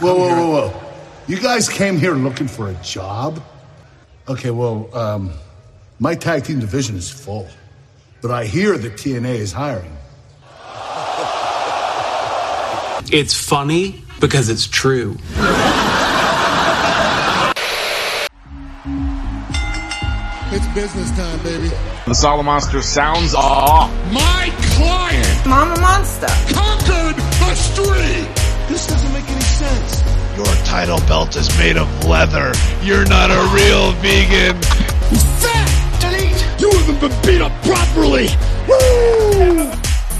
Whoa, whoa, whoa, whoa. You guys came here looking for a job? Okay, well, my tag team division is full. But I hear that TNA is hiring. It's funny because it's true. It's business time, baby. The Solomonster sounds off. My client! Mama Monster. Conquered the street! This doesn't make any sense. Your title belt is made of leather. You're not a real vegan. Fat! Delete! You haven't been beat up properly! Woo!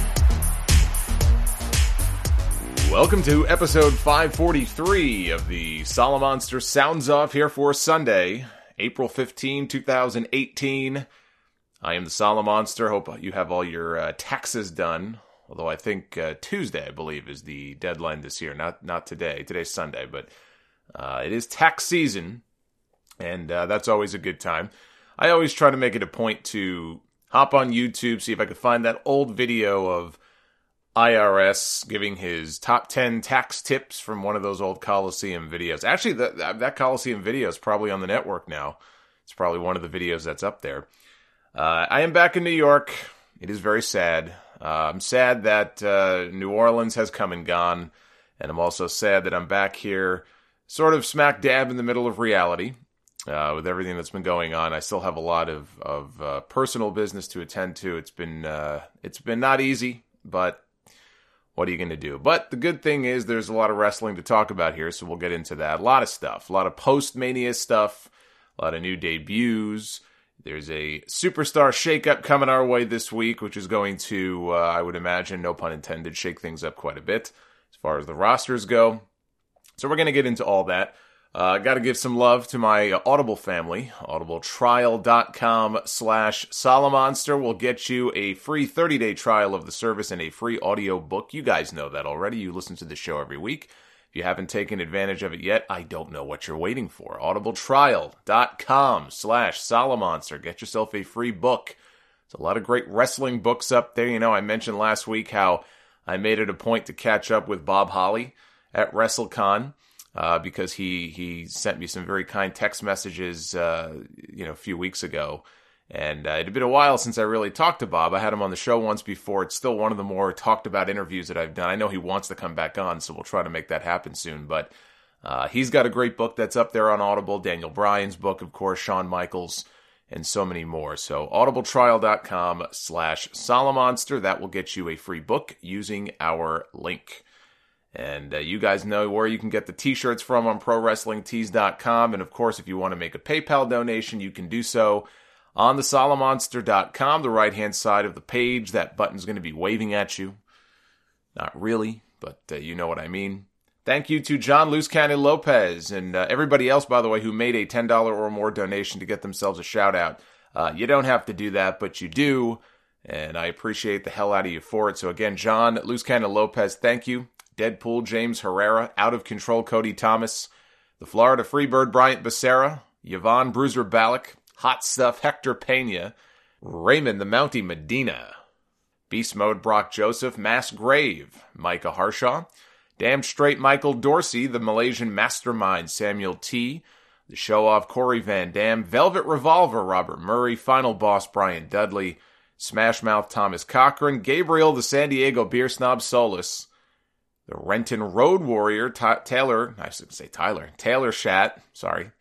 Welcome to episode 543 of the Solomonster Sounds Off here for Sunday, April 15, 2018. I am the Solomonster. Hope you have all your taxes done. Although I think Tuesday, I believe, is the deadline this year. Not today. Today's Sunday, but it is tax season, and that's always a good time. I always try to make it a point to hop on YouTube, see if I could find that old video of IRS giving his top 10 tax tips from one of those old Coliseum videos. Actually, that Coliseum video is probably on the network now. It's probably one of the videos that's up there. I am back in New York. It is very sad. I'm sad that New Orleans has come and gone, and I'm also sad that I'm back here sort of smack dab in the middle of reality with everything that's been going on. I still have a lot of personal business to attend to. It's been not easy, but what are you going to do? But the good thing is there's a lot of wrestling to talk about here, so we'll get into that. A lot of stuff, a lot of post-Mania stuff, a lot of new debuts. There's a superstar shakeup coming our way this week, which is going to, I would imagine, no pun intended, shake things up quite a bit as far as the rosters go. So we're going to get into all that. Got to give some love to my Audible family. audibletrial.com/Solomonster will get you a free 30-day trial of the service and a free audio book. You guys know that already. You listen to the show every week. If you haven't taken advantage of it yet, I don't know what you're waiting for. audibletrial.com/Solomonster. Get yourself a free book. There's a lot of great wrestling books up there. You know, I mentioned last week how I made it a point to catch up with Bob Holly at WrestleCon because he sent me some very kind text messages, a few weeks ago. And it had been a while since I really talked to Bob. I had him on the show once before. It's still one of the more talked about interviews that I've done. I know he wants to come back on, so we'll try to make that happen soon. But he's got a great book that's up there on Audible. Daniel Bryan's book, of course, Shawn Michaels, and so many more. So audibletrial.com/Solomonster. That will get you a free book using our link. And you guys know where you can get the t-shirts from on ProWrestlingTees.com. And, of course, if you want to make a PayPal donation, you can do so on the Solomonster.com, the right-hand side of the page. That button's going to be waving at you. Not really, but you know what I mean. Thank you to John Loose Cannon Lopez and everybody else, by the way, who made a $10 or more donation to get themselves a shout-out. You don't have to do that, but you do, and I appreciate the hell out of you for it. So again, John Loose Cannon Lopez, thank you. Deadpool James Herrera, Out of Control Cody Thomas, the Florida Freebird Bryant Becerra, Yvonne Bruiser Ballack, Hot Stuff Hector Pena, Raymond the Mountie Medina, Beast Mode Brock Joseph, Mass Grave, Micah Harshaw, Damn Straight Michael Dorsey, the Malaysian Mastermind Samuel T, the Show Off Corey Van Dam, Velvet Revolver Robert Murray, Final Boss Brian Dudley, Smash Mouth Thomas Cochran, Gabriel the San Diego Beer Snob Solus, the Renton Road Warrior Taylor Schatt, sorry.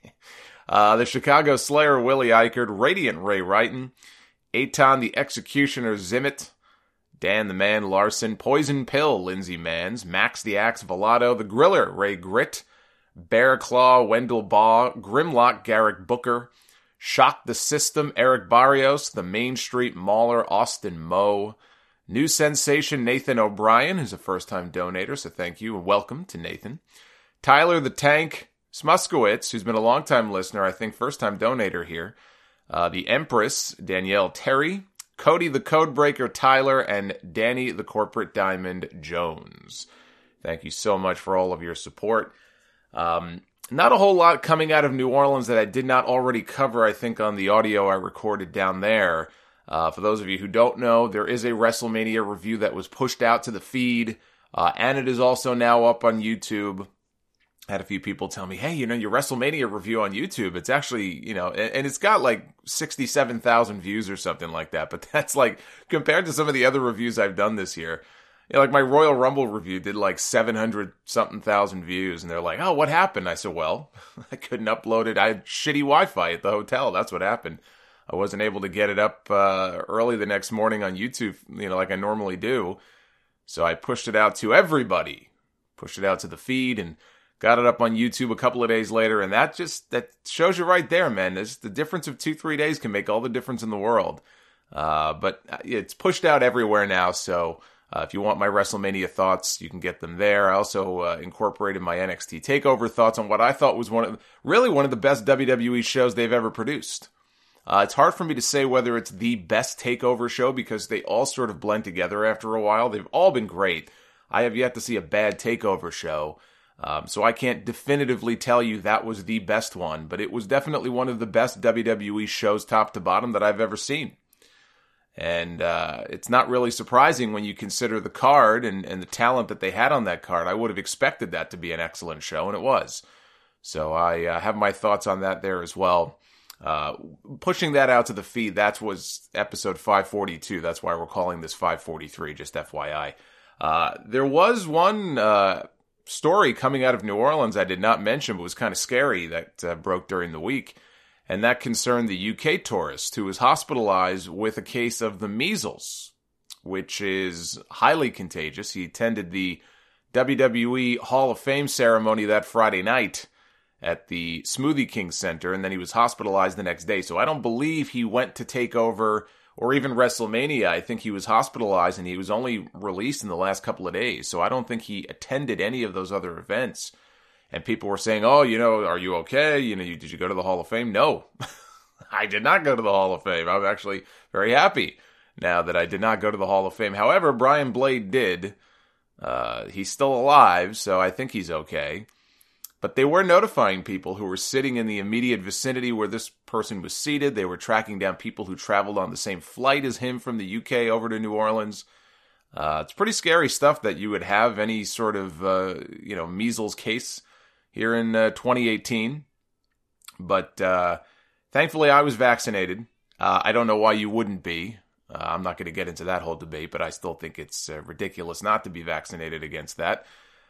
The Chicago Slayer, Willie Eichert, Radiant Ray Wrighton, Eitan the Executioner Zimmett, Dan the Man Larson, Poison Pill Lindsey Mans, Max the Axe Vallado, The Griller Ray Grit, Bear Claw Wendell Baugh, Grimlock Garrick Booker, Shock the System Eric Barrios, The Main Street Mauler Austin Moe, New Sensation Nathan O'Brien, who's a first-time donator, so thank you and welcome to Nathan, Tyler the Tank Smuskowitz, who's been a long-time listener, I think first-time donator here, the Empress, Danielle Terry, Cody the Codebreaker Tyler, and Danny the Corporate Diamond Jones. Thank you so much for all of your support. Not a whole lot coming out of New Orleans that I did not already cover, I think, on the audio I recorded down there. For those of you who don't know, there is a WrestleMania review that was pushed out to the feed, and it is also now up on YouTube. had a few people tell me, hey, your WrestleMania review on YouTube, it's actually, and it's got like 67,000 views or something like that. But that's like, compared to some of the other reviews I've done this year, like my Royal Rumble review did like 700 something thousand views. And they're like, oh, what happened? I said, well, I couldn't upload it. I had shitty Wi-Fi at the hotel. That's what happened. I wasn't able to get it up early the next morning on YouTube, like I normally do. So I pushed it out to everybody, pushed it out to the feed, and got it up on YouTube a couple of days later, and that shows you right there, man. The difference of 2-3 days can make all the difference in the world. But it's pushed out everywhere now, so if you want my WrestleMania thoughts, you can get them there. I also incorporated my NXT TakeOver thoughts on what I thought was one of the best WWE shows they've ever produced. It's hard for me to say whether it's the best TakeOver show because they all sort of blend together after a while. They've all been great. I have yet to see a bad TakeOver show. So I can't definitively tell you that was the best one, but it was definitely one of the best WWE shows top to bottom that I've ever seen. And it's not really surprising when you consider the card and the talent that they had on that card. I would have expected that to be an excellent show, and it was. So I have my thoughts on that there as well. Pushing that out to the feed, that was episode 542. That's why we're calling this 543, just FYI. There was one story coming out of New Orleans I did not mention, but was kind of scary that broke during the week. And that concerned the UK tourist who was hospitalized with a case of the measles, which is highly contagious. He attended the WWE Hall of Fame ceremony that Friday night at the Smoothie King Center, and then he was hospitalized the next day. So I don't believe he went to TakeOver or even WrestleMania. I think he was hospitalized, and he was only released in the last couple of days. So I don't think he attended any of those other events. And people were saying, oh, are you okay? Did you go to the Hall of Fame? No, I did not go to the Hall of Fame. I'm actually very happy now that I did not go to the Hall of Fame. However, Brian Blade did. He's still alive, so I think he's okay. But they were notifying people who were sitting in the immediate vicinity where this person was seated. They were tracking down people who traveled on the same flight as him from the UK over to New Orleans. It's pretty scary stuff that you would have any sort of, measles case here in 2018. But thankfully, I was vaccinated. I don't know why you wouldn't be. I'm not going to get into that whole debate, but I still think it's ridiculous not to be vaccinated against that.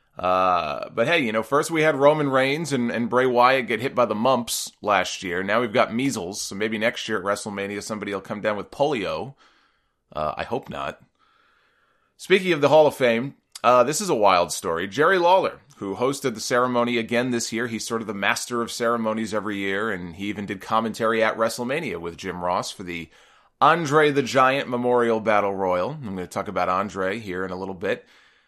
But hey, first we had Roman Reigns and Bray Wyatt get hit by the mumps last year. Now we've got measles, so maybe next year at WrestleMania somebody will come down with polio. I hope not. Speaking of the Hall of Fame, this is a wild story. Jerry Lawler, who hosted the ceremony again this year, he's sort of the master of ceremonies every year, and he even did commentary at WrestleMania with Jim Ross for the Andre the Giant Memorial Battle Royal. I'm going to talk about Andre here in a little bit.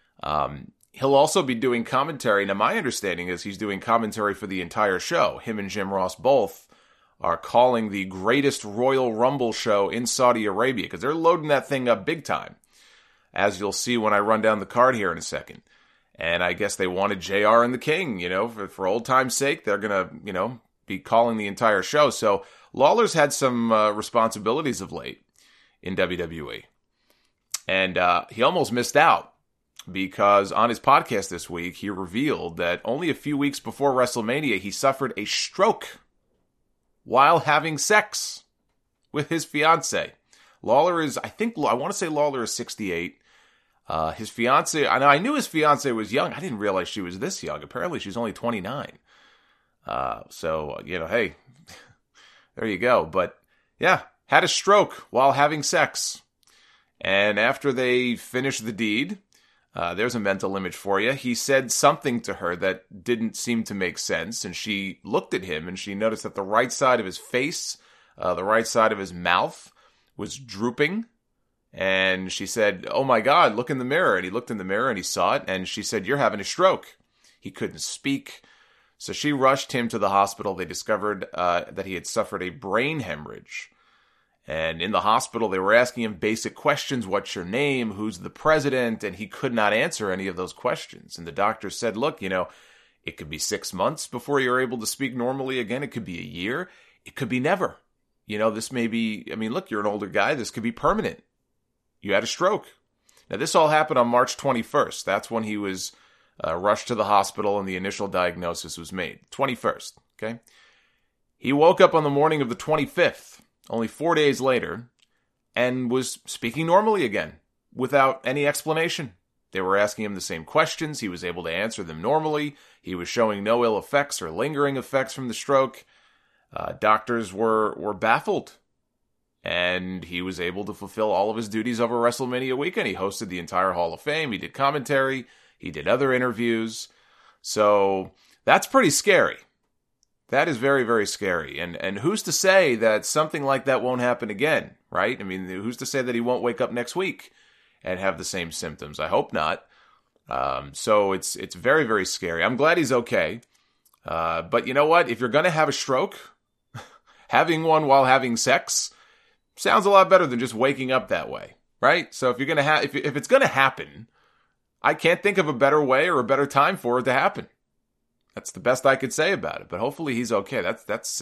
He'll also be doing commentary. Now, my understanding is he's doing commentary for the entire show. Him and Jim Ross both are calling the greatest Royal Rumble show in Saudi Arabia because they're loading that thing up big time, as you'll see when I run down the card here in a second. And I guess they wanted JR and the King, for old time's sake. They're going to, be calling the entire show. So Lawler's had some responsibilities of late in WWE. And he almost missed out. Because on his podcast this week, he revealed that only a few weeks before WrestleMania, he suffered a stroke while having sex with his fiancée. Lawler is, I want to say Lawler is 68. His fiancée, I knew his fiancée was young. I didn't realize she was this young. Apparently, she's only 29. So, hey, there you go. But, yeah, had a stroke while having sex. And after they finished the deed, there's a mental image for you. He said something to her that didn't seem to make sense, and she looked at him, and she noticed that the right side of his face, the right side of his mouth was drooping, and she said, oh my God, look in the mirror. And he looked in the mirror, and he saw it, and she said, you're having a stroke. He couldn't speak, so she rushed him to the hospital. They discovered that he had suffered a brain hemorrhage. And in the hospital, they were asking him basic questions. What's your name? Who's the president? And he could not answer any of those questions. And the doctor said, look, it could be 6 months before you're able to speak normally again. It could be a year. It could be never. This may be, look, you're an older guy. This could be permanent. You had a stroke. Now, this all happened on March 21st. That's when he was rushed to the hospital, and the initial diagnosis was made. 21st, okay? He woke up on the morning of the 25th, only 4 days later, and was speaking normally again, without any explanation. They were asking him the same questions. He was able to answer them normally. He was showing no ill effects or lingering effects from the stroke. Doctors were baffled. And he was able to fulfill all of his duties over WrestleMania weekend. He hosted the entire Hall of Fame. He did commentary. He did other interviews. So that's pretty scary. That is very, very scary. And who's to say that something like that won't happen again, right? I mean, who's to say that he won't wake up next week and have the same symptoms? I hope not. So it's very, very scary. I'm glad he's okay. But you know what? If you're going to have a stroke, having one while having sex sounds a lot better than just waking up that way, right? So if you're going to if it's going to happen, I can't think of a better way or a better time for it to happen. That's the best I could say about it. But hopefully he's okay. That's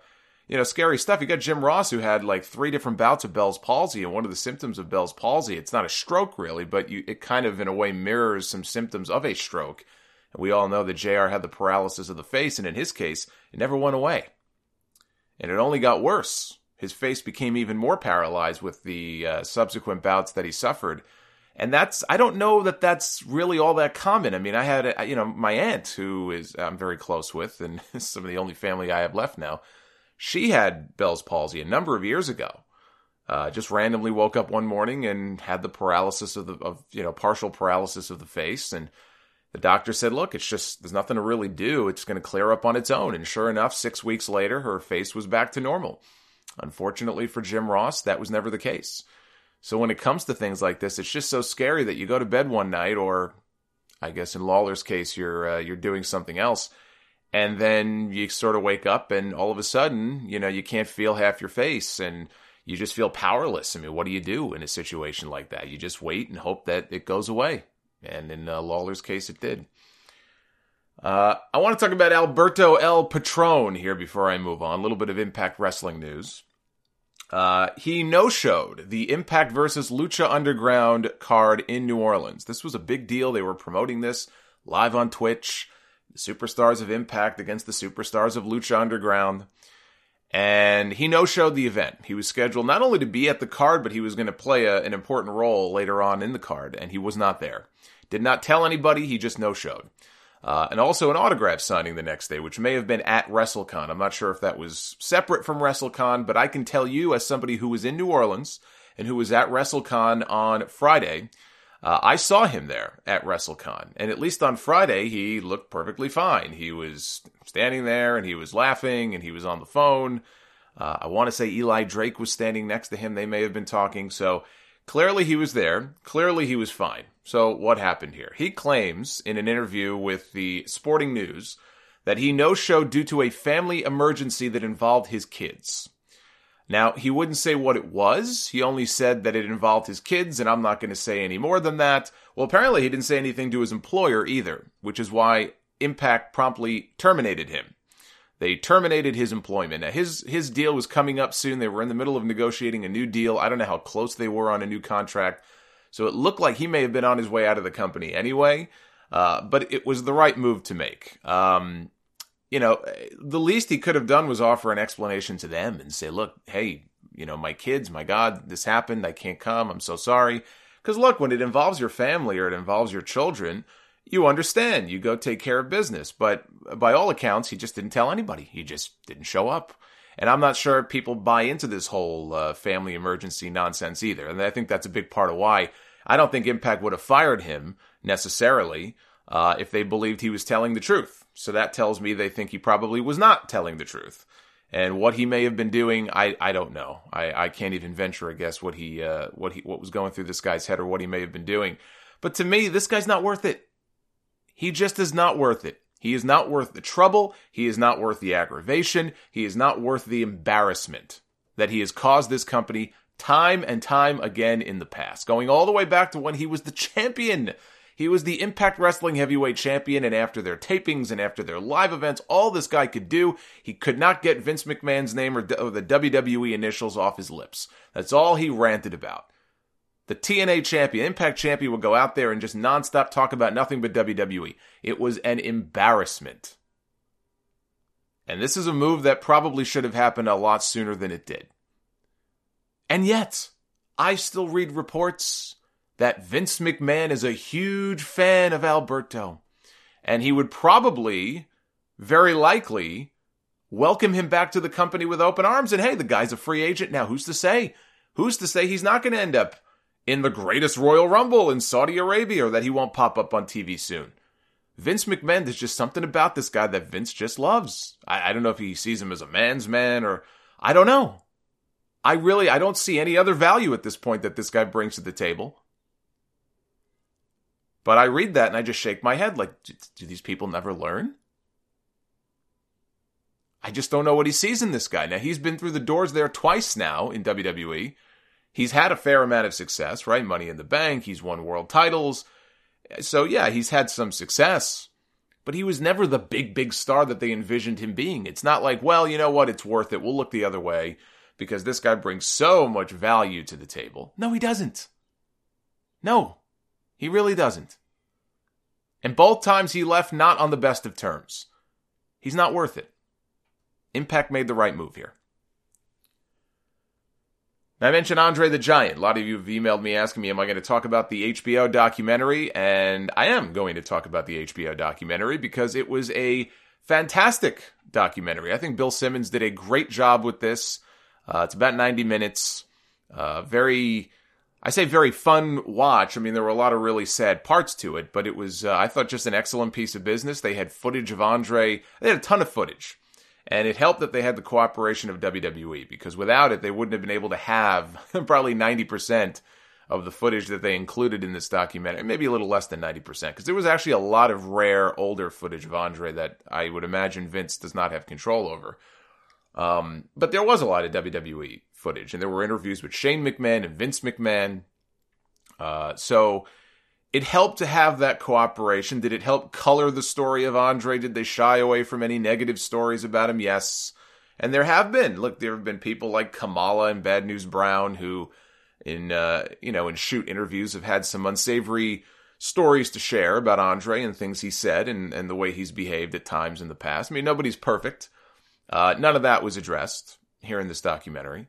scary stuff. You got Jim Ross, who had like 3 different bouts of Bell's palsy, and one of the symptoms of Bell's palsy, it's not a stroke really, but it kind of in a way mirrors some symptoms of a stroke. And we all know that JR had the paralysis of the face, and in his case, it never went away. And it only got worse. His face became even more paralyzed with the subsequent bouts that he suffered. And I don't know that that's really all that common. I mean, I had, my aunt, who I'm very close with, and some of the only family I have left now, she had Bell's palsy a number of years ago. Just randomly woke up one morning and had the paralysis partial paralysis of the face. And the doctor said, look, there's nothing to really do. It's going to clear up on its own. And sure enough, 6 weeks later, her face was back to normal. Unfortunately for Jim Ross, that was never the case. So when it comes to things like this, it's just so scary that you go to bed one night, or I guess in Lawler's case, you're doing something else, and then you sort of wake up and all of a sudden, you can't feel half your face and you just feel powerless. I mean, what do you do in a situation like that? You just wait and hope that it goes away. And in Lawler's case, it did. I want to talk about Alberto El Patron here before I move on. A little bit of Impact Wrestling news. He no-showed the Impact versus Lucha Underground card in New Orleans. This was a big deal. They were promoting this live on Twitch. The Superstars of Impact against the Superstars of Lucha Underground. And he no-showed the event. He was scheduled not only to be at the card, but he was going to play an important role later on in the card, and he was not there. Did not tell anybody, he just no-showed. And also an autograph signing the next day, which may have been at WrestleCon. I'm not sure if that was separate from WrestleCon, but I can tell you as somebody who was in New Orleans and who was at WrestleCon on Friday, I saw him there at WrestleCon. And at least on Friday, he looked perfectly fine. He was standing there and he was laughing and he was on the phone. I want to say Eli Drake was standing next to him. They may have been talking. So clearly he was there. Clearly he was fine. So what happened here? He claims in an interview with the Sporting News that he no-showed due to a family emergency that involved his kids. Now, he wouldn't say what it was. He only said that it involved his kids, and I'm not going to say any more than that. Well, apparently he didn't say anything to his employer either, which is why Impact promptly terminated him. They terminated his employment. Now, his deal was coming up soon. They were in the middle of negotiating a new deal. I don't know how close they were on a new contract. So it looked like he may have been on his way out of the company anyway, but it was the right move to make. The least he could have done was offer an explanation to them and say, look, hey, my kids, my God, this happened. I can't come. I'm so sorry. Because look, when it involves your family or it involves your children, you understand. You go take care of business. But by all accounts, he just didn't tell anybody. He just didn't show up. And I'm not sure people buy into this whole family emergency nonsense either. And I think that's a big part of why I don't think Impact would have fired him necessarily if they believed he was telling the truth. So that tells me they think he probably was not telling the truth. And what he may have been doing, I don't know. I can't even venture a guess what was going through this guy's head or what he may have been doing. But to me, this guy's not worth it. He just is not worth it. He is not worth the trouble. He is not worth the aggravation. He is not worth the embarrassment that he has caused this company time and time again in the past. Going all the way back to when he was the champion. He was the Impact Wrestling Heavyweight Champion, and after their tapings and after their live events, all this guy could do, he could not get Vince McMahon's name or the WWE initials off his lips. That's all he ranted about. The TNA champion, Impact champion, would go out there and just nonstop talk about nothing but WWE. It was an embarrassment. And this is a move that probably should have happened a lot sooner than it did. And yet, I still read reports that Vince McMahon is a huge fan of Alberto. And he would probably, very likely, welcome him back to the company with open arms. And hey, the guy's a free agent now. Who's to say? Who's to say he's not going to end up in the greatest Royal Rumble in Saudi Arabia, or that he won't pop up on TV soon? Vince McMahon, there's just something about this guy that Vince just loves. I don't know if he sees him as a man's man, or I don't know. I don't see any other value at this point that this guy brings to the table. But I read that and I just shake my head like, do these people never learn? I just don't know what he sees in this guy. Now, he's been through the doors there twice now in WWE. He's had a fair amount of success, right? Money in the Bank. He's won world titles. So, yeah, he's had some success. But he was never the big star that they envisioned him being. It's not like, well, you know what? It's worth it. We'll look the other way because this guy brings so much value to the table. No, he doesn't. No, he really doesn't. And both times he left not on the best of terms. He's not worth it. Impact made the right move here. Now, I mentioned Andre the Giant. A lot of you have emailed me asking me, am I going to talk about the HBO documentary? And I am going to talk about the HBO documentary because it was a fantastic documentary. I think Bill Simmons did a great job with this. It's about 90 minutes. Very fun watch. I mean, there were a lot of really sad parts to it, but it was, I thought, just an excellent piece of business. They had footage of Andre. They had a ton of footage. And it helped that they had the cooperation of WWE, because without it, they wouldn't have been able to have probably 90% of the footage that they included in this documentary. Maybe a little less than 90%, because there was actually a lot of rare, older footage of Andre that I would imagine Vince does not have control over. But there was a lot of WWE footage, and there were interviews with Shane McMahon and Vince McMahon. So it helped to have that cooperation. Did it help color the story of Andre? Did they shy away from any negative stories about him? Yes. And there have been. Look, there have been people like Kamala and Bad News Brown who, in shoot interviews, have had some unsavory stories to share about Andre and things he said and the way he's behaved at times in the past. I mean, nobody's perfect. None of that was addressed here in this documentary.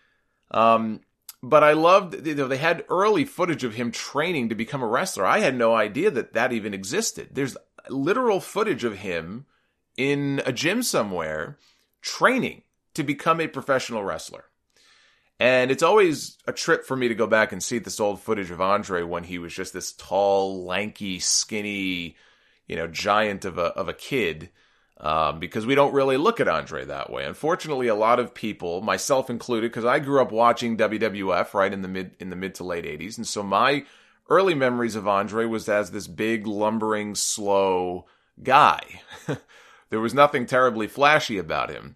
But I loved, they had early footage of him training to become a wrestler. I had no idea that even existed. There's literal footage of him in a gym somewhere training to become a professional wrestler. And it's always a trip for me to go back and see this old footage of Andre when he was just this tall, lanky, skinny, giant of a kid. Because we don't really look at Andre that way. Unfortunately, a lot of people, myself included, because I grew up watching WWF right in the mid to late 80s, and so my early memories of Andre was as this big, lumbering, slow guy. There was nothing terribly flashy about him,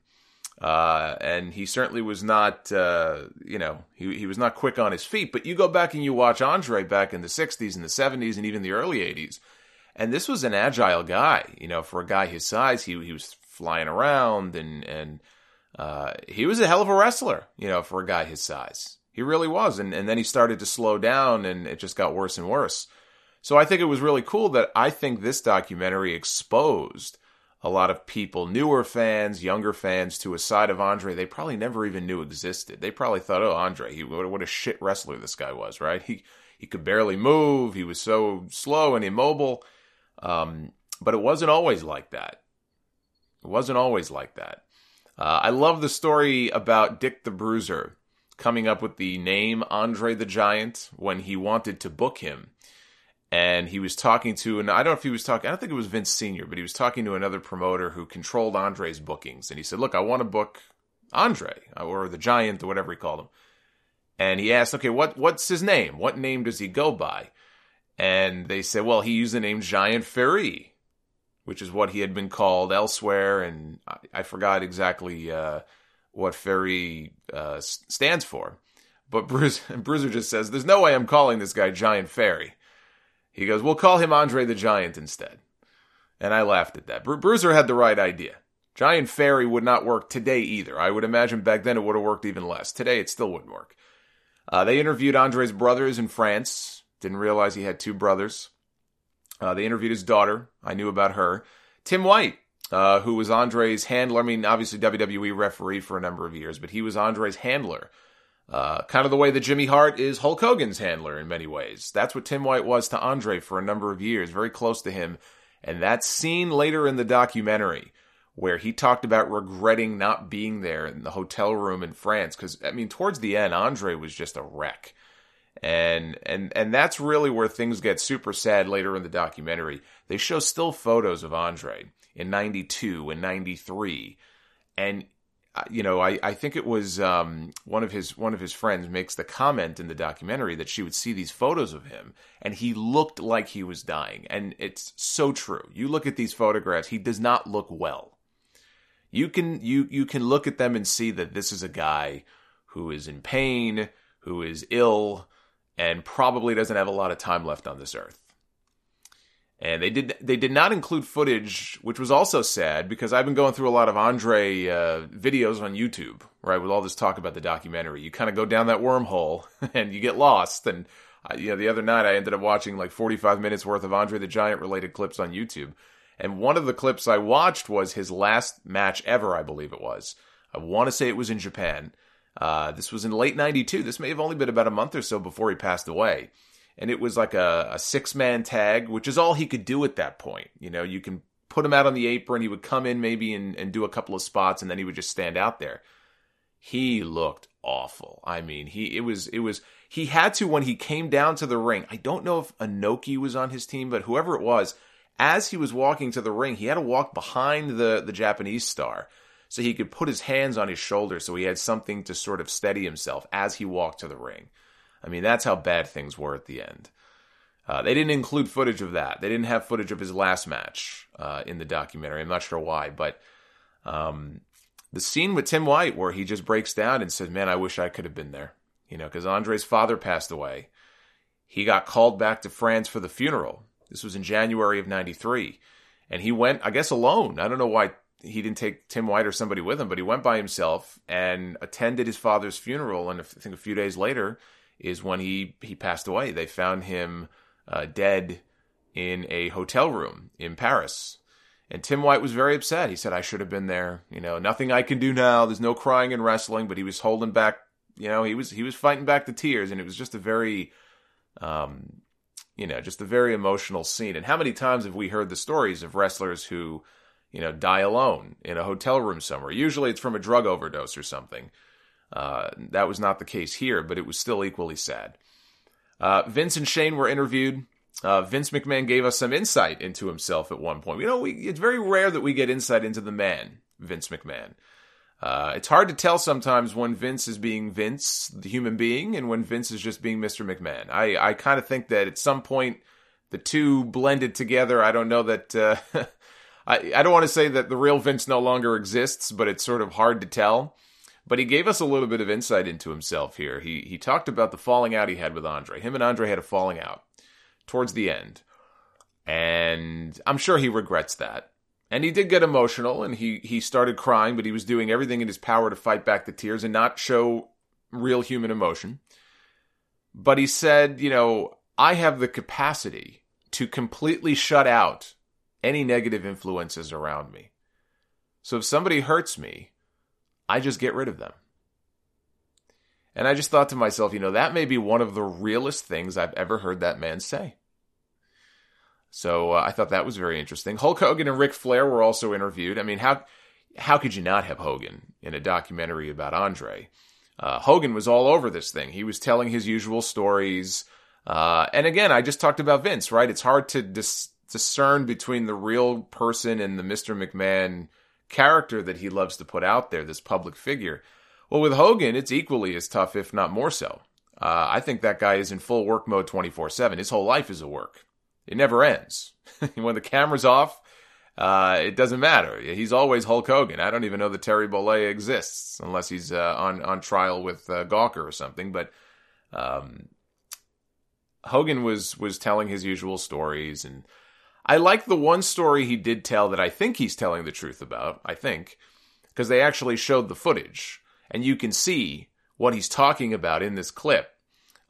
and he certainly was not, he was not quick on his feet. But you go back and you watch Andre back in the 60s and the 70s and even the early 80s. And this was an agile guy, for a guy his size. He was flying around and he was a hell of a wrestler, for a guy his size. He really was. And then he started to slow down and it just got worse and worse. So I think it was really cool that I think this documentary exposed a lot of people, newer fans, younger fans, to a side of Andre they probably never even knew existed. They probably thought, oh, Andre, what a shit wrestler this guy was, right? He could barely move. He was so slow and immobile. But it wasn't always like that. It wasn't always like that. I love the story about Dick the Bruiser coming up with the name Andre the Giant when he wanted to book him. And he was talking to, and I don't think it was Vince Sr., but he was talking to another promoter who controlled Andre's bookings. And he said, look, I want to book Andre, or the Giant, or whatever he called him. And he asked, okay, what's his name? What name does he go by? And they said, well, he used the name Giant Ferry, which is what he had been called elsewhere. And I forgot exactly what Ferry stands for. But Bruiser just says, there's no way I'm calling this guy Giant Ferry. He goes, we'll call him Andre the Giant instead. And I laughed at that. Bruiser had the right idea. Giant Ferry would not work today either. I would imagine back then it would have worked even less. Today it still wouldn't work. They interviewed Andre's brothers in France. Didn't realize he had 2 brothers. They interviewed his daughter. I knew about her. Tim White, who was Andre's handler. I mean, obviously WWE referee for a number of years, but he was Andre's handler. Kind of the way that Jimmy Hart is Hulk Hogan's handler in many ways. That's what Tim White was to Andre for a number of years, very close to him. And that scene later in the documentary where he talked about regretting not being there in the hotel room in France, because, I mean, towards the end, Andre was just a wreck. And that's really where things get super sad later in the documentary. They show still photos of Andre in 92 and 93. And, I think it was one of his friends makes the comment in the documentary that she would see these photos of him and he looked like he was dying. And it's so true. You look at these photographs, he does not look well. You can look at them and see that this is a guy who is in pain, who is ill, and probably doesn't have a lot of time left on this earth. And they did not include footage, which was also sad, because I've been going through a lot of Andre videos on YouTube, right, with all this talk about the documentary. You kind of go down that wormhole, and you get lost. And, the other night I ended up watching like 45 minutes worth of Andre the Giant-related clips on YouTube. And one of the clips I watched was his last match ever, I believe it was. I want to say it was in Japan. This was in late 92. This may have only been about a month or so before he passed away. And it was like a 6-man tag, which is all he could do at that point. You can put him out on the apron. He would come in maybe and do a couple of spots, and then he would just stand out there. He looked awful. I mean, he had to, when he came down to the ring, I don't know if Inoki was on his team, but whoever it was, as he was walking to the ring, he had to walk behind the Japanese star so he could put his hands on his shoulders so he had something to sort of steady himself as he walked to the ring. I mean, that's how bad things were at the end. They didn't include footage of that. They didn't have footage of his last match in the documentary. I'm not sure why, but the scene with Tim White where he just breaks down and says, man, I wish I could have been there. Because Andre's father passed away. He got called back to France for the funeral. This was in January of 93. And he went, I guess, alone. I don't know why he didn't take Tim White or somebody with him, but he went by himself and attended his father's funeral. And I think a few days later is when he passed away. They found him dead in a hotel room in Paris. And Tim White was very upset. He said, I should have been there. Nothing I can do now. There's no crying in wrestling, but he was holding back, he was fighting back the tears. And it was just a very, just a very emotional scene. And how many times have we heard the stories of wrestlers who, die alone in a hotel room somewhere? Usually it's from a drug overdose or something. That was not the case here, but it was still equally sad. Vince and Shane were interviewed. Vince McMahon gave us some insight into himself at one point. It's very rare that we get insight into the man, Vince McMahon. It's hard to tell sometimes when Vince is being Vince, the human being, and when Vince is just being Mr. McMahon. I kind of think that at some point the two blended together. I don't know that... I don't want to say that the real Vince no longer exists, but it's sort of hard to tell. But he gave us a little bit of insight into himself here. He talked about the falling out he had with Andre. Him and Andre had a falling out towards the end. And I'm sure he regrets that. And he did get emotional, and he started crying, but he was doing everything in his power to fight back the tears and not show real human emotion. But he said, I have the capacity to completely shut out any negative influences around me. So if somebody hurts me, I just get rid of them. And I just thought to myself, that may be one of the realest things I've ever heard that man say. So I thought that was very interesting. Hulk Hogan and Ric Flair were also interviewed. I mean, how could you not have Hogan in a documentary about Andre? Hogan was all over this thing. He was telling his usual stories. And again, I just talked about Vince, right? It's hard to discern between the real person and the Mr. McMahon character that he loves to put out there, this public figure. Well, with Hogan, it's equally as tough, if not more so. I think that guy is in full work mode 24/7. His whole life is a work. It never ends. When the camera's off, it doesn't matter. He's always Hulk Hogan. I don't even know that Terry Bollea exists unless he's on trial with Gawker or something. But Hogan was telling his usual stories, and I like the one story he did tell that I think he's telling the truth about, because they actually showed the footage. And you can see what he's talking about in this clip.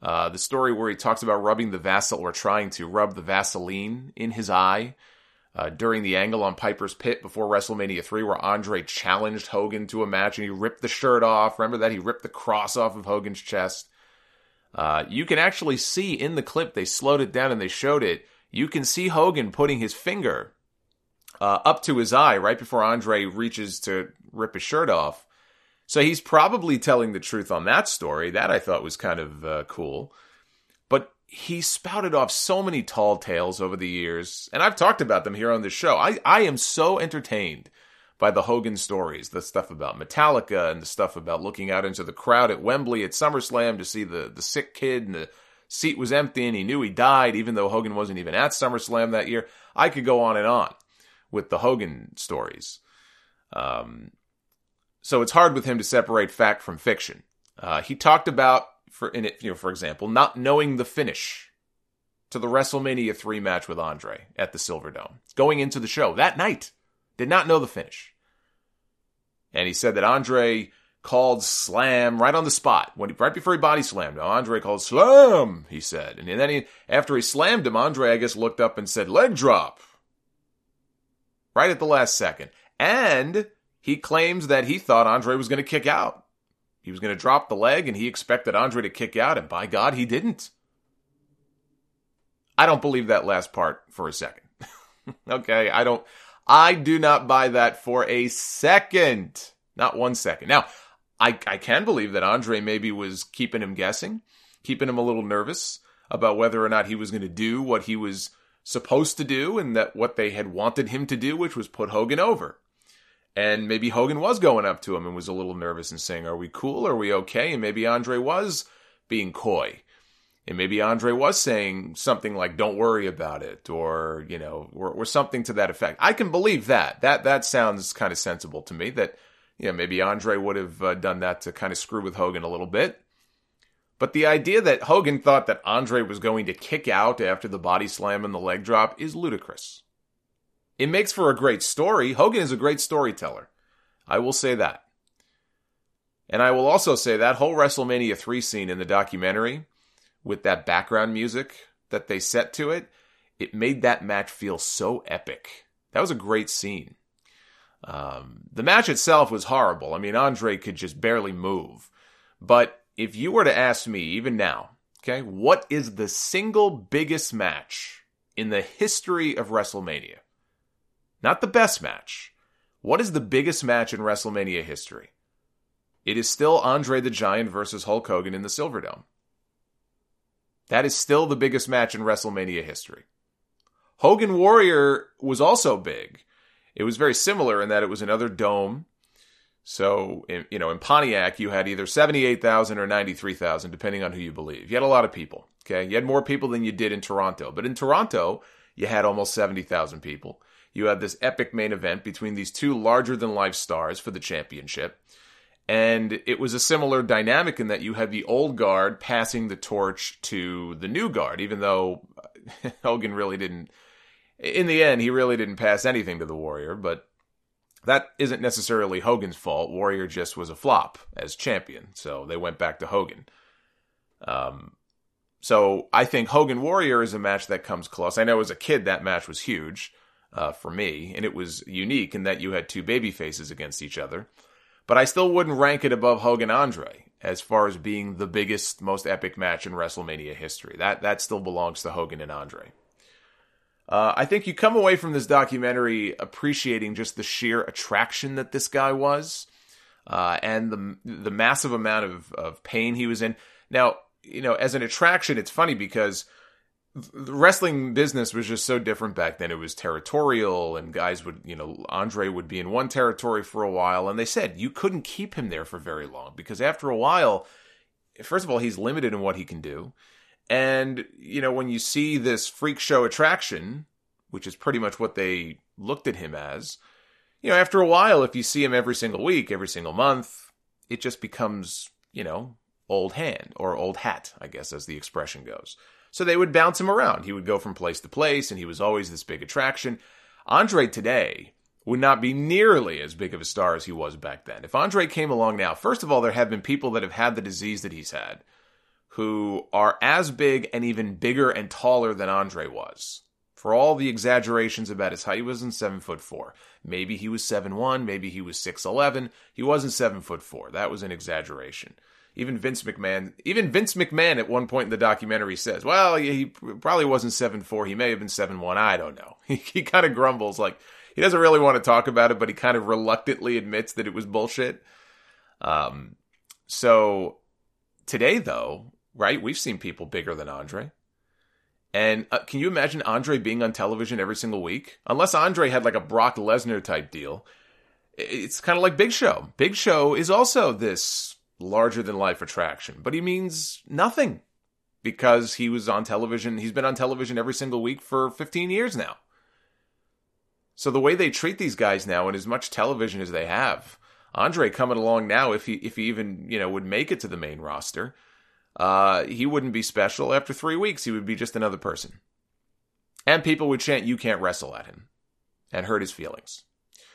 The story where he talks about rubbing the Vaseline, or trying to rub the Vaseline in his eye during the angle on Piper's Pit before WrestleMania 3, where Andre challenged Hogan to a match and he ripped the shirt off. Remember that? He ripped the cross off of Hogan's chest. You can actually see in the clip, they slowed it down and they showed it. You can see Hogan putting his finger up to his eye right before Andre reaches to rip his shirt off. So he's probably telling the truth on that story. That I thought was kind of cool. But he spouted off so many tall tales over the years, and I've talked about them here on this show. I am so entertained by the Hogan stories, the stuff about Metallica and the stuff about looking out into the crowd at Wembley at SummerSlam to see the sick kid and the seat was empty and he knew he died even though Hogan wasn't even at SummerSlam that year. I could go on and on with the Hogan stories. So it's hard with him to separate fact from fiction. He talked about, for example, not knowing the finish to the WrestleMania 3 match with Andre at the Silverdome. Going into the show that night, did not know the finish. And he said that Andre called slam right on the spot, right before he body slammed him. Andre called slam, he said. And then after he slammed him, Andre, I guess, looked up and said, leg drop. Right at the last second. And he claims that he thought Andre was going to kick out. He was going to drop the leg and he expected Andre to kick out, and by God, he didn't. I don't believe that last part for a second. Okay, I do not buy that for a second. Not 1 second. Now, I can believe that Andre maybe was keeping him guessing, keeping him a little nervous about whether or not he was going to do what he was supposed to do and that what they had wanted him to do, which was put Hogan over. And maybe Hogan was going up to him and was a little nervous and saying, are we cool? Are we okay? And maybe Andre was being coy. And maybe Andre was saying something like, don't worry about it, or, or something to that effect. I can believe that. That sounds kind of sensible to me, that, maybe Andre would have done that to kind of screw with Hogan a little bit. But the idea that Hogan thought that Andre was going to kick out after the body slam and the leg drop is ludicrous. It makes for a great story. Hogan is a great storyteller. I will say that. And I will also say that whole WrestleMania 3 scene in the documentary, with that background music that they set to it, it made that match feel so epic. That was a great scene. The match itself was horrible. I mean, Andre could just barely move. But if you were to ask me, even now, okay, what is the single biggest match in the history of WrestleMania? Not the best match. What is the biggest match in WrestleMania history? It is still Andre the Giant versus Hulk Hogan in the Silverdome. That is still the biggest match in WrestleMania history. Hogan Warrior was also big. It was very similar in that it was another dome. So, in Pontiac, you had either 78,000 or 93,000, depending on who you believe. You had a lot of people, okay? You had more people than you did in Toronto. But in Toronto, you had almost 70,000 people. You had this epic main event between these two larger-than-life stars for the championship. And it was a similar dynamic in that you had the old guard passing the torch to the new guard, even though Hogan really didn't, in the end, he really didn't pass anything to the Warrior, but that isn't necessarily Hogan's fault. Warrior just was a flop as champion, so they went back to Hogan. So I think Hogan Warrior is a match that comes close. I know as a kid that match was huge for me, and it was unique in that you had two baby faces against each other. But I still wouldn't rank it above Hogan Andre as far as being the biggest, most epic match in WrestleMania history. That still belongs to Hogan and Andre. I think you come away from this documentary appreciating just the sheer attraction that this guy was, and the massive amount of pain he was in. Now, as an attraction, it's funny because the wrestling business was just so different back then. It was territorial, and guys would, Andre would be in one territory for a while, and they said you couldn't keep him there for very long because after a while, first of all, he's limited in what he can do. And, when you see this freak show attraction, which is pretty much what they looked at him as, after a while, if you see him every single week, every single month, it just becomes, old hand or old hat, I guess, as the expression goes. So they would bounce him around. He would go from place to place, and he was always this big attraction. Andre today would not be nearly as big of a star as he was back then. If Andre came along now, first of all, there have been people that have had the disease that he's had who are as big and even bigger and taller than Andre was. For all the exaggerations about his height, he wasn't 7'4". Maybe he was 7'1", maybe he was 6'11". He wasn't 7'4". That was an exaggeration. Even Vince McMahon at one point in the documentary says, well, he probably wasn't 7'4". He may have been 7'1". I don't know. He kind of grumbles, like he doesn't really want to talk about it, but he kind of reluctantly admits that it was bullshit. So today, though, right, we've seen people bigger than Andre. And can you imagine Andre being on television every single week? Unless Andre had like a Brock Lesnar type deal. It's kind of like Big Show. Big Show is also this larger-than-life attraction, but he means nothing because he was on television. He's been on television every single week for 15 years now. So the way they treat these guys now, and as much television as they have, Andre coming along now, if he even would make it to the main roster, he wouldn't be special. After 3 weeks, he would be just another person. And people would chant, "You can't wrestle" at him and hurt his feelings.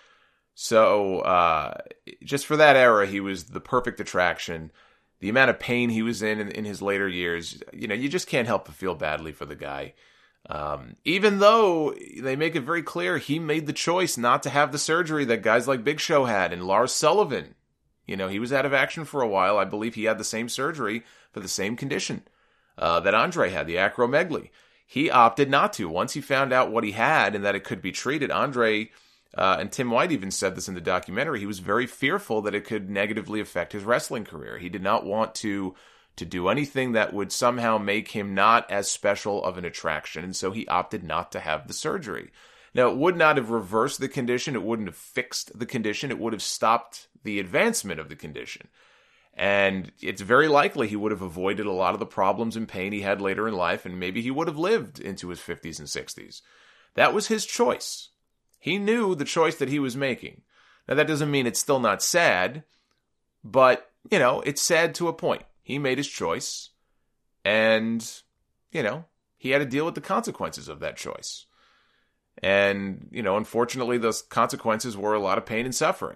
So, just for that era, he was the perfect attraction. The amount of pain he was in his later years, you just can't help but feel badly for the guy. Even though they make it very clear he made the choice not to have the surgery that guys like Big Show had and Lars Sullivan. He was out of action for a while. I believe he had the same surgery for the same condition that Andre had, the acromegaly. He opted not to. Once he found out what he had and that it could be treated, Andre, and Tim White even said this in the documentary, he was very fearful that it could negatively affect his wrestling career. He did not want to do anything that would somehow make him not as special of an attraction, and so he opted not to have the surgery. Now, it would not have reversed the condition. It wouldn't have fixed the condition. It would have stopped the advancement of the condition. And it's very likely he would have avoided a lot of the problems and pain he had later in life, and maybe he would have lived into his 50s and 60s. That was his choice. He knew the choice that he was making. Now, that doesn't mean it's still not sad, but, it's sad to a point. He made his choice, and, he had to deal with the consequences of that choice. And, unfortunately, those consequences were a lot of pain and suffering.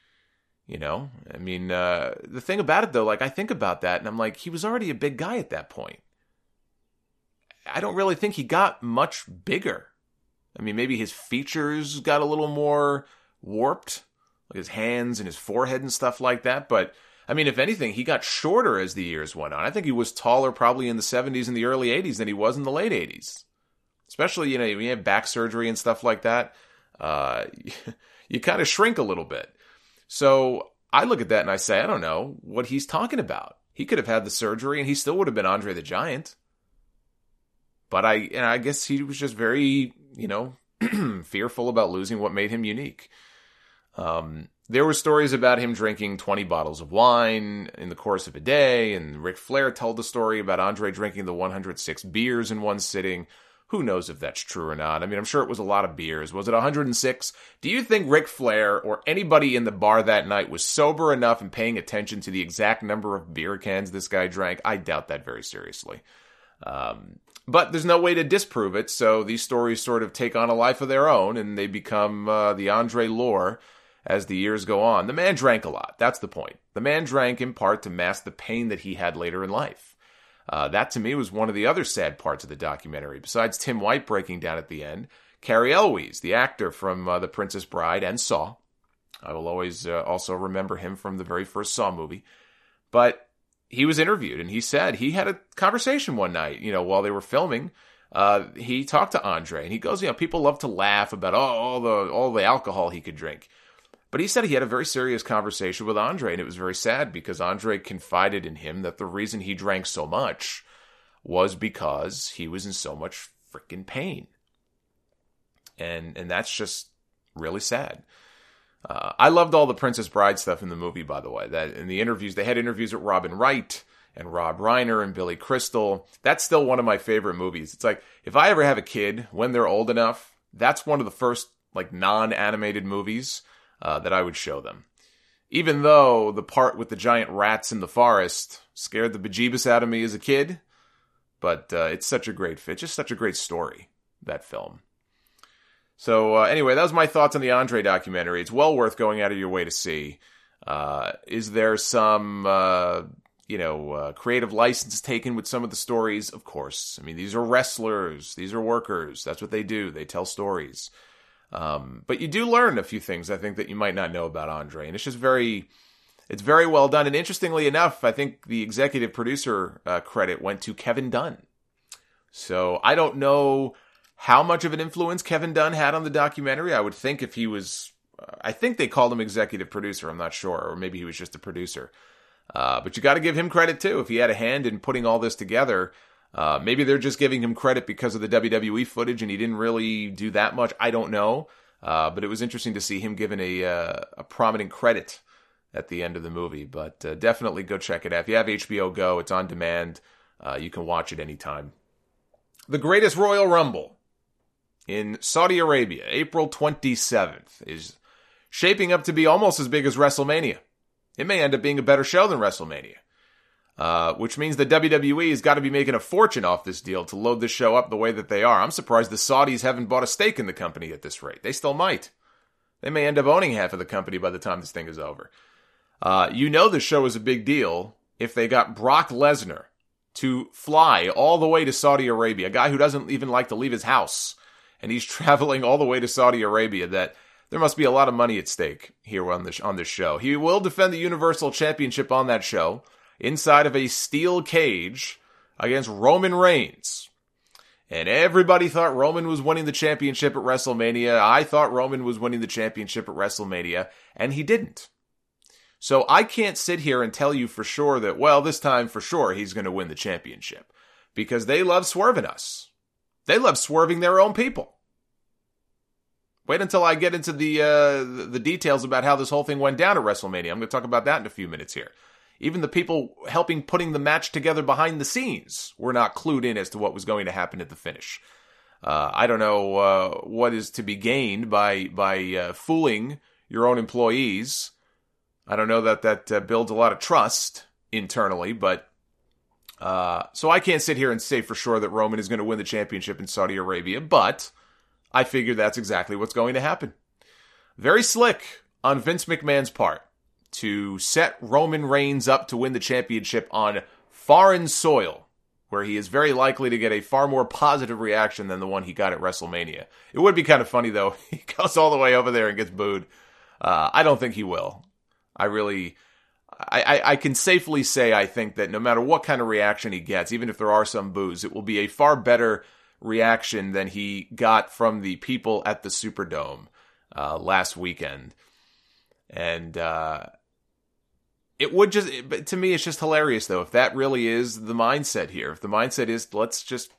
The thing about it, though, I think about that, and I'm like, he was already a big guy at that point. I don't really think he got much bigger. Maybe his features got a little more warped, like his hands and his forehead and stuff like that, but if anything, he got shorter as the years went on. I think he was taller probably in the 70s and the early 80s than he was in the late 80s. Especially, when you have back surgery and stuff like that, you kind of shrink a little bit. So I look at that and I say, I don't know what he's talking about. He could have had the surgery and he still would have been Andre the Giant. But I guess he was just very, fearful about losing what made him unique. There were stories about him drinking 20 bottles of wine in the course of a day, and Ric Flair told the story about Andre drinking the 106 beers in one sitting. Who knows if that's true or not? I'm sure it was a lot of beers. Was it 106? Do you think Ric Flair or anybody in the bar that night was sober enough and paying attention to the exact number of beer cans this guy drank? I doubt that very seriously. But there's no way to disprove it, so these stories sort of take on a life of their own, and they become the Andre lore as the years go on. The man drank a lot. That's the point. The man drank in part to mask the pain that he had later in life. That, to me, was one of the other sad parts of the documentary. Besides Tim White breaking down at the end, Cary Elwes, the actor from The Princess Bride and Saw. I will always also remember him from the very first Saw movie. But he was interviewed, and he said he had a conversation one night, while they were filming. He talked to Andre, and he goes, people love to laugh about all the alcohol he could drink. But he said he had a very serious conversation with Andre, and it was very sad because Andre confided in him that the reason he drank so much was because he was in so much freaking pain. And that's just really sad. I loved all the Princess Bride stuff in the movie, by the way. That in the interviews, they had interviews with Robin Wright and Rob Reiner and Billy Crystal. That's still one of my favorite movies. It's like, if I ever have a kid, when they're old enough, that's one of the first non-animated movies that I would show them. Even though the part with the giant rats in the forest scared the bejeebus out of me as a kid, but it's such a great fit, just such a great story, that film. So anyway, that was my thoughts on the Andre documentary. It's well worth going out of your way to see. Is there some creative license taken with some of the stories, of course. I mean, these are wrestlers. These are workers. That's what they do. They tell stories. But you do learn a few things, I think, that you might not know about Andre. And it's just it's very well done. And interestingly enough, I think the executive producer credit went to Kevin Dunn. So I don't know how much of an influence Kevin Dunn had on the documentary. I would think if he was, I think they called him executive producer. I'm not sure. Or maybe he was just a producer. But you got to give him credit too. If he had a hand in putting all this together, maybe they're just giving him credit because of the WWE footage and he didn't really do that much. I don't know. But it was interesting to see him given a prominent credit at the end of the movie. But definitely go check it out. If you have HBO Go, it's on demand. You can watch it anytime. The Greatest Royal Rumble in Saudi Arabia, April 27th, is shaping up to be almost as big as WrestleMania. It may end up being a better show than WrestleMania. Which means the WWE has got to be making a fortune off this deal to load this show up the way that they are. I'm surprised the Saudis haven't bought a stake in the company at this rate. They still might. They may end up owning half of the company by the time this thing is over. The show is a big deal if they got Brock Lesnar to fly all the way to Saudi Arabia, a guy who doesn't even like to leave his house, and he's traveling all the way to Saudi Arabia. That there must be a lot of money at stake here on this show. He will defend the Universal Championship on that show, inside of a steel cage against Roman Reigns. And everybody thought Roman was winning the championship at WrestleMania. I thought Roman was winning the championship at WrestleMania, and he didn't. So I can't sit here and tell you for sure that, well, this time for sure he's going to win the championship. Because they love swerving us. They love swerving their own people. Wait until I get into the details about how this whole thing went down at WrestleMania. I'm going to talk about that in a few minutes here. Even the people putting the match together behind the scenes were not clued in as to what was going to happen at the finish. I don't know what is to be gained by fooling your own employees. I don't know that builds a lot of trust internally, but so I can't sit here and say for sure that Roman is going to win the championship in Saudi Arabia, but I figure that's exactly what's going to happen. Very slick on Vince McMahon's part to set Roman Reigns up to win the championship on foreign soil, where he is very likely to get a far more positive reaction than the one he got at WrestleMania. It would be kind of funny, though. He goes all the way over there and gets booed. I don't think he will. I can safely say I think that no matter what kind of reaction he gets, even if there are some boos, it will be a far better reaction than he got from the people at the Superdome last weekend. And it would to me, it's just hilarious, though, if that really is the mindset here. If the mindset is, let's just,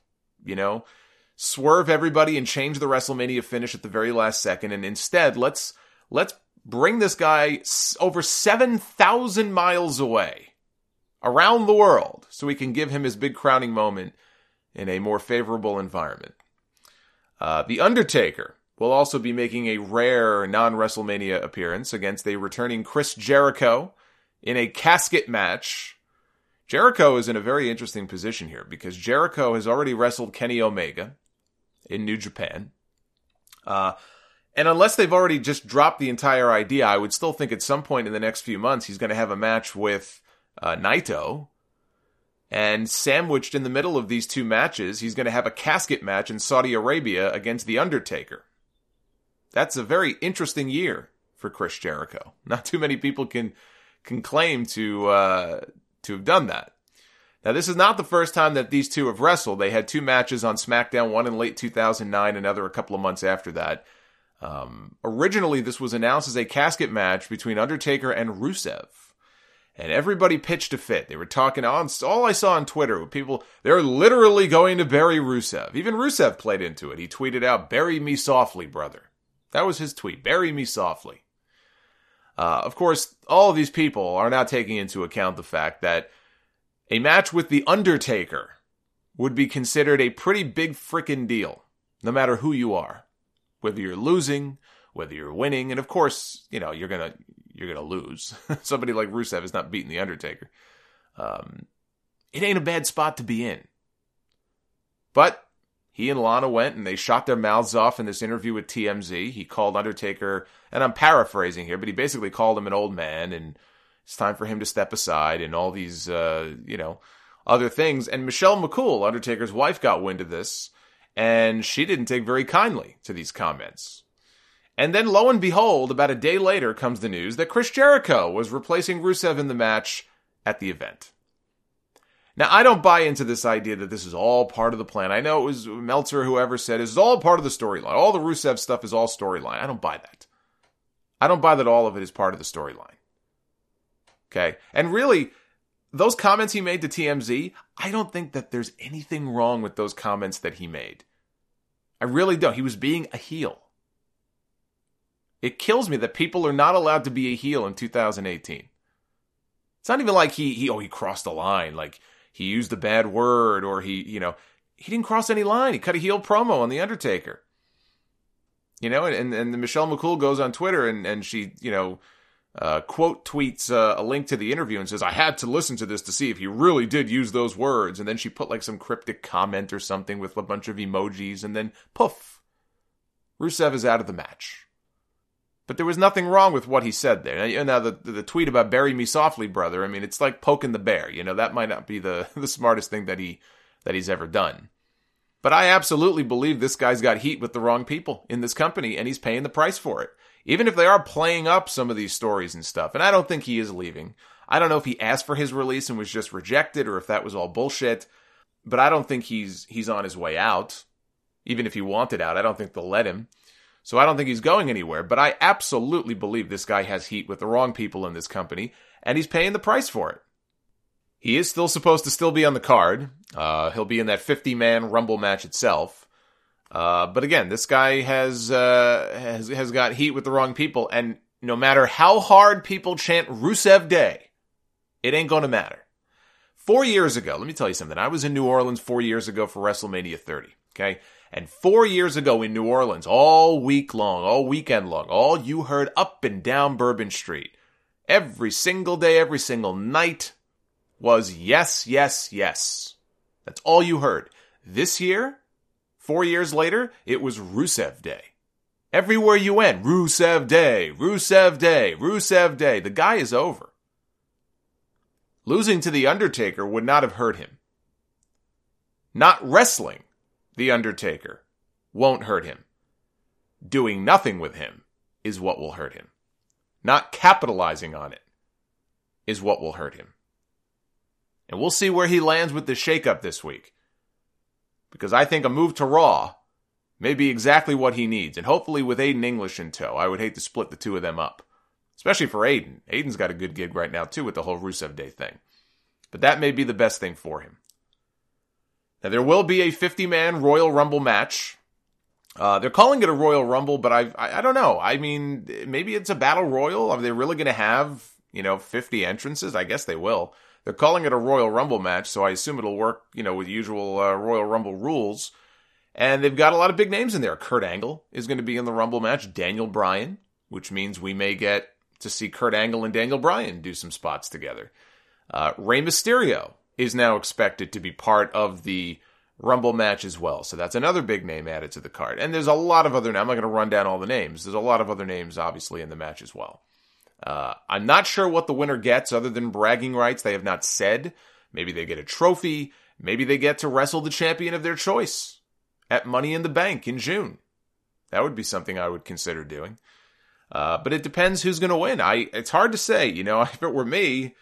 swerve everybody and change the WrestleMania finish at the very last second, and instead, let's bring this guy over 7,000 miles away, around the world, so we can give him his big crowning moment in a more favorable environment. The Undertaker will also be making a rare non-WrestleMania appearance against a returning Chris Jericho in a casket match. Jericho is in a very interesting position here because Jericho has already wrestled Kenny Omega in New Japan. And unless they've already just dropped the entire idea, I would still think at some point in the next few months he's going to have a match with Naito. And sandwiched in the middle of these two matches, he's going to have a casket match in Saudi Arabia against The Undertaker. That's a very interesting year for Chris Jericho. Not too many people can claim to have done that. Now, this is not the first time that these two have wrestled. They had two matches on SmackDown, one in late 2009, another a couple of months after that. Originally, this was announced as a casket match between Undertaker and Rusev. And everybody pitched a fit. They were talking on, all I saw on Twitter were people, they're literally going to bury Rusev. Even Rusev played into it. He tweeted out, "Bury me softly, brother." That was his tweet, "Bury me softly." Of course, all of these people are not taking into account the fact that a match with The Undertaker would be considered a pretty big frickin' deal, no matter who you are. Whether you're losing, whether you're winning, and of course, you're gonna lose. Somebody like Rusev is not beating The Undertaker. It ain't a bad spot to be in. But he and Lana went and they shot their mouths off in this interview with TMZ. He called Undertaker, and I'm paraphrasing here, but he basically called him an old man and It's time for him to step aside and all these, other things. And Michelle McCool, Undertaker's wife, got wind of this, and she didn't take very kindly to these comments. And then, lo and behold, about a day later comes the news that Chris Jericho was replacing Rusev in the match at the event. Now, I don't buy into this idea that this is all part of the plan. I know it was Meltzer, whoever said it's all part of the storyline. All the Rusev stuff is all storyline. I don't buy that. I don't buy that all of it is part of the storyline. Okay? And really, those comments he made to TMZ, I don't think that there's anything wrong with those comments that he made. I really don't. He was being a heel. It kills me that people are not allowed to be a heel in 2018. It's not even like he crossed the line, like he used a bad word, or he didn't cross any line. He cut a heel promo on The Undertaker. And Michelle McCool goes on Twitter and she, quote tweets a link to the interview and says, I had to listen to this to see if he really did use those words. And then she put like some cryptic comment or something with a bunch of emojis, and then poof, Rusev is out of the match. But there was nothing wrong with what he said there. Now, the tweet about "bury me softly, brother," I mean, it's like poking the bear. That might not be the smartest thing that he's ever done. But I absolutely believe this guy's got heat with the wrong people in this company, and he's paying the price for it. Even if they are playing up some of these stories and stuff. And I don't think he is leaving. I don't know if he asked for his release and was just rejected, or if that was all bullshit. But I don't think he's on his way out. Even if he wanted out, I don't think they'll let him. So I don't think he's going anywhere, but I absolutely believe this guy has heat with the wrong people in this company, and he's paying the price for it. He is still supposed to still be on the card. He'll be in that 50-man Rumble match itself. But again, this guy has got heat with the wrong people, and no matter how hard people chant Rusev Day, it ain't going to matter. 4 years ago, let me tell you something. I was in New Orleans 4 years ago for WrestleMania 30, okay? And 4 years ago in New Orleans, all weekend long, all you heard up and down Bourbon Street, every single day, every single night, was yes, yes, yes. That's all you heard. This year, 4 years later, it was Rusev Day. Everywhere you went, Rusev Day, Rusev Day, Rusev Day. The guy is over. Losing to The Undertaker would not have hurt him. Not wrestling The Undertaker won't hurt him. Doing nothing with him is what will hurt him. Not capitalizing on it is what will hurt him. And we'll see where he lands with the shakeup this week. Because I think a move to Raw may be exactly what he needs. And hopefully with Aiden English in tow. I would hate to split the two of them up. Especially for Aiden. Aiden's got a good gig right now too with the whole Rusev Day thing. But that may be the best thing for him. Now, there will be a 50-man Royal Rumble match. They're calling it a Royal Rumble, but I don't know. I mean, maybe it's a Battle Royal. Are they really going to have, 50 entrances? I guess they will. They're calling it a Royal Rumble match, so I assume it'll work, with usual Royal Rumble rules. And they've got a lot of big names in there. Kurt Angle is going to be in the Rumble match. Daniel Bryan, which means we may get to see Kurt Angle and Daniel Bryan do some spots together. Rey Mysterio is now expected to be part of the Rumble match as well. So that's another big name added to the card. And there's a lot of other names. I'm not going to run down all the names. There's a lot of other names, obviously, in the match as well. I'm not sure what the winner gets other than bragging rights. They have not said. Maybe they get a trophy. Maybe they get to wrestle the champion of their choice at Money in the Bank in June. That would be something I would consider doing. But it depends who's going to win. It's hard to say. If it were me,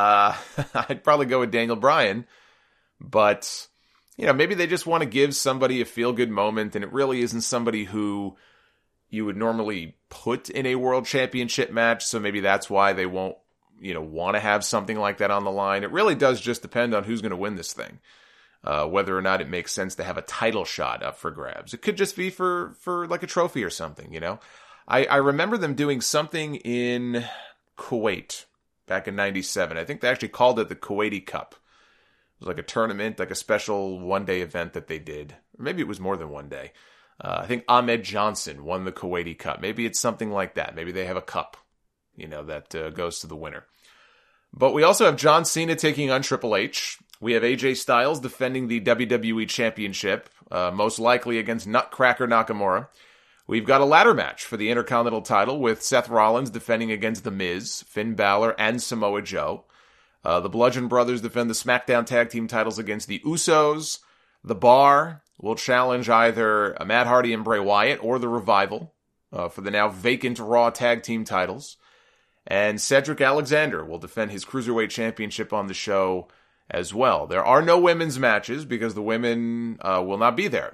I'd probably go with Daniel Bryan. But, maybe they just want to give somebody a feel-good moment, and it really isn't somebody who you would normally put in a world championship match, so maybe that's why they won't, want to have something like that on the line. It really does just depend on who's going to win this thing. Whether or not it makes sense to have a title shot up for grabs. It could just be for like a trophy or something, I remember them doing something in Kuwait back in 97. I think they actually called it the Kuwaiti Cup. It was like a tournament, like a special one-day event that they did. Or maybe it was more than one day. I think Ahmed Johnson won the Kuwaiti Cup. Maybe it's something like that. Maybe they have a cup, that goes to the winner. But we also have John Cena taking on Triple H. We have AJ Styles defending the WWE Championship, most likely against Nutcracker Nakamura. We've got a ladder match for the Intercontinental title with Seth Rollins defending against The Miz, Finn Balor, and Samoa Joe. The Bludgeon Brothers defend the SmackDown Tag Team titles against the Usos. The Bar will challenge either Matt Hardy and Bray Wyatt or The Revival for the now vacant Raw Tag Team titles. And Cedric Alexander will defend his Cruiserweight Championship on the show as well. There are no women's matches because the women will not be there,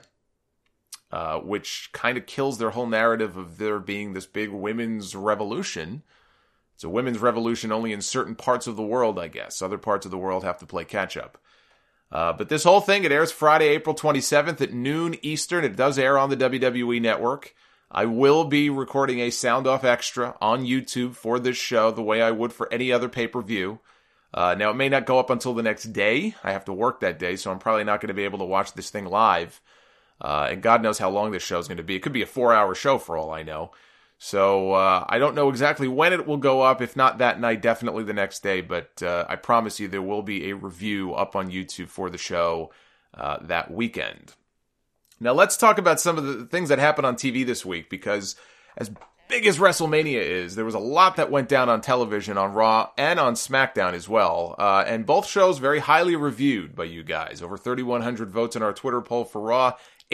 which kind of kills their whole narrative of there being this big women's revolution. It's a women's revolution only in certain parts of the world, I guess. Other parts of the world have to play catch-up. But this whole thing, it airs Friday, April 27th at noon Eastern. It does air on the WWE Network. I will be recording a sound-off extra on YouTube for this show the way I would for any other pay-per-view. Now, it may not go up until the next day. I have to work that day, so I'm probably not going to be able to watch this thing live. And God knows how long this show is going to be. It could be a 4-hour show for all I know. So I don't know exactly when it will go up. If not that night, definitely the next day. But I promise you there will be a review up on YouTube for the show that weekend. Now let's talk about some of the things that happened on TV this week, because as big as WrestleMania is, there was a lot that went down on television, on Raw and on SmackDown as well. And both shows very highly reviewed by you guys. Over 3,100 votes in our Twitter poll for Raw.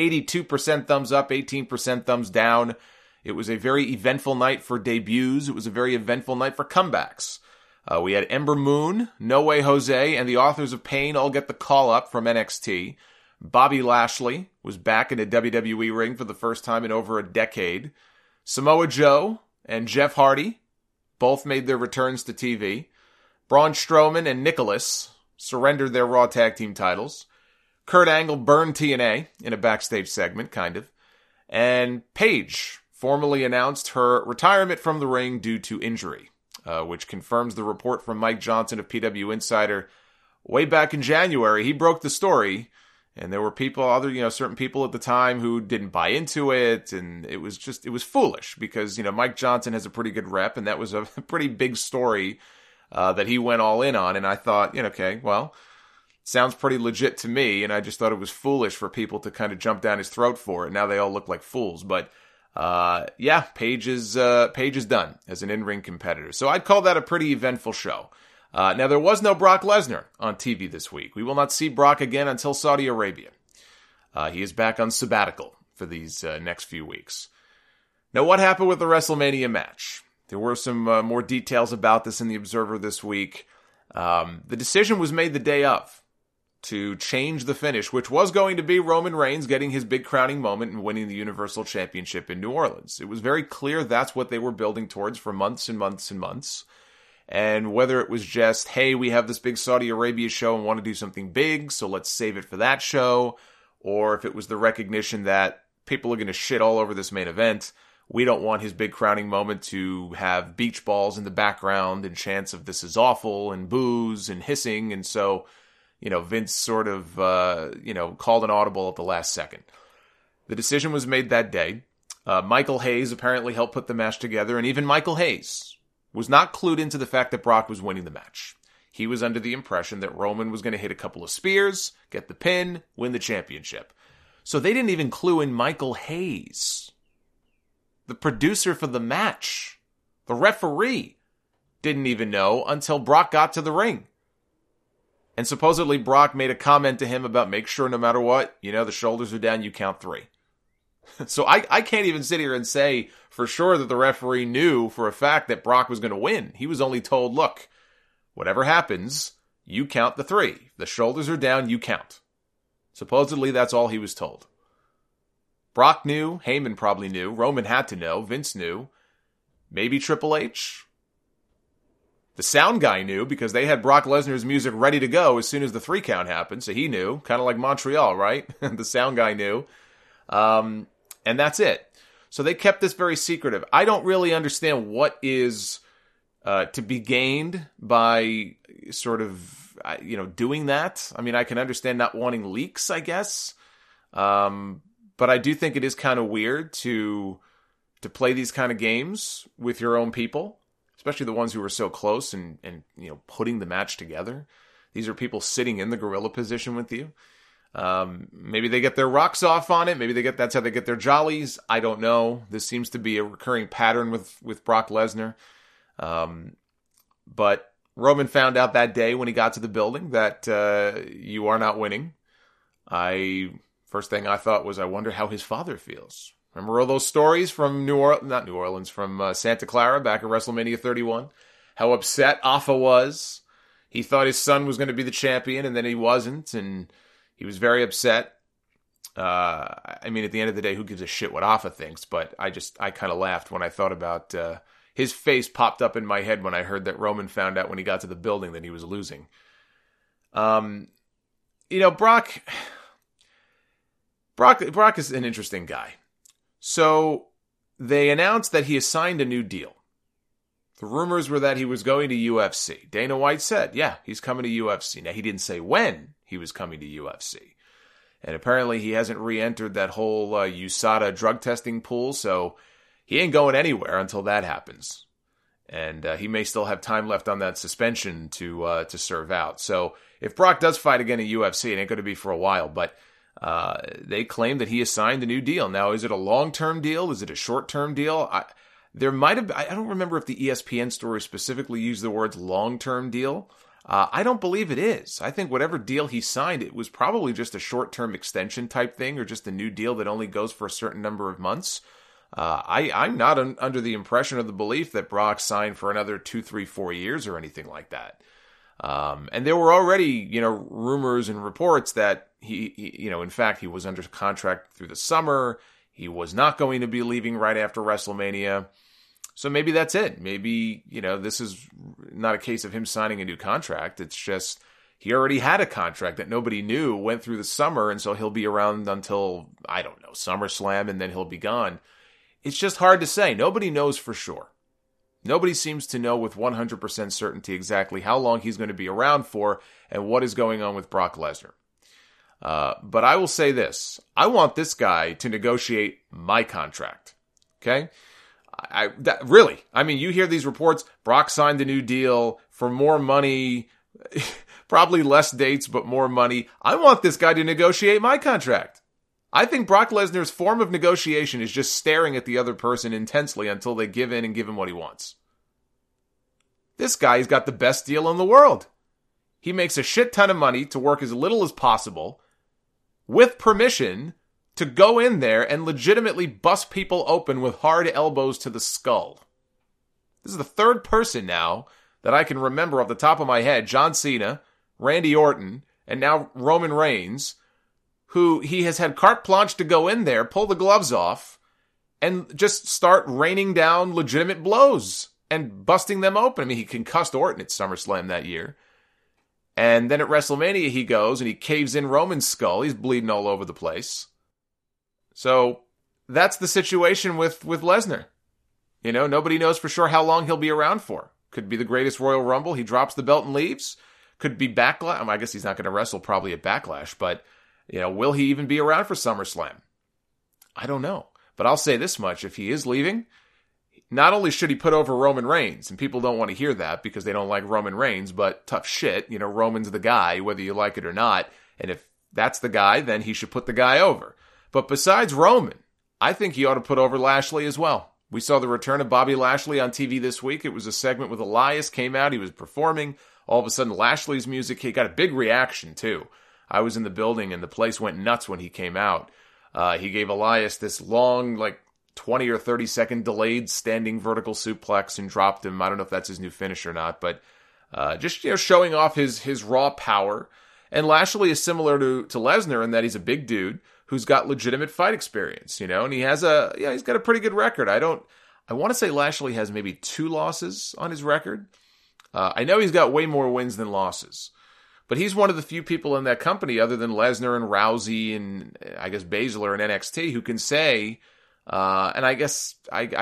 82% thumbs up, 18% thumbs down. It was a very eventful night for debuts. It was a very eventful night for comebacks. We had Ember Moon, No Way Jose, and the Authors of Pain all get the call up from NXT. Bobby Lashley was back in a WWE ring for the first time in over a decade. Samoa Joe and Jeff Hardy both made their returns to TV. Braun Strowman and Nicholas surrendered their Raw Tag Team titles. Kurt Angle burned TNA in a backstage segment, kind of. And Paige formally announced her retirement from the ring due to injury, which confirms the report from Mike Johnson of PW Insider. Way back in January, he broke the story, and there were certain people at the time who didn't buy into it, and it was foolish because, Mike Johnson has a pretty good rep, and that was a pretty big story that he went all in on, and I thought, okay, well, sounds pretty legit to me, and I just thought it was foolish for people to kind of jump down his throat for it. Now they all look like fools, but Paige is done as an in-ring competitor. So I'd call that a pretty eventful show. Now there was no Brock Lesnar on TV this week. We will not see Brock again until Saudi Arabia. He is back on sabbatical for these next few weeks. Now what happened with the WrestleMania match? There were some more details about this in the Observer this week. The decision was made the day of to change the finish, which was going to be Roman Reigns getting his big crowning moment and winning the Universal Championship in New Orleans. It was very clear that's what they were building towards for months and months and months. And whether it was just, hey, we have this big Saudi Arabia show and want to do something big, so let's save it for that show, or if it was the recognition that people are going to shit all over this main event, we don't want his big crowning moment to have beach balls in the background and chants of this is awful and boos and hissing, and so Vince sort of, called an audible at the last second. The decision was made that day. Michael Hayes apparently helped put the match together, and even Michael Hayes was not clued into the fact that Brock was winning the match. He was under the impression that Roman was going to hit a couple of spears, get the pin, win the championship. So they didn't even clue in Michael Hayes, the producer for the match. The referee didn't even know until Brock got to the ring. And supposedly Brock made a comment to him about make sure no matter what, the shoulders are down, you count 3. So I can't even sit here and say for sure that the referee knew for a fact that Brock was going to win. He was only told, look, whatever happens, you count the 3. The shoulders are down, you count. Supposedly that's all he was told. Brock knew, Heyman probably knew, Roman had to know, Vince knew, maybe Triple H. The sound guy knew because they had Brock Lesnar's music ready to go as soon as the 3 count happened, so he knew, kind of like Montreal, right? The sound guy knew. And that's it. So they kept this very secretive. I don't really understand what is to be gained by sort of, doing that. I mean, I can understand not wanting leaks, I guess. But I do think it is kind of weird to play these kind of games with your own people, especially the ones who are so close and putting the match together. These are people sitting in the gorilla position with you. Maybe they get their rocks off on it. Maybe that's how they get their jollies. I don't know. This seems to be a recurring pattern with Brock Lesnar. But Roman found out that day when he got to the building that you are not winning. First thing I thought was, I wonder how his father feels. Remember all those stories from from Santa Clara back at WrestleMania 31? How upset Afa was. He thought his son was going to be the champion, and then he wasn't, and he was very upset. I mean, at the end of the day, who gives a shit what Afa thinks? But I kind of laughed when I thought about his face popped up in my head when I heard that Roman found out when he got to the building that he was losing. Brock is an interesting guy. So they announced that he has signed a new deal. The rumors were that he was going to UFC. Dana White said, yeah, he's coming to UFC. Now, he didn't say when he was coming to UFC. And apparently he hasn't re-entered that whole USADA drug testing pool, so he ain't going anywhere until that happens. And he may still have time left on that suspension to serve out. So if Brock does fight again at UFC, it ain't going to be for a while, but they claim that he has signed a new deal. Now, is it a long-term deal? Is it a short-term deal? I don't remember if the ESPN story specifically used the words long-term deal. I don't believe it is. I think whatever deal he signed, it was probably just a short-term extension type thing, or just a new deal that only goes for a certain number of months. I'm not under the impression or the belief that Brock signed for another 2, 3, 4 years or anything like that. And there were already, rumors and reports that he, in fact, he was under contract through the summer. He was not going to be leaving right after WrestleMania. So maybe that's it. Maybe, this is not a case of him signing a new contract. It's just he already had a contract that nobody knew, went through the summer, and so he'll be around until, I don't know, SummerSlam, and then he'll be gone. It's just hard to say. Nobody knows for sure. Nobody seems to know with 100% certainty exactly how long he's going to be around for and what is going on with Brock Lesnar. But I will say this. I want this guy to negotiate my contract. Okay? Really. I mean, you hear these reports, Brock signed a new deal for more money, probably less dates, but more money. I want this guy to negotiate my contract. I think Brock Lesnar's form of negotiation is just staring at the other person intensely until they give in and give him what he wants. This guy's got the best deal in the world. He makes a shit ton of money to work as little as possible, with permission to go in there and legitimately bust people open with hard elbows to the skull. This is the third person now that I can remember off the top of my head, John Cena, Randy Orton, and now Roman Reigns, who he has had carte blanche to go in there, pull the gloves off, and just start raining down legitimate blows and busting them open. I mean, he concussed Orton at SummerSlam that year. And then at WrestleMania he goes and he caves in Roman's skull. He's bleeding all over the place. So that's the situation with Lesnar. Nobody knows for sure how long he'll be around for. Could be the greatest Royal Rumble. He drops the belt and leaves. Could be Backlash. I guess he's not going to wrestle probably at Backlash, but will he even be around for SummerSlam? I don't know. But I'll say this much. If he is leaving, not only should he put over Roman Reigns, and people don't want to hear that because they don't like Roman Reigns, but tough shit, Roman's the guy, whether you like it or not. And if that's the guy, then he should put the guy over. But besides Roman, I think he ought to put over Lashley as well. We saw the return of Bobby Lashley on TV this week. It was a segment with Elias, came out, he was performing. All of a sudden, Lashley's music, he got a big reaction too. I was in the building and the place went nuts when he came out. He gave Elias this long, 20 or 30 second delayed standing vertical suplex and dropped him. I don't know if that's his new finish or not, but just showing off his raw power. And Lashley is similar to Lesnar in that he's a big dude who's got legitimate fight experience, and he has he's got a pretty good record. I want to say Lashley has maybe 2 losses on his record. I know he's got way more wins than losses. But he's one of the few people in that company, other than Lesnar and Rousey and I guess Baszler and NXT, who can say, and I guess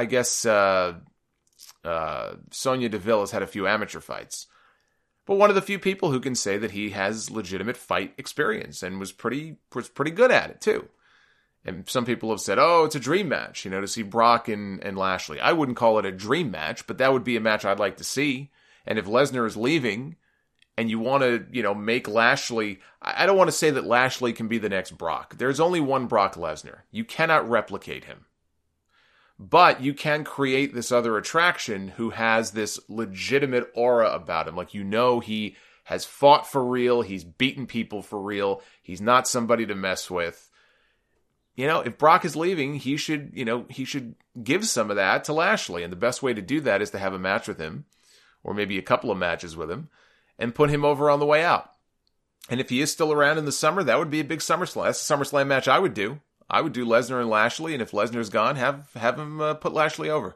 Sonya Deville has had a few amateur fights, but one of the few people who can say that he has legitimate fight experience and was pretty good at it too. And some people have said, oh, it's a dream match, to see Brock and Lashley. I wouldn't call it a dream match, but that would be a match I'd like to see. And if Lesnar is leaving, and you want to, make Lashley, I don't want to say that Lashley can be the next Brock. There's only one Brock Lesnar. You cannot replicate him. But you can create this other attraction who has this legitimate aura about him. Like, he has fought for real. He's beaten people for real. He's not somebody to mess with. If Brock is leaving, he should give some of that to Lashley. And the best way to do that is to have a match with him, or maybe a couple of matches with him, and put him over on the way out. And if he is still around in the summer, that would be a big SummerSlam. That's a SummerSlam match I would do. I would do Lesnar and Lashley, and if Lesnar's gone, have him put Lashley over.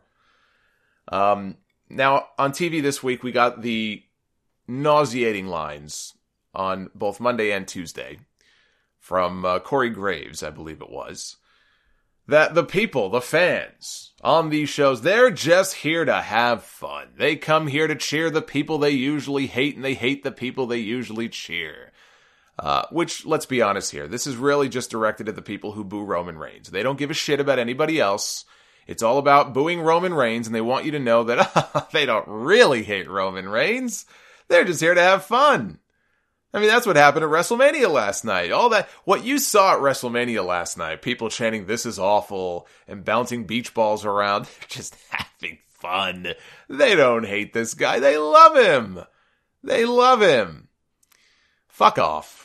Now, on TV this week, we got the nauseating lines on both Monday and Tuesday from Corey Graves, I believe it was, that the people, the fans on these shows, they're just here to have fun. They come here to cheer the people they usually hate, and they hate the people they usually cheer. Which, let's be honest here, this is really just directed at the people who boo Roman Reigns. They don't give a shit about anybody else. It's all about booing Roman Reigns, and they want you to know that they don't really hate Roman Reigns. They're just here to have fun. I mean, that's what happened at WrestleMania last night. What you saw at WrestleMania last night, people chanting, "This is awful," and bouncing beach balls around, they're just having fun. They don't hate this guy. They love him. They love him. Fuck off.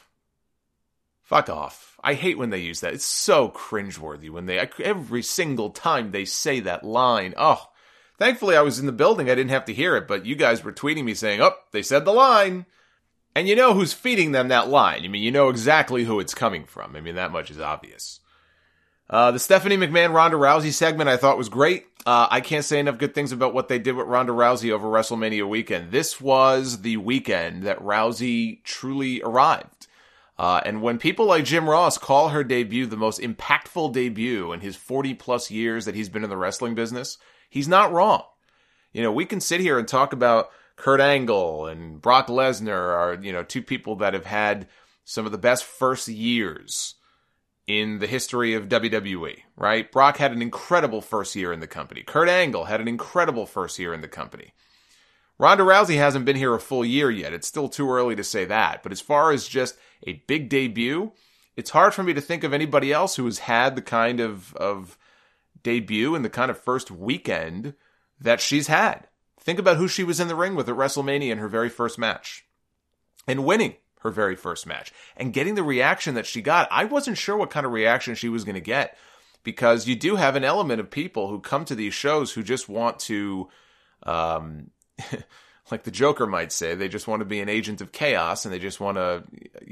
Fuck off. I hate when they use that. It's so cringeworthy when every single time they say that line. Oh, thankfully I was in the building. I didn't have to hear it, but you guys were tweeting me saying, "Oh, they said the line." And you know who's feeding them that line. I mean, you know exactly who it's coming from. I mean, that much is obvious. The Stephanie McMahon Ronda Rousey segment I thought was great. I can't say enough good things about what they did with Ronda Rousey over WrestleMania weekend. This was the weekend that Rousey truly arrived. And when people like Jim Ross call her debut the most impactful debut in his 40-plus years that he's been in the wrestling business, he's not wrong. We can sit here and talk about Kurt Angle and Brock Lesnar are, two people that have had some of the best first years in the history of WWE, right? Brock had an incredible first year in the company. Kurt Angle had an incredible first year in the company. Ronda Rousey hasn't been here a full year yet. It's still too early to say that. But as far as just a big debut, it's hard for me to think of anybody else who has had the kind of debut and the kind of first weekend that she's had. Think about who she was in the ring with at WrestleMania in her very first match. And winning her very first match. And getting the reaction that she got. I wasn't sure what kind of reaction she was going to get. Because you do have an element of people who come to these shows who just want to, like the Joker might say, they just want to be an agent of chaos. And they just want to,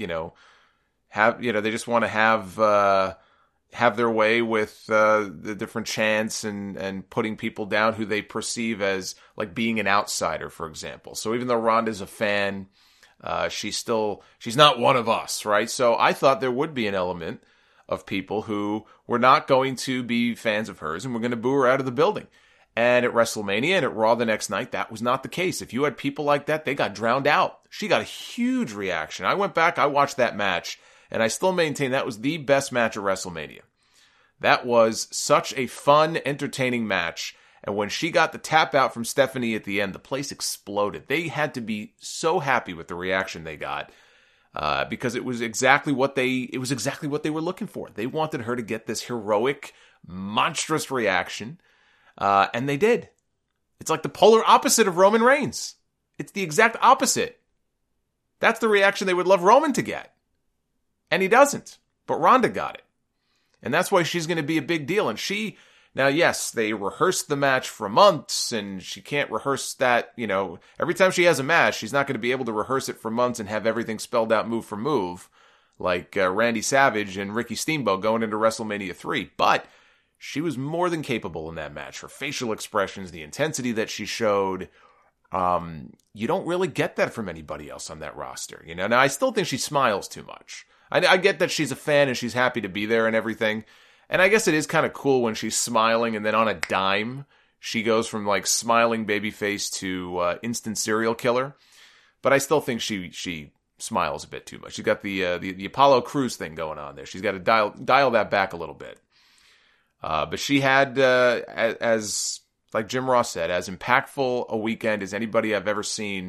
they just want to have their way with the different chants and putting people down who they perceive as like being an outsider, for example. So even though Ronda's a fan, she's not one of us, right? So I thought there would be an element of people who were not going to be fans of hers and were going to boo her out of the building. And at WrestleMania and at Raw the next night, that was not the case. If you had people like that, they got drowned out. She got a huge reaction. I went back, I watched that match, and I still maintain that was the best match at WrestleMania. That was such a fun, entertaining match. And when she got the tap out from Stephanie at the end, the place exploded. They had to be so happy with the reaction they got because it was exactly what they were looking for. They wanted her to get this heroic, monstrous reaction, and they did. It's like the polar opposite of Roman Reigns. It's the exact opposite. That's the reaction they would love Roman to get. And he doesn't. But Ronda got it. And that's why she's going to be a big deal. And now, yes, they rehearsed the match for months, and she can't rehearse that, every time she has a match, she's not going to be able to rehearse it for months and have everything spelled out move for move, like Randy Savage and Ricky Steamboat going into WrestleMania 3. But she was more than capable in that match. Her facial expressions, the intensity that she showed, you don't really get that from anybody else on that roster. Now, I still think she smiles too much. I get that she's a fan and she's happy to be there and everything. And I guess it is kind of cool when she's smiling and then on a dime, she goes from like smiling babyface to instant serial killer. But I still think she smiles a bit too much. She's got the Apollo Crews thing going on there. She's got to dial that back a little bit. But she had, as like Jim Ross said, as impactful a weekend as anybody I've ever seen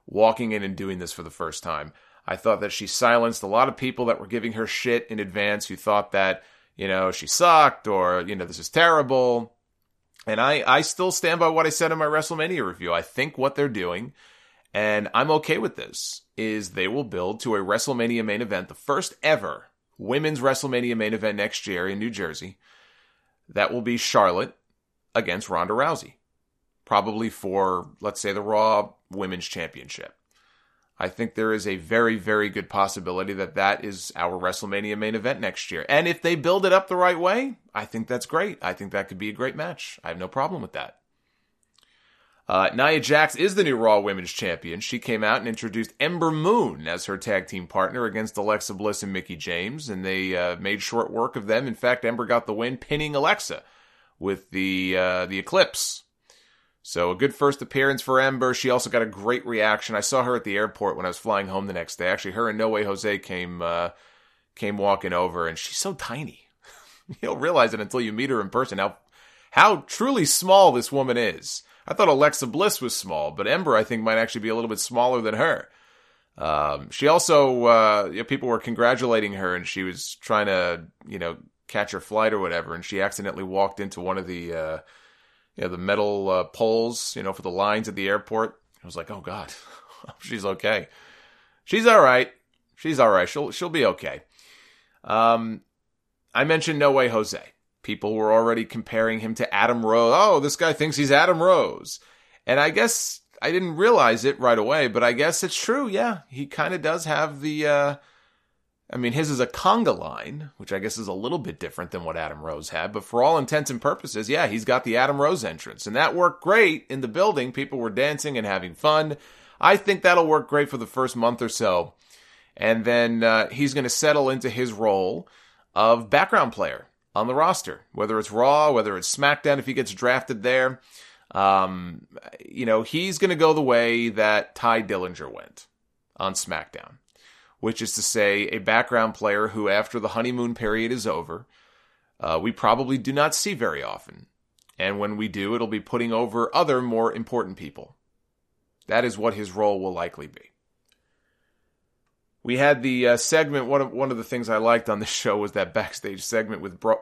walking in and doing this for the first time. I thought that she silenced a lot of people that were giving her shit in advance who thought that, she sucked or, this is terrible. And I still stand by what I said in my WrestleMania review. I think what they're doing, and I'm okay with this, is they will build to a WrestleMania main event, the first ever women's WrestleMania main event next year in New Jersey. That will be Charlotte against Ronda Rousey. Probably for, let's say, the Raw Women's Championship. I think there is a very, very good possibility that that is our WrestleMania main event next year. And if they build it up the right way, I think that's great. I think that could be a great match. I have no problem with that. Nia Jax is the new Raw Women's Champion. She came out and introduced Ember Moon as her tag team partner against Alexa Bliss and Mickie James, and they made short work of them. In fact, Ember got the win, pinning Alexa with the Eclipse. So a good first appearance for Ember. She also got a great reaction. I saw her at the airport when I was flying home the next day. Actually, her and No Way Jose came walking over, and she's so tiny. You don't realize it until you meet her in person, how truly small this woman is. I thought Alexa Bliss was small, but Ember, I think, might actually be a little bit smaller than her. She also, people were congratulating her, and she was trying to, catch her flight or whatever, and she accidentally walked into one of the metal poles, for the lines at the airport. I was like, oh God, she's okay. She's all right. She'll be okay. I mentioned No Way Jose. People were already comparing him to Adam Rose. Oh, this guy thinks he's Adam Rose. And I guess I didn't realize it right away, but I guess it's true. Yeah, he kind of does have the, his is a conga line, which I guess is a little bit different than what Adam Rose had. But for all intents and purposes, yeah, he's got the Adam Rose entrance. And that worked great in the building. People were dancing and having fun. I think that'll work great for the first month or so. And then he's going to settle into his role of background player on the roster, whether it's Raw, whether it's SmackDown, if he gets drafted there. He's going to go the way that Ty Dillinger went on SmackDown, which is to say a background player who, after the honeymoon period is over, we probably do not see very often. And when we do, it'll be putting over other more important people. That is what his role will likely be. We had the segment, one of the things I liked on this show was that backstage segment with Braun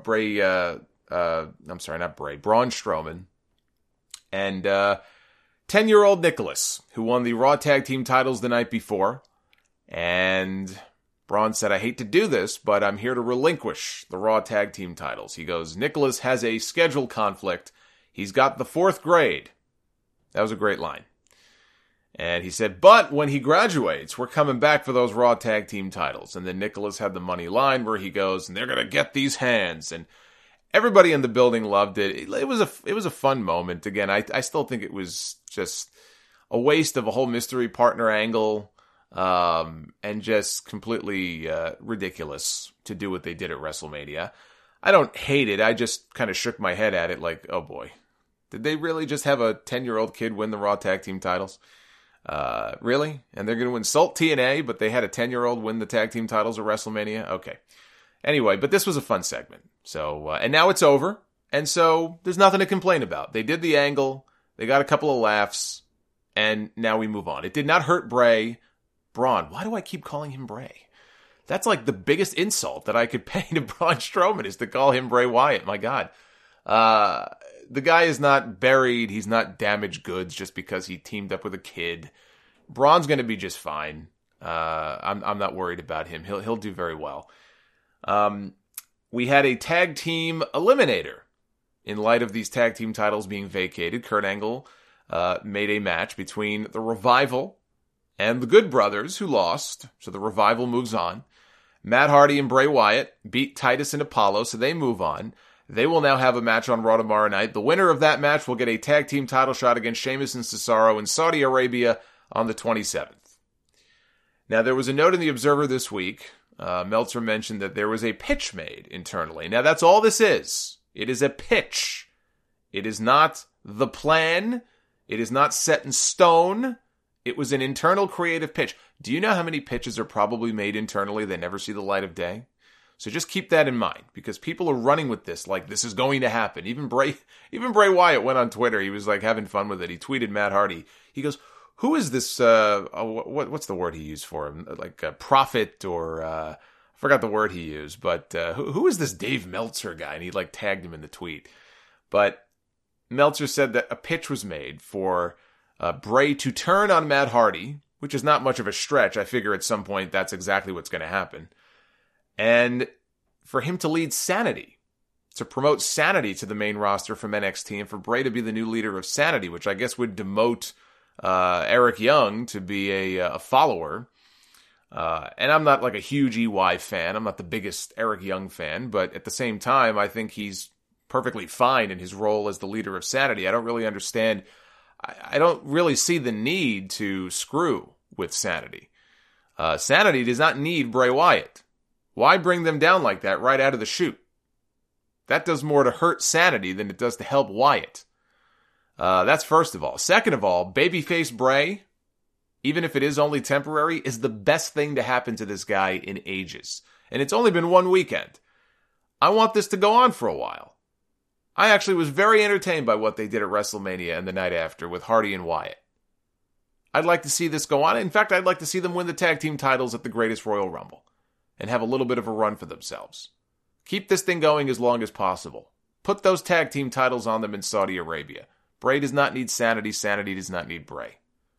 Strowman and 10-year-old Nicholas, who won the Raw Tag Team titles the night before. And Braun said, I hate to do this, but I'm here to relinquish the Raw Tag Team titles. He goes, Nicholas has a schedule conflict. He's got the 4th grade. That was a great line. And he said, but when he graduates, we're coming back for those Raw Tag Team titles. And then Nicholas had the money line where he goes, and they're going to get these hands. And everybody in the building loved it. It was a fun moment. Again, I still think it was just a waste of a whole mystery partner angle. And just completely ridiculous to do what they did at WrestleMania. I don't hate it. I just kind of shook my head at it like, oh boy. Did they really just have a 10-year-old kid win the Raw Tag Team titles? Really? And they're going to insult TNA, but they had a 10-year-old win the tag team titles at WrestleMania? Okay. Anyway, but this was a fun segment. So, and now it's over. And so there's nothing to complain about. They did the angle. They got a couple of laughs. And now we move on. It did not hurt Bray. Braun. Why do I keep calling him Bray? That's like the biggest insult that I could pay to Braun Strowman is to call him Bray Wyatt. My God. The guy is not buried. He's not damaged goods just because he teamed up with a kid. Braun's going to be just fine. I'm not worried about him. He'll do very well. We had a tag team eliminator in light of these tag team titles being vacated. Kurt Angle made a match between the Revival and the Good Brothers, who lost. So the Revival moves on. Matt Hardy and Bray Wyatt beat Titus and Apollo, so they move on. They will now have a match on Raw tomorrow night. The winner of that match will get a tag team title shot against Sheamus and Cesaro in Saudi Arabia on the 27th. Now, there was a note in the Observer this week. Meltzer mentioned that there was a pitch made internally. Now, that's all this is. It is a pitch. It is not the plan. It is not set in stone. It was an internal creative pitch. Do you know how many pitches are probably made internally that never see the light of day? So just keep that in mind, because people are running with this like this is going to happen. Even Bray Wyatt went on Twitter. He was like having fun with it. He tweeted Matt Hardy. He goes, who is this, what's the word he used for him? Like a prophet or, I forgot the word he used, but who is this Dave Meltzer guy? And he like tagged him in the tweet. But Meltzer said that a pitch was made for Bray to turn on Matt Hardy, which is not much of a stretch. I figure at some point that's exactly what's going to happen. And for him to lead Sanity, to promote Sanity to the main roster from NXT, and for Bray to be the new leader of Sanity, which I guess would demote Eric Young to be a follower. And I'm not like a huge EY fan. I'm not the biggest Eric Young fan, but at the same time, I think he's perfectly fine in his role as the leader of Sanity. I don't really understand. I don't really see the need to screw with Sanity. Sanity does not need Bray Wyatt. Why bring them down like that right out of the chute? That does more to hurt Sanity than it does to help Wyatt. That's first of all. Second of all, babyface Bray, even if it is only temporary, is the best thing to happen to this guy in ages. And it's only been one weekend. I want this to go on for a while. I actually was very entertained by what they did at WrestleMania and the night after with Hardy and Wyatt. I'd like to see this go on. In fact, I'd like to see them win the tag team titles at the Greatest Royal Rumble and have a little bit of a run for themselves. Keep this thing going as long as possible. Put those tag team titles on them in Saudi Arabia. Bray does not need Sanity. Sanity does not need Bray.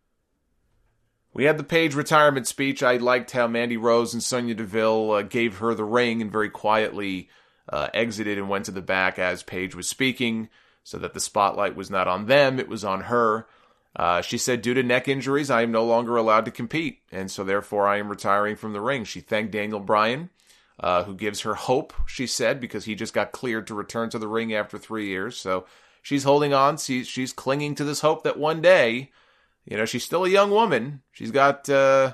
We had the Paige retirement speech. I liked how Mandy Rose and Sonya Deville gave her the ring and very quietly exited and went to the back as Paige was speaking so that the spotlight was not on them, it was on her. She said, due to neck injuries, I am no longer allowed to compete, and so therefore I am retiring from the ring. She thanked Daniel Bryan, who gives her hope, she said, because he just got cleared to return to the ring after 3 years. So she's holding on. She's clinging to this hope that one day, she's still a young woman. She's got, in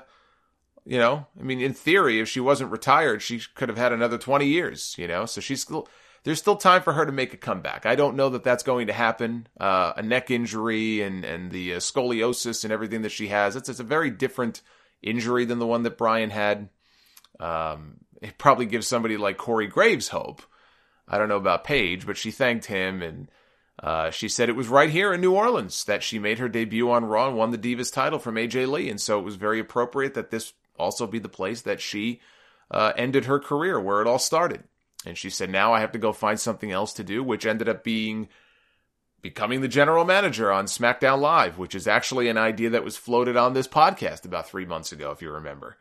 theory, if she wasn't retired, she could have had another 20 years, so there's still time for her to make a comeback. I don't know that that's going to happen. A neck injury and the scoliosis and everything that she has, it's a very different injury than the one that Bryan had. It probably gives somebody like Corey Graves hope. I don't know about Paige, but she thanked him, and she said it was right here in New Orleans that she made her debut on Raw and won the Divas title from AJ Lee, and so it was very appropriate that this also be the place that she ended her career, where it all started. And she said, now I have to go find something else to do, which ended up becoming the general manager on SmackDown Live, which is actually an idea that was floated on this podcast about 3 months ago, if you remember.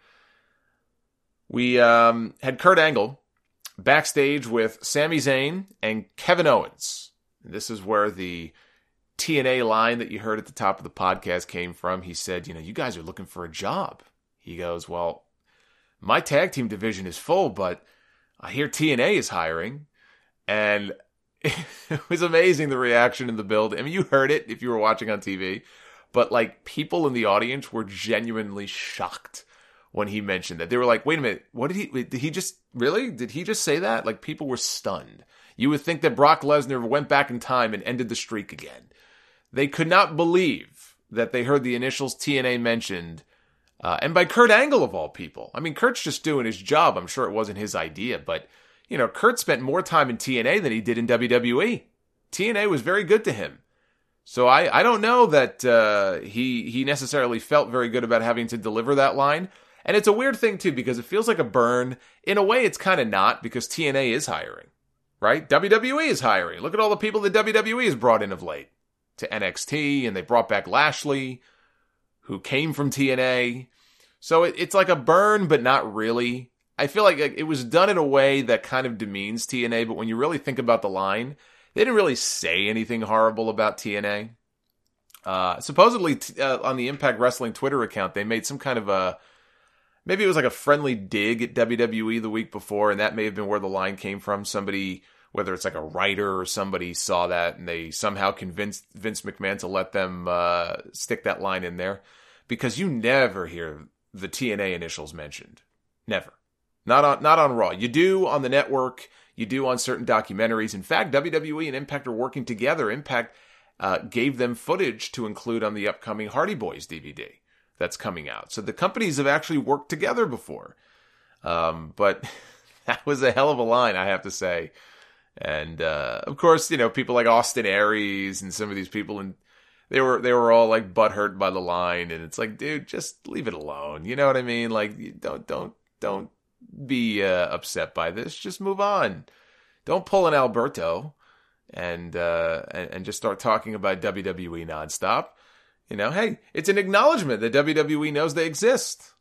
We had Kurt Angle backstage with Sami Zayn and Kevin Owens. This is where the TNA line that you heard at the top of the podcast came from. He said, you guys are looking for a job. He goes, well, my tag team division is full, but I hear TNA is hiring. And it was amazing, the reaction in the build. I mean, you heard it if you were watching on TV, but like people in the audience were genuinely shocked when he mentioned that. They were like, wait a minute, did he just say that? Like, people were stunned. You would think that Brock Lesnar went back in time and ended the streak again. They could not believe that they heard the initials TNA mentioned, and by Kurt Angle of all people. I mean, Kurt's just doing his job. I'm sure it wasn't his idea, but, Kurt spent more time in TNA than he did in WWE. TNA was very good to him. So I don't know that he necessarily felt very good about having to deliver that line. And it's a weird thing, too, because it feels like a burn. In a way, it's kind of not, because TNA is hiring, right? WWE is hiring. Look at all the people that WWE has brought in of late to NXT, and they brought back Lashley, who came from TNA. So it's like a burn, but not really. I feel like it was done in a way that kind of demeans TNA, but when you really think about the line, they didn't really say anything horrible about TNA. Supposedly, on the Impact Wrestling Twitter account, they made some kind of maybe it was like a friendly dig at WWE the week before, and that may have been where the line came from. Somebody, whether it's like a writer or somebody, saw that, and they somehow convinced Vince McMahon to let them stick that line in there. Because you never hear the TNA initials mentioned. Never. Not on Raw. You do on the network. You do on certain documentaries. In fact, WWE and Impact are working together. Impact gave them footage to include on the upcoming Hardy Boys DVD that's coming out. So the companies have actually worked together before. But that was a hell of a line, I have to say. And, of course, people like Austin Aries and some of these people, and they were all like butthurt by the line, and it's like, dude, just leave it alone. You know what I mean? Like, don't be upset by this. Just move on. Don't pull an Alberto and just start talking about WWE nonstop. You know, hey, it's an acknowledgement that WWE knows they exist.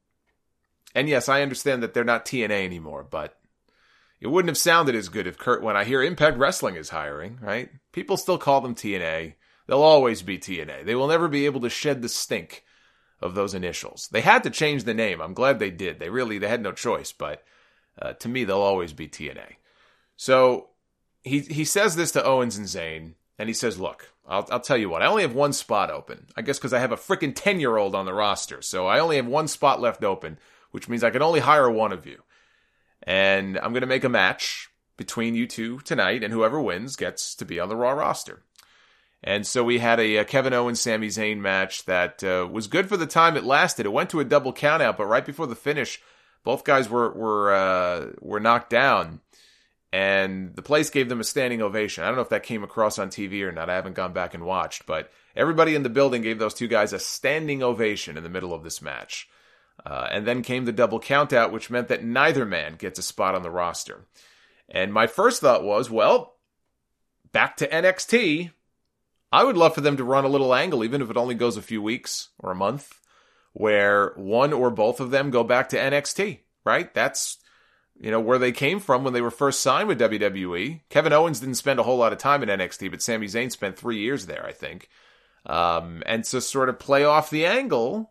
And yes, I understand that they're not TNA anymore, but it wouldn't have sounded as good if when I hear Impact Wrestling is hiring, right? People still call them TNA. They'll always be TNA. They will never be able to shed the stink of those initials. They had to change the name. I'm glad they did. They had no choice, but to me, they'll always be TNA. So he says this to Owens and Zayn, and he says, look, I'll tell you what, I only have one spot open. I guess because I have a freaking 10-year-old on the roster. So I only have one spot left open, which means I can only hire one of you. And I'm going to make a match between you two tonight, and whoever wins gets to be on the Raw roster. And so we had a Kevin Owens, Sami Zayn match that was good for the time it lasted. It went to a double countout, but right before the finish, both guys were knocked down, and the place gave them a standing ovation. I don't know if that came across on TV or not. I haven't gone back and watched, but everybody in the building gave those two guys a standing ovation in the middle of this match. And then came the double countout, which meant that neither man gets a spot on the roster. And my first thought was, well, back to NXT. I would love for them to run a little angle, even if it only goes a few weeks or a month, where one or both of them go back to NXT, right? That's, where they came from when they were first signed with WWE. Kevin Owens didn't spend a whole lot of time in NXT, but Sami Zayn spent 3 years there, I think. And to sort of play off the angle,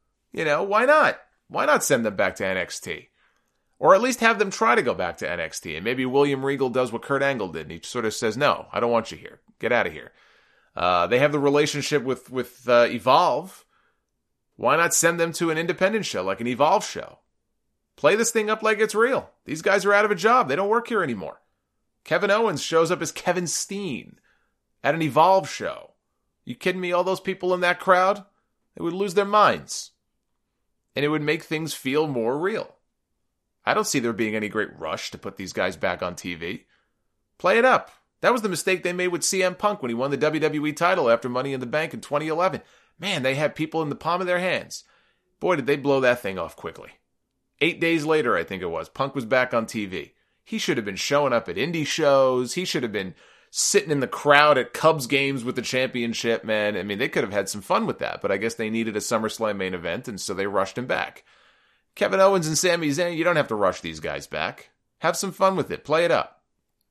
why not? Why not send them back to NXT? Or at least have them try to go back to NXT. And maybe William Regal does what Kurt Angle did, and he sort of says, no, I don't want you here. Get out of here. They have the relationship with Evolve. Why not send them to an independent show, like an Evolve show? Play this thing up like it's real. These guys are out of a job. They don't work here anymore. Kevin Owens shows up as Kevin Steen at an Evolve show. You kidding me? All those people in that crowd? They would lose their minds. And it would make things feel more real. I don't see there being any great rush to put these guys back on TV. Play it up. That was the mistake they made with CM Punk when he won the WWE title after Money in the Bank in 2011. Man, they had people in the palm of their hands. Boy, did they blow that thing off quickly. 8 days later, I think it was, Punk was back on TV. He should have been showing up at indie shows. He should have been sitting in the crowd at Cubs games with the championship, man. I mean, they could have had some fun with that, but I guess they needed a SummerSlam main event, and so they rushed him back. Kevin Owens and Sami Zayn, you don't have to rush these guys back. Have some fun with it. Play it up.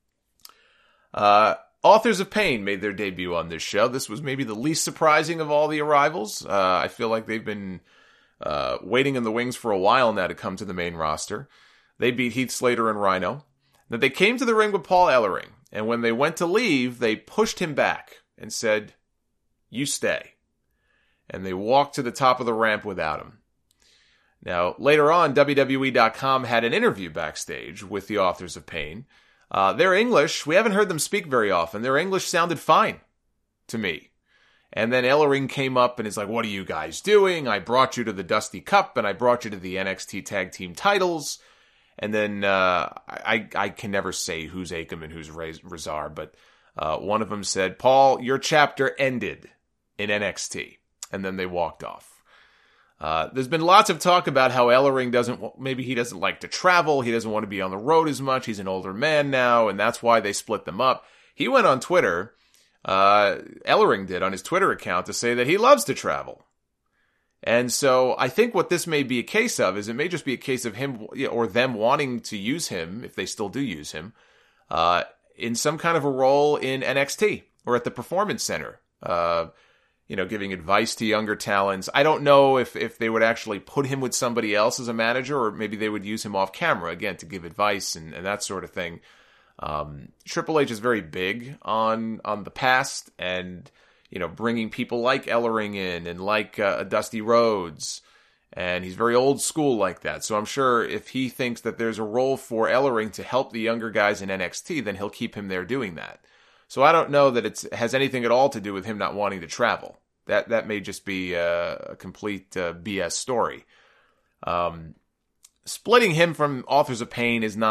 Authors of Pain made their debut on this show. This was maybe the least surprising of all the arrivals. I feel like they've been waiting in the wings for a while now to come to the main roster. They beat Heath Slater and Rhino. Now, they came to the ring with Paul Ellering, and when they went to leave, they pushed him back and said, "You stay." And they walked to the top of the ramp without him. Now, later on, WWE.com had an interview backstage with the Authors of Pain. Their English, we haven't heard them speak very often. Their English sounded fine to me. And then Ellering came up and is like, "What are you guys doing? I brought you to the Dusty Cup and I brought you to the NXT Tag Team titles." And then I can never say who's Akam and who's Razar, but one of them said, "Paul, your chapter ended in NXT." And then they walked off. There's been lots of talk about how Ellering maybe he doesn't like to travel. He doesn't want to be on the road as much. He's an older man now, and that's why they split them up. He went on Twitter, Ellering did on his Twitter account, to say that he loves to travel. And so I think what this may be a case of is it may just be a case of him or them wanting to use him, if they still do use him, in some kind of a role in NXT or at the Performance Center. Giving advice to younger talents. I don't know if they would actually put him with somebody else as a manager, or maybe they would use him off camera, again, to give advice and that sort of thing. Triple H is very big on the past and, bringing people like Ellering in and like Dusty Rhodes. And he's very old school like that. So I'm sure if he thinks that there's a role for Ellering to help the younger guys in NXT, then he'll keep him there doing that. So I don't know that it has anything at all to do with him not wanting to travel. That may just be a complete BS story. Splitting him from Authors of Pain is not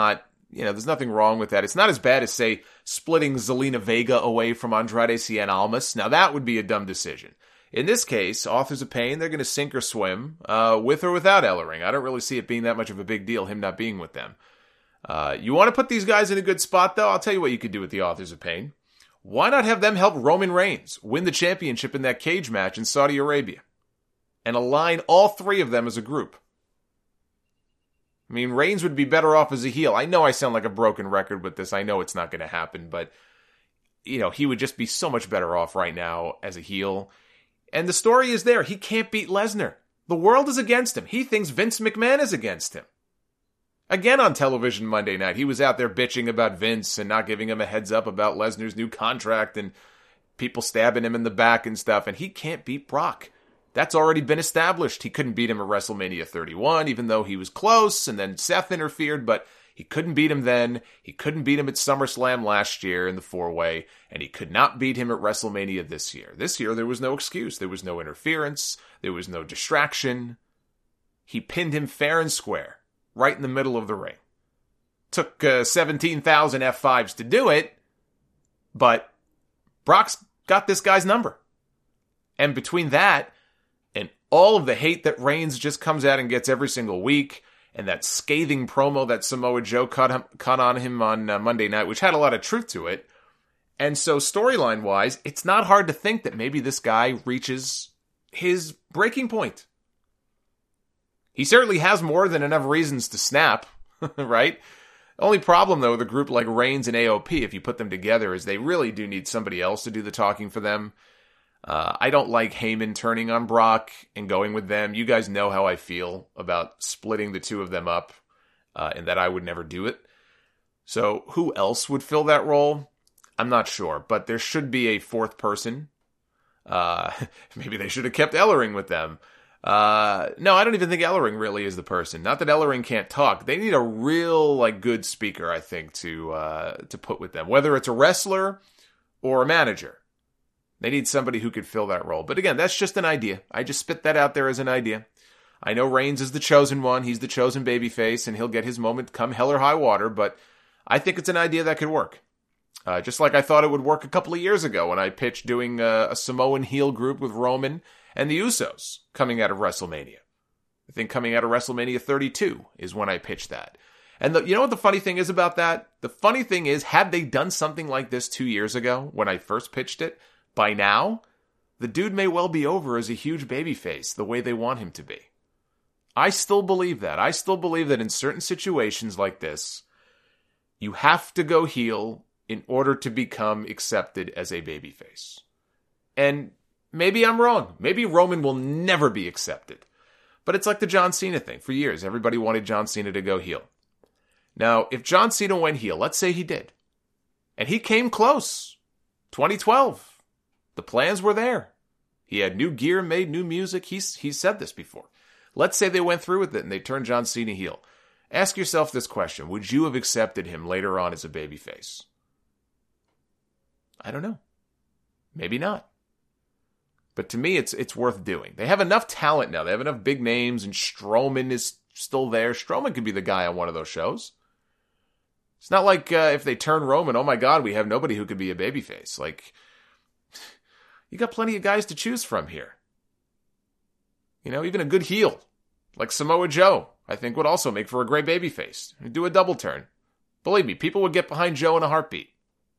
there's nothing wrong with that. It's not as bad as, say, splitting Zelina Vega away from Andrade Cien Almas. Now, that would be a dumb decision. In this case, Authors of Pain, they're going to sink or swim, with or without Ellering. I don't really see it being that much of a big deal, him not being with them. You want to put these guys in a good spot, though? I'll tell you what you could do with the Authors of Pain. Why not have them help Roman Reigns win the championship in that cage match in Saudi Arabia? And align all three of them as a group. I mean, Reigns would be better off as a heel. I know I sound like a broken record with this. I know it's not going to happen, but, he would just be so much better off right now as a heel. And the story is there. He can't beat Lesnar. The world is against him. He thinks Vince McMahon is against him. Again on television Monday night, he was out there bitching about Vince and not giving him a heads up about Lesnar's new contract and people stabbing him in the back and stuff, and he can't beat Brock. That's already been established. He couldn't beat him at WrestleMania 31, even though he was close, and then Seth interfered, but he couldn't beat him then. He couldn't beat him at SummerSlam last year in the four-way, and he could not beat him at WrestleMania this year. This year, there was no excuse. There was no interference. There was no distraction. He pinned him fair and square, right in the middle of the ring. Took 17,000 F5s to do it, but Brock's got this guy's number. And between that and all of the hate that Reigns just comes out and gets every single week, and that scathing promo that Samoa Joe cut on him on Monday night, which had a lot of truth to it. And so storyline-wise, it's not hard to think that maybe this guy reaches his breaking point. He certainly has more than enough reasons to snap, right? The only problem, though, with a group like Reigns and AOP, if you put them together, is they really do need somebody else to do the talking for them. I don't like Heyman turning on Brock and going with them. You guys know how I feel about splitting the two of them up, and that I would never do it. So who else would fill that role? I'm not sure, but there should be a fourth person. Maybe they should have kept Ellering with them. No, I don't even think Ellering really is the person. Not that Ellering can't talk. They need a real, good speaker, I think, to put with them. Whether it's a wrestler or a manager. They need somebody who could fill that role. But again, that's just an idea. I just spit that out there as an idea. I know Reigns is the chosen one. He's the chosen babyface, and he'll get his moment come hell or high water. But I think it's an idea that could work. Just like I thought it would work a couple of years ago when I pitched doing a Samoan heel group with Roman and the Usos coming out of WrestleMania. I think coming out of WrestleMania 32 is when I pitched that. And you know what the funny thing is about that? The funny thing is, had they done something like this 2 years ago when I first pitched it, by now, the dude may well be over as a huge babyface the way they want him to be. I still believe that. I still believe that in certain situations like this, you have to go heel in order to become accepted as a babyface. And maybe I'm wrong. Maybe Roman will never be accepted. But it's like the John Cena thing. For years, everybody wanted John Cena to go heel. Now, if John Cena went heel, let's say he did, and he came close, 2012, the plans were there. He had new gear, made new music. He's said this before. Let's say they went through with it and they turned John Cena heel. Ask yourself this question. Would you have accepted him later on as a babyface? I don't know. Maybe not. But to me, it's worth doing. They have enough talent now. They have enough big names, and Strowman is still there. Strowman could be the guy on one of those shows. It's not like if they turn Roman, oh my God, we have nobody who could be a babyface. You got plenty of guys to choose from here. Even a good heel, like Samoa Joe, I think would also make for a great babyface. Do a double turn. Believe me, people would get behind Joe in a heartbeat.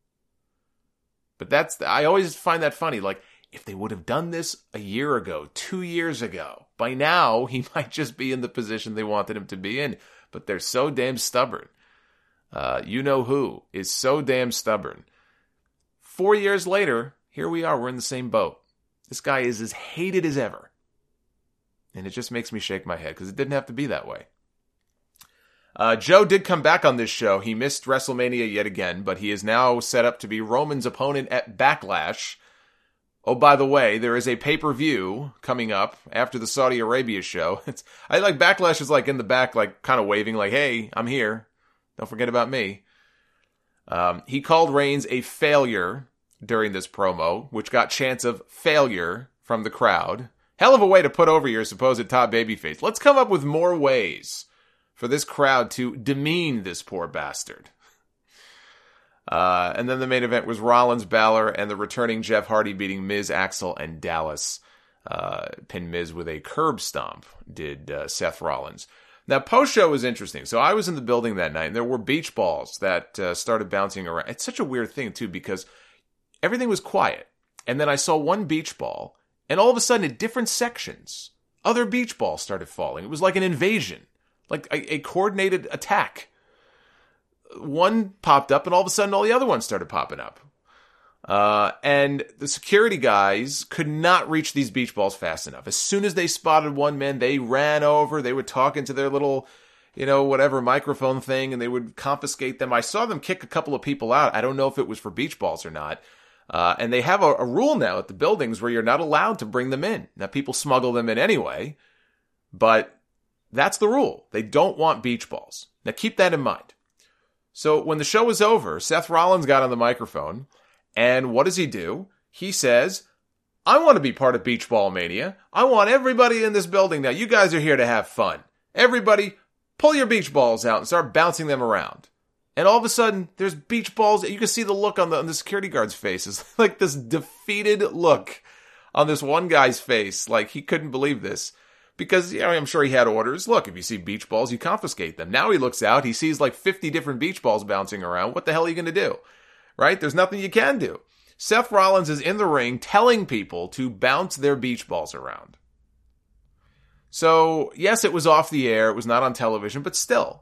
But I always find that funny. If they would have done this a year ago, 2 years ago, by now, he might just be in the position they wanted him to be in. But they're so damn stubborn. You know who is so damn stubborn. 4 years later, here we are, we're in the same boat. This guy is as hated as ever. And it just makes me shake my head, because it didn't have to be that way. Joe did come back on this show. He missed WrestleMania yet again, but he is now set up to be Roman's opponent at Backlash. Oh, by the way, there is a pay-per-view coming up after the Saudi Arabia show. Backlash is in the back, kind of waving, hey, I'm here. Don't forget about me. He called Reigns a failure during this promo, which got chants of failure from the crowd. Hell of a way to put over your supposed top babyface. Let's come up with more ways for this crowd to demean this poor bastard. And then the main event was Rollins, Balor, and the returning Jeff Hardy beating Miz, Axel, and Dallas. Pinned Miz with a curb stomp, did Seth Rollins. Now, post-show was interesting. So I was in the building that night, and there were beach balls that started bouncing around. It's such a weird thing, too, because everything was quiet. And then I saw one beach ball, and all of a sudden, in different sections, other beach balls started falling. It was like an invasion, like a coordinated attack. One popped up, and all of a sudden, all the other ones started popping up. And the security guys could not reach these beach balls fast enough. As soon as they spotted one man, they ran over. They would talk into their little, whatever microphone thing, and they would confiscate them. I saw them kick a couple of people out. I don't know if it was for beach balls or not. And they have a rule now at the buildings where you're not allowed to bring them in. Now, people smuggle them in anyway, but that's the rule. They don't want beach balls. Now, keep that in mind. So when the show was over, Seth Rollins got on the microphone, and what does he do? He says, I want to be part of Beach Ball Mania. I want everybody in this building now. You guys are here to have fun. Everybody, pull your beach balls out and start bouncing them around. And all of a sudden, there's beach balls. You can see the look on the security guard's face. It's like this defeated look on this one guy's face. Like he couldn't believe this. Because, I'm sure he had orders. Look, if you see beach balls, you confiscate them. Now he looks out. He sees like 50 different beach balls bouncing around. What the hell are you going to do? Right? There's nothing you can do. Seth Rollins is in the ring telling people to bounce their beach balls around. So, yes, it was off the air. It was not on television, but still.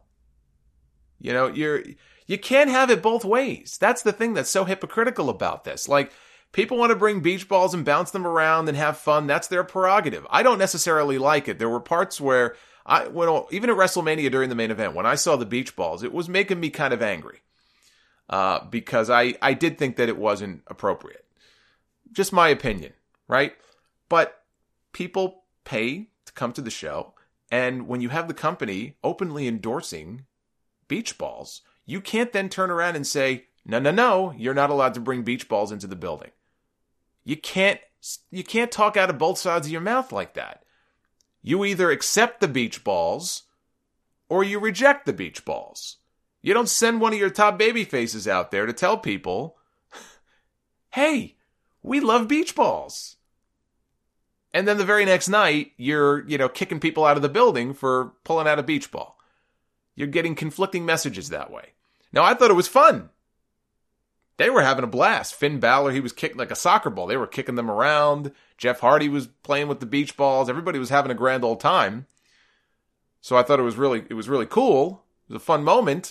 You can't have it both ways. That's the thing that's so hypocritical about this. Like, people want to bring beach balls and bounce them around and have fun. That's their prerogative. I don't necessarily like it. There were parts where, even at WrestleMania during the main event, when I saw the beach balls, it was making me kind of angry. Because I did think that it wasn't appropriate. Just my opinion, right? But people pay to come to the show, and when you have the company openly endorsing beach balls, you can't then turn around and say, no, you're not allowed to bring beach balls into the building. You can't talk out of both sides of your mouth like that. You either accept the beach balls, or you reject the beach balls. You don't send one of your top baby faces out there to tell people, hey, we love beach balls. And then the very next night, you're, kicking people out of the building for pulling out a beach ball. You're getting conflicting messages that way. Now, I thought it was fun. They were having a blast. Finn Balor, he was kicking like a soccer ball. They were kicking them around. Jeff Hardy was playing with the beach balls. Everybody was having a grand old time. So I thought it was really cool. It was a fun moment.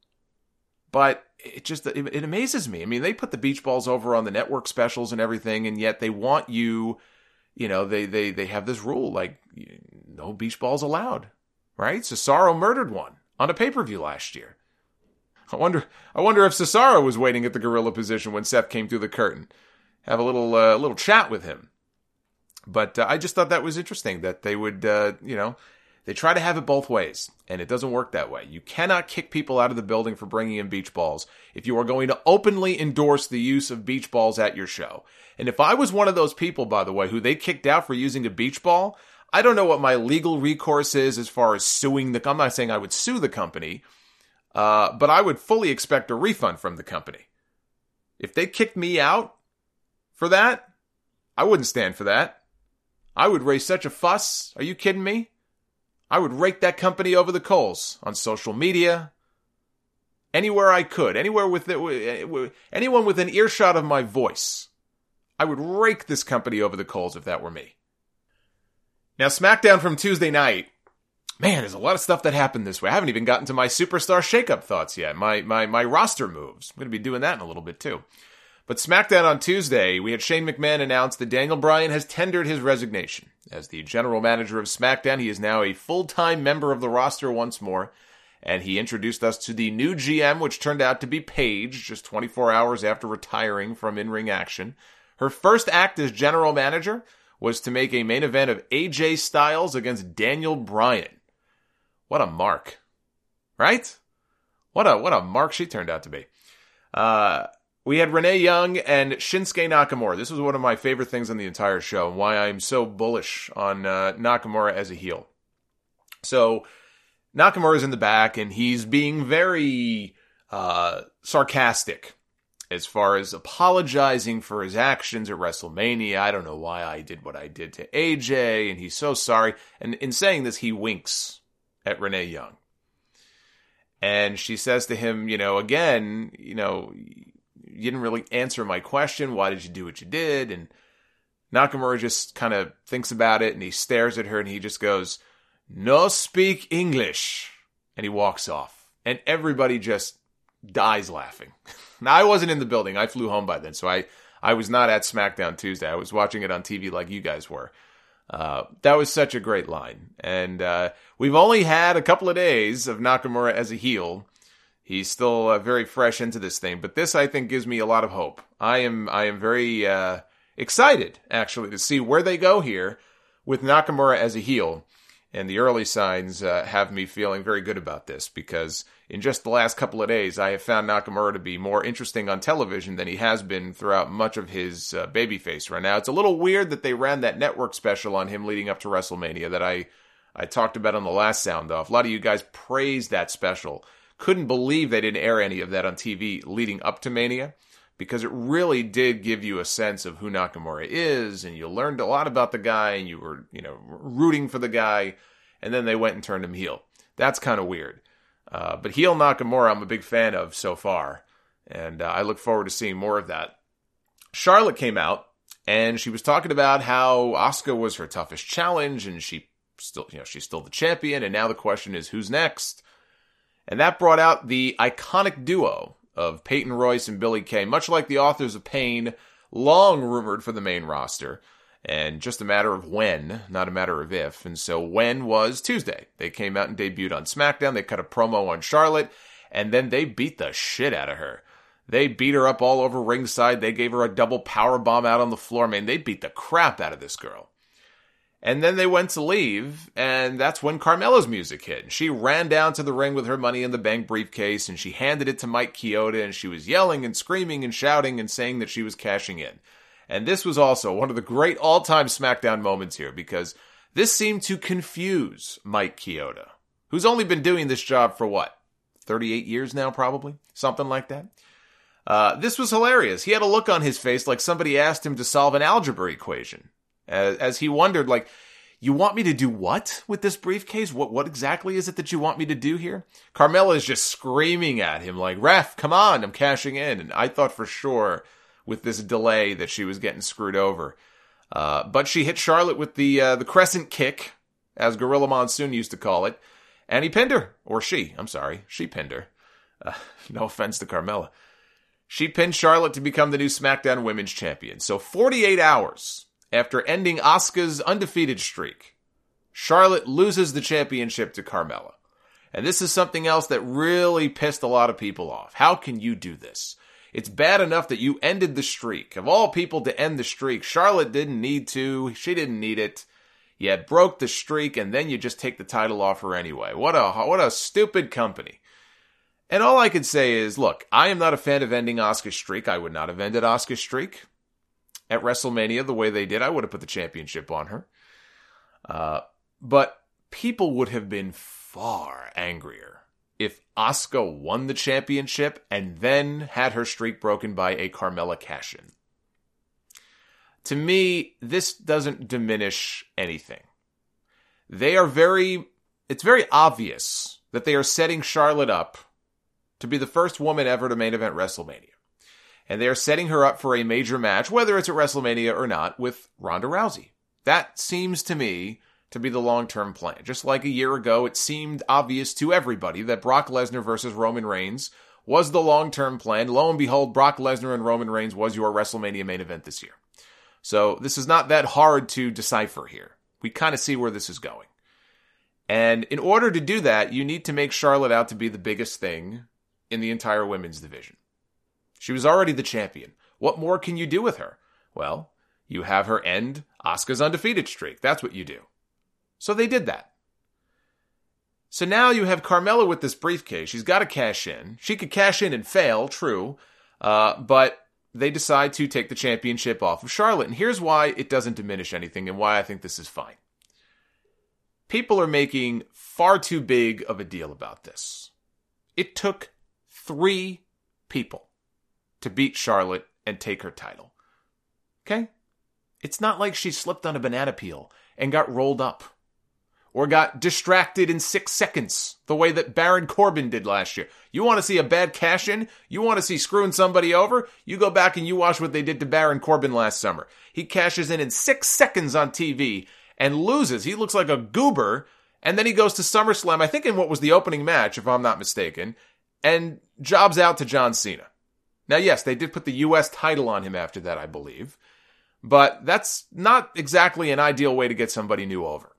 But it amazes me. I mean, they put the beach balls over on the network specials and everything, and yet they want you, they have this rule, like, no beach balls allowed, right? Cesaro murdered one on a pay-per-view last year. I wonder if Cesaro was waiting at the gorilla position when Seth came through the curtain. Have a little chat with him. But I just thought that was interesting that they would, they try to have it both ways, and it doesn't work that way. You cannot kick people out of the building for bringing in beach balls if you are going to openly endorse the use of beach balls at your show. And if I was one of those people, by the way, who they kicked out for using a beach ball, I don't know what my legal recourse is as far as suing I'm not saying I would sue the company, but I would fully expect a refund from the company. If they kicked me out for that, I wouldn't stand for that. I would raise such a fuss. Are you kidding me? I would rake that company over the coals on social media, anywhere I could, anyone within earshot of my voice. I would rake this company over the coals if that were me. Now, SmackDown from Tuesday night. Man, there's a lot of stuff that happened this way. I haven't even gotten to my superstar shakeup thoughts yet. My roster moves. I'm going to be doing that in a little bit too. But SmackDown on Tuesday, we had Shane McMahon announce that Daniel Bryan has tendered his resignation. As the general manager of SmackDown, he is now a full-time member of the roster once more, and he introduced us to the new GM, which turned out to be Paige, just 24 hours after retiring from in-ring action. Her first act as general manager was to make a main event of AJ Styles against Daniel Bryan. What a mark, right? What a mark she turned out to be. We had Renee Young and Shinsuke Nakamura. This was one of my favorite things on the entire show, and why I'm so bullish on Nakamura as a heel. So, Nakamura's in the back, and he's being very sarcastic as far as apologizing for his actions at WrestleMania. I don't know why I did what I did to AJ, and he's so sorry. And in saying this, he winks at Renee Young. And she says to him, again, you didn't really answer my question. Why did you do what you did? And Nakamura just kind of thinks about it, and he stares at her, and he just goes, "No speak English." And he walks off. And everybody just dies laughing. Now, I wasn't in the building. I flew home by then, so I was not at SmackDown Tuesday. I was watching it on TV like you guys were. That was such a great line. And we've only had a couple of days of Nakamura as a heel. He's still very fresh into this thing, but this, I think, gives me a lot of hope. I am very excited, actually, to see where they go here with Nakamura as a heel. And the early signs have me feeling very good about this, because in just the last couple of days, I have found Nakamura to be more interesting on television than he has been throughout much of his babyface run. Now, it's a little weird that they ran that network special on him leading up to WrestleMania that I talked about on the last Sound Off. A lot of you guys praised that special. Couldn't believe they didn't air any of that on TV leading up to Mania, because it really did give you a sense of who Nakamura is, and you learned a lot about the guy, and you were, rooting for the guy, and then they went and turned him heel. That's kind of weird. But heel Nakamura, I'm a big fan of so far, and I look forward to seeing more of that. Charlotte came out, and she was talking about how Asuka was her toughest challenge, and she's still the champion, and now the question is, who's next? And that brought out the iconic duo of Peyton Royce and Billie Kay, much like the Authors of Pain, long rumored for the main roster, and just a matter of when, not a matter of if. And so when was Tuesday. They came out and debuted on SmackDown. They cut a promo on Charlotte, and then they beat the shit out of her. They beat her up all over ringside. They gave her a double powerbomb out on the floor. Man, they beat the crap out of this girl. And then they went to leave, and that's when Carmella's music hit. She ran down to the ring with her Money in the Bank briefcase, and she handed it to Mike Chioda, and she was yelling and screaming and shouting and saying that she was cashing in. And this was also one of the great all-time SmackDown moments here, because this seemed to confuse Mike Chioda, who's only been doing this job for 38 years now, probably? Something like that. This was hilarious. He had a look on his face like somebody asked him to solve an algebra equation. As he wondered, you want me to do what with this briefcase? What exactly is it that you want me to do here? Carmella is just screaming at him like, "Ref, come on, I'm cashing in." And I thought for sure with this delay that she was getting screwed over. But she hit Charlotte with the crescent kick, as Gorilla Monsoon used to call it, and he pinned her. Or she pinned her. No offense to Carmella. She pinned Charlotte to become the new SmackDown Women's Champion. So 48 hours after ending Asuka's undefeated streak, Charlotte loses the championship to Carmella. And this is something else that really pissed a lot of people off. How can you do this? It's bad enough that you ended the streak. Of all people to end the streak, Charlotte didn't need to. She didn't need it. You broke the streak, and then you just take the title off her anyway. What a stupid company. And all I could say is, look, I am not a fan of ending Asuka's streak. I would not have ended Asuka's streak at WrestleMania the way they did. I would have put the championship on her. But people would have been far angrier if Asuka won the championship and then had her streak broken by a Carmella cash-in. To me, this doesn't diminish anything. It's very obvious that they are setting Charlotte up to be the first woman ever to main event WrestleMania. And they are setting her up for a major match, whether it's at WrestleMania or not, with Ronda Rousey. That seems to me to be the long-term plan. Just like a year ago, it seemed obvious to everybody that Brock Lesnar versus Roman Reigns was the long-term plan. Lo and behold, Brock Lesnar and Roman Reigns was your WrestleMania main event this year. So this is not that hard to decipher here. We kind of see where this is going. And in order to do that, you need to make Charlotte out to be the biggest thing in the entire women's division. She was already the champion. What more can you do with her? Well, you have her end Asuka's undefeated streak. That's what you do. So they did that. So now you have Carmella with this briefcase. She's got to cash in. She could cash in and fail, true. But they decide to take the championship off of Charlotte. And here's why it doesn't diminish anything and why I think this is fine. people are making far too big of a deal about this. It took 3 people to beat Charlotte and take her title. Okay? It's not like she slipped on a banana peel and got rolled up. Or got distracted in 6 seconds, the way that Baron Corbin did last year. You want to see a bad cash-in? You want to see screwing somebody over? You go back and you watch what they did to Baron Corbin last summer. He cashes in 6 seconds on TV and loses. He looks like a goober. And then he goes to SummerSlam, I think in what was the opening match, if I'm not mistaken, and jobs out to John Cena. Now, yes, they did put the U.S. title on him after that, I believe. But that's not exactly an ideal way to get somebody new over.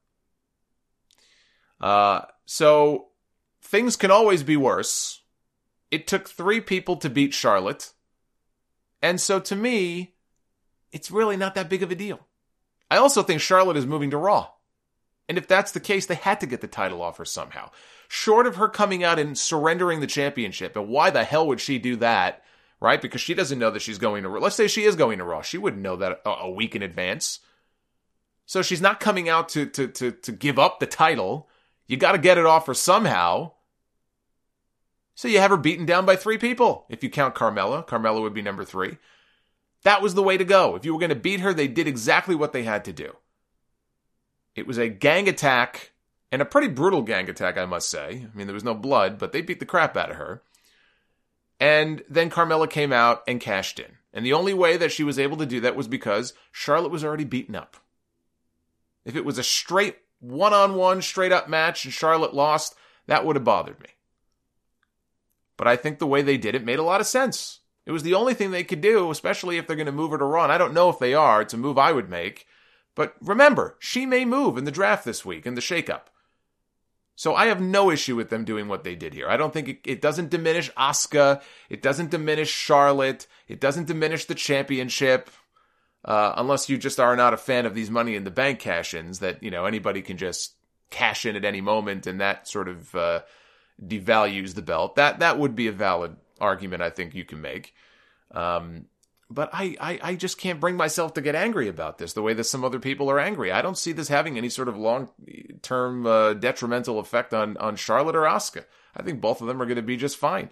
So things can always be worse. It took 3 people to beat Charlotte. And so to me, it's really not that big of a deal. I also think Charlotte is moving to Raw. And if that's the case, they had to get the title off her somehow. Short of her coming out and surrendering the championship, and why the hell would she do that, right? Because she doesn't know that she's going to Raw. Let's say she is going to Raw. She wouldn't know that a week in advance. So she's not coming out to give up the title. You got to get it off her somehow. So you have her beaten down by 3 people. If you count Carmella, Carmella would be number 3. That was the way to go. If you were going to beat her, they did exactly what they had to do. It was a gang attack, and a pretty brutal gang attack, I must say. I mean, there was no blood, but they beat the crap out of her. And then Carmella came out and cashed in. And the only way that she was able to do that was because Charlotte was already beaten up. If it was a straight one-on-one, straight-up match and Charlotte lost, that would have bothered me. But I think the way they did it made a lot of sense. It was the only thing they could do, especially if they're going to move her to Raw. And I don't know if they are. It's a move I would make. But remember, she may move in the draft this week, in the shakeup. So I have no issue with them doing what they did here. I don't think it doesn't diminish Asuka. It doesn't diminish Charlotte. It doesn't diminish the championship. Unless you just are not a fan of these Money in the Bank cash-ins that, you know, anybody can just cash in at any moment and that sort of devalues the belt. That would be a valid argument I think you can make. But I just can't bring myself to get angry about this the way that some other people are angry. I don't see this having any sort of long-term detrimental effect on Charlotte or Asuka. I think both of them are going to be just fine.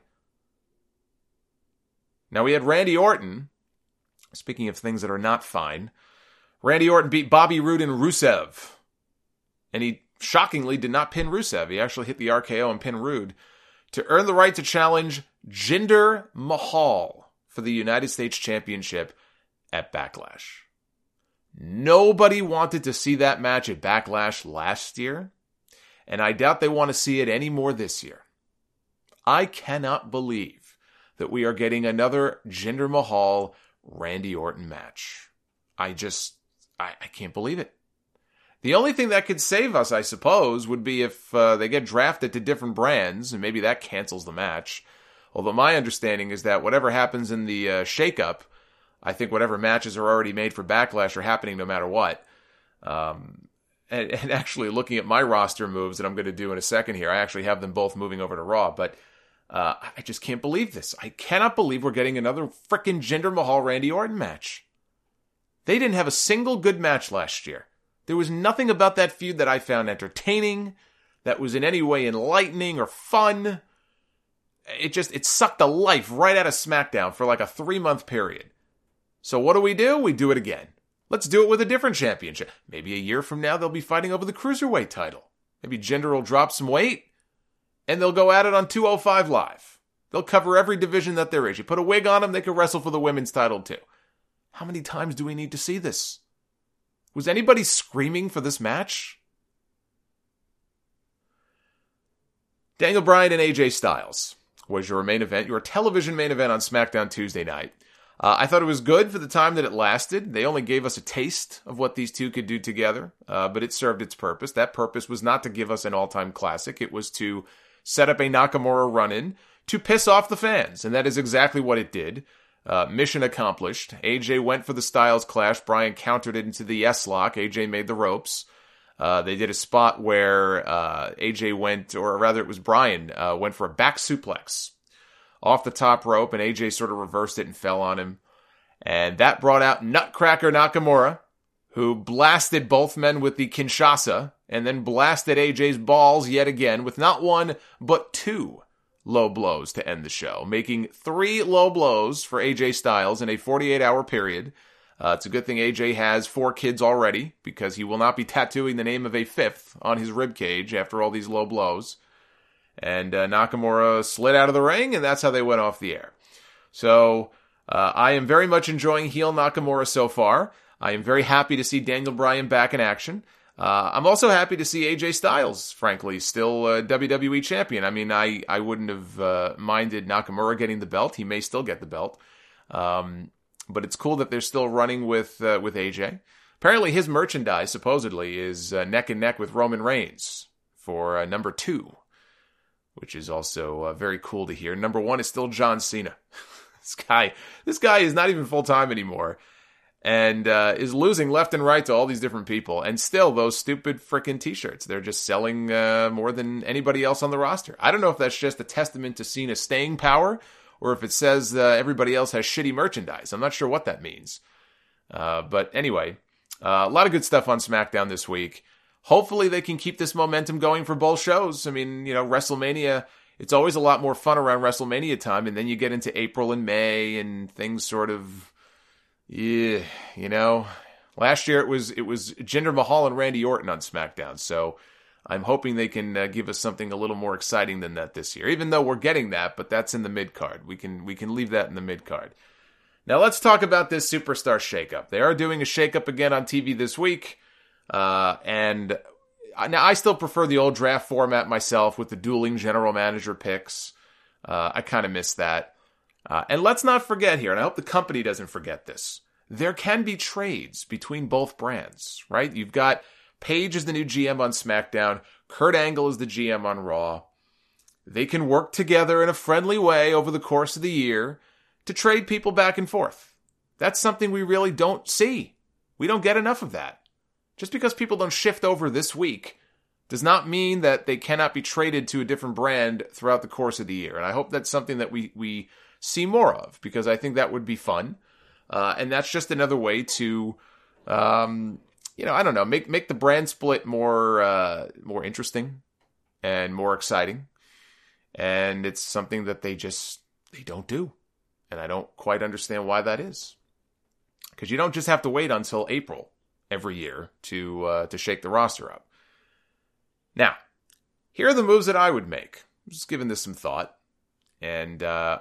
Now we had Randy Orton. Speaking of things that are not fine, Randy Orton beat Bobby Roode and Rusev. And he shockingly did not pin Rusev. He actually hit the RKO and pinned Roode to earn the right to challenge Jinder Mahal for the United States Championship at Backlash. Nobody wanted to see that match at Backlash last year, and I doubt they want to see it any more this year. I cannot believe that we are getting another Jinder Mahal Randy Orton match. I can't believe it. The only thing that could save us, I suppose, would be if they get drafted to different brands, and maybe that cancels the match. Although my understanding is that whatever happens in the shakeup, I think whatever matches are already made for Backlash are happening no matter what. And actually looking at my roster moves that I'm going to do in a second here, I actually have them both moving over to Raw. But I just can't believe this. I cannot believe we're getting another frickin' Jinder Mahal Randy Orton match. They didn't have a single good match last year. There was nothing about that feud that I found entertaining, that was in any way enlightening or fun. It sucked the life right out of SmackDown for like a 3-month period. So what do? We do it again. Let's do it with a different championship. Maybe a year from now they'll be fighting over the Cruiserweight title. Maybe Jinder will drop some weight and they'll go at it on 205 Live. They'll cover every division that there is. You put a wig on them, they can wrestle for the women's title too. How many times do we need to see this? Was anybody screaming for this match? Daniel Bryan and AJ Styles was your main event, your television main event on SmackDown Tuesday night. I thought it was good for the time that it lasted. They only gave us a taste of what these two could do together, but it served its purpose. That purpose was not to give us an all-time classic. It was to set up a Nakamura run-in to piss off the fans, and that is exactly what it did. Mission accomplished. AJ went for the Styles Clash. Bryan countered it into the S-Lock. AJ made the ropes. They did a spot where AJ went, or rather it was Bryan, went for a back suplex off the top rope, and AJ sort of reversed it and fell on him. And that brought out Nutcracker Nakamura, who blasted both men with the Kinshasa and then blasted AJ's balls yet again with not one, but 2 low blows to end the show, making 3 low blows for AJ Styles in a 48-hour period. It's a good thing AJ has 4 kids already, because he will not be tattooing the name of a 5th on his ribcage after all these low blows. And Nakamura slid out of the ring, and that's how they went off the air. So I am very much enjoying heel Nakamura so far. I am very happy to see Daniel Bryan back in action. I'm also happy to see AJ Styles, frankly, still WWE champion. I mean, I wouldn't have minded Nakamura getting the belt. He may still get the belt. But it's cool that they're still running with AJ. Apparently his merchandise, supposedly, is neck and neck with Roman Reigns for number 2, which is also very cool to hear. Number 1 is still John Cena. This guy is not even full-time anymore. And is losing left and right to all these different people. And still, those stupid frickin' t-shirts, they're just selling more than anybody else on the roster. I don't know if that's just a testament to Cena's staying power, or if it says everybody else has shitty merchandise. I'm not sure what that means. But anyway, a lot of good stuff on SmackDown this week. Hopefully they can keep this momentum going for both shows. I mean, WrestleMania, it's always a lot more fun around WrestleMania time, and then you get into April and May, and things sort of... Yeah, last year it was Jinder Mahal and Randy Orton on SmackDown, so I'm hoping they can give us something a little more exciting than that this year, even though we're getting that, but that's in the mid-card. We can leave that in the mid-card. Now let's talk about this Superstar shakeup. They are doing a shakeup again on TV this week, and now I still prefer the old draft format myself with the dueling general manager picks. I kind of miss that. And let's not forget here, and I hope the company doesn't forget this, there can be trades between both brands, right? You've got Paige as the new GM on SmackDown, Kurt Angle is the GM on Raw. They can work together in a friendly way over the course of the year to trade people back and forth. That's something we really don't see. We don't get enough of that. Just because people don't shift over this week does not mean that they cannot be traded to a different brand throughout the course of the year. And I hope that's something that we see more of, because I think that would be fun. And that's just another way to, I don't know, make the brand split more interesting and more exciting. And it's something that they don't do. And I don't quite understand why that is. Because you don't just have to wait until April every year to shake the roster up. Now, here are the moves that I would make. I'm just giving this some thought. And,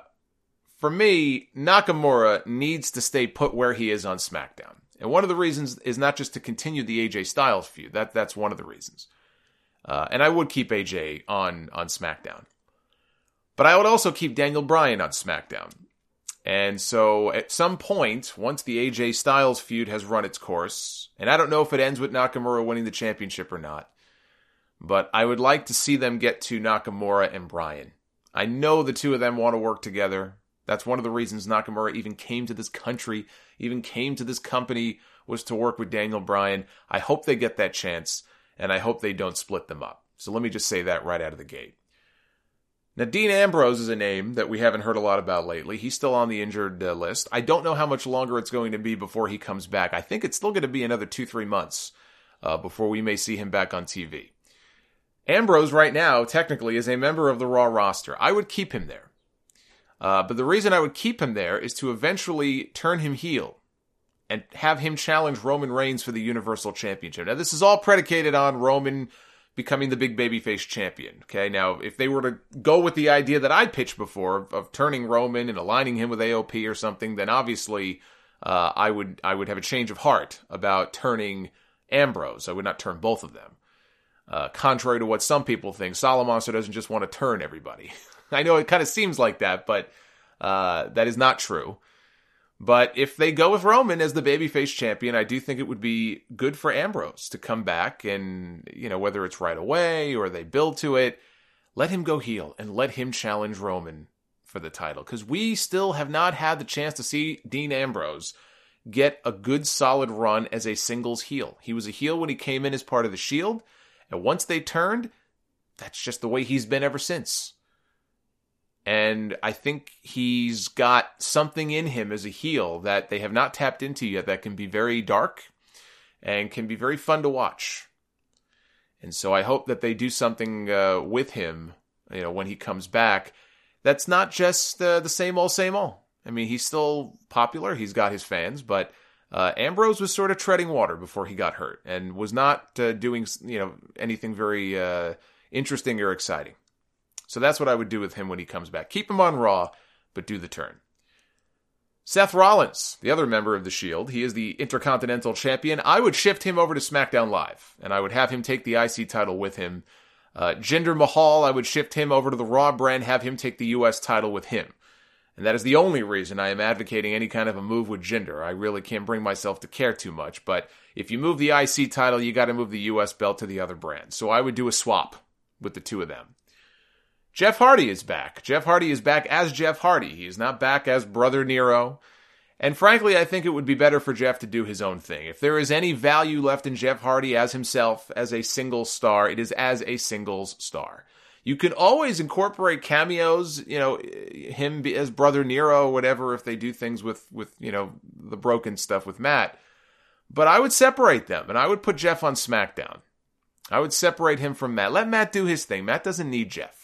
for me, Nakamura needs to stay put where he is on SmackDown. And one of the reasons is not just to continue the AJ Styles feud. That's one of the reasons. And I would keep AJ on SmackDown. But I would also keep Daniel Bryan on SmackDown. And so at some point, once the AJ Styles feud has run its course, and I don't know if it ends with Nakamura winning the championship or not, but I would like to see them get to Nakamura and Bryan. I know the two of them want to work together. That's one of the reasons Nakamura even came to this country, even came to this company, was to work with Daniel Bryan. I hope they get that chance, and I hope they don't split them up. So let me just say that right out of the gate. Now, Dean Ambrose is a name that we haven't heard a lot about lately. He's still on the injured list. I don't know how much longer it's going to be before he comes back. I think it's still going to be another 2-3 months before we may see him back on TV. Ambrose right now, technically, is a member of the Raw roster. I would keep him there. But the reason I would keep him there is to eventually turn him heel and have him challenge Roman Reigns for the Universal Championship. Now, this is all predicated on Roman becoming the big babyface champion. Okay, now, if they were to go with the idea that I pitched before of turning Roman and aligning him with AOP or something, then obviously I would have a change of heart about turning Ambrose. I would not turn both of them. Contrary to what some people think, Solomonster doesn't just want to turn everybody. I know it kind of seems like that, but that is not true. But if they go with Roman as the babyface champion, I do think it would be good for Ambrose to come back and, whether it's right away or they build to it, let him go heel and let him challenge Roman for the title. Because we still have not had the chance to see Dean Ambrose get a good solid run as a singles heel. He was a heel when he came in as part of the Shield, and once they turned, that's just the way he's been ever since. And I think he's got something in him as a heel that they have not tapped into yet that can be very dark and can be very fun to watch. And so I hope that they do something with him, when he comes back. That's not just the same old, same old. I mean, he's still popular. He's got his fans, but Ambrose was sort of treading water before he got hurt and was not doing, anything very interesting or exciting. So that's what I would do with him when he comes back. Keep him on Raw, but do the turn. Seth Rollins, the other member of the Shield, he is the Intercontinental Champion. I would shift him over to SmackDown Live, and I would have him take the IC title with him. Jinder Mahal, I would shift him over to the Raw brand, have him take the US title with him. And that is the only reason I am advocating any kind of a move with Jinder. I really can't bring myself to care too much, but if you move the IC title, you got to move the US belt to the other brand. So I would do a swap with the two of them. Jeff Hardy is back. Jeff Hardy is back as Jeff Hardy. He is not back as Brother Nero. And frankly, I think it would be better for Jeff to do his own thing. If there is any value left in Jeff Hardy as himself, as a single star, it is as a singles star. You can always incorporate cameos, him as Brother Nero, whatever, if they do things with the broken stuff with Matt. But I would separate them, and I would put Jeff on SmackDown. I would separate him from Matt. Let Matt do his thing. Matt doesn't need Jeff.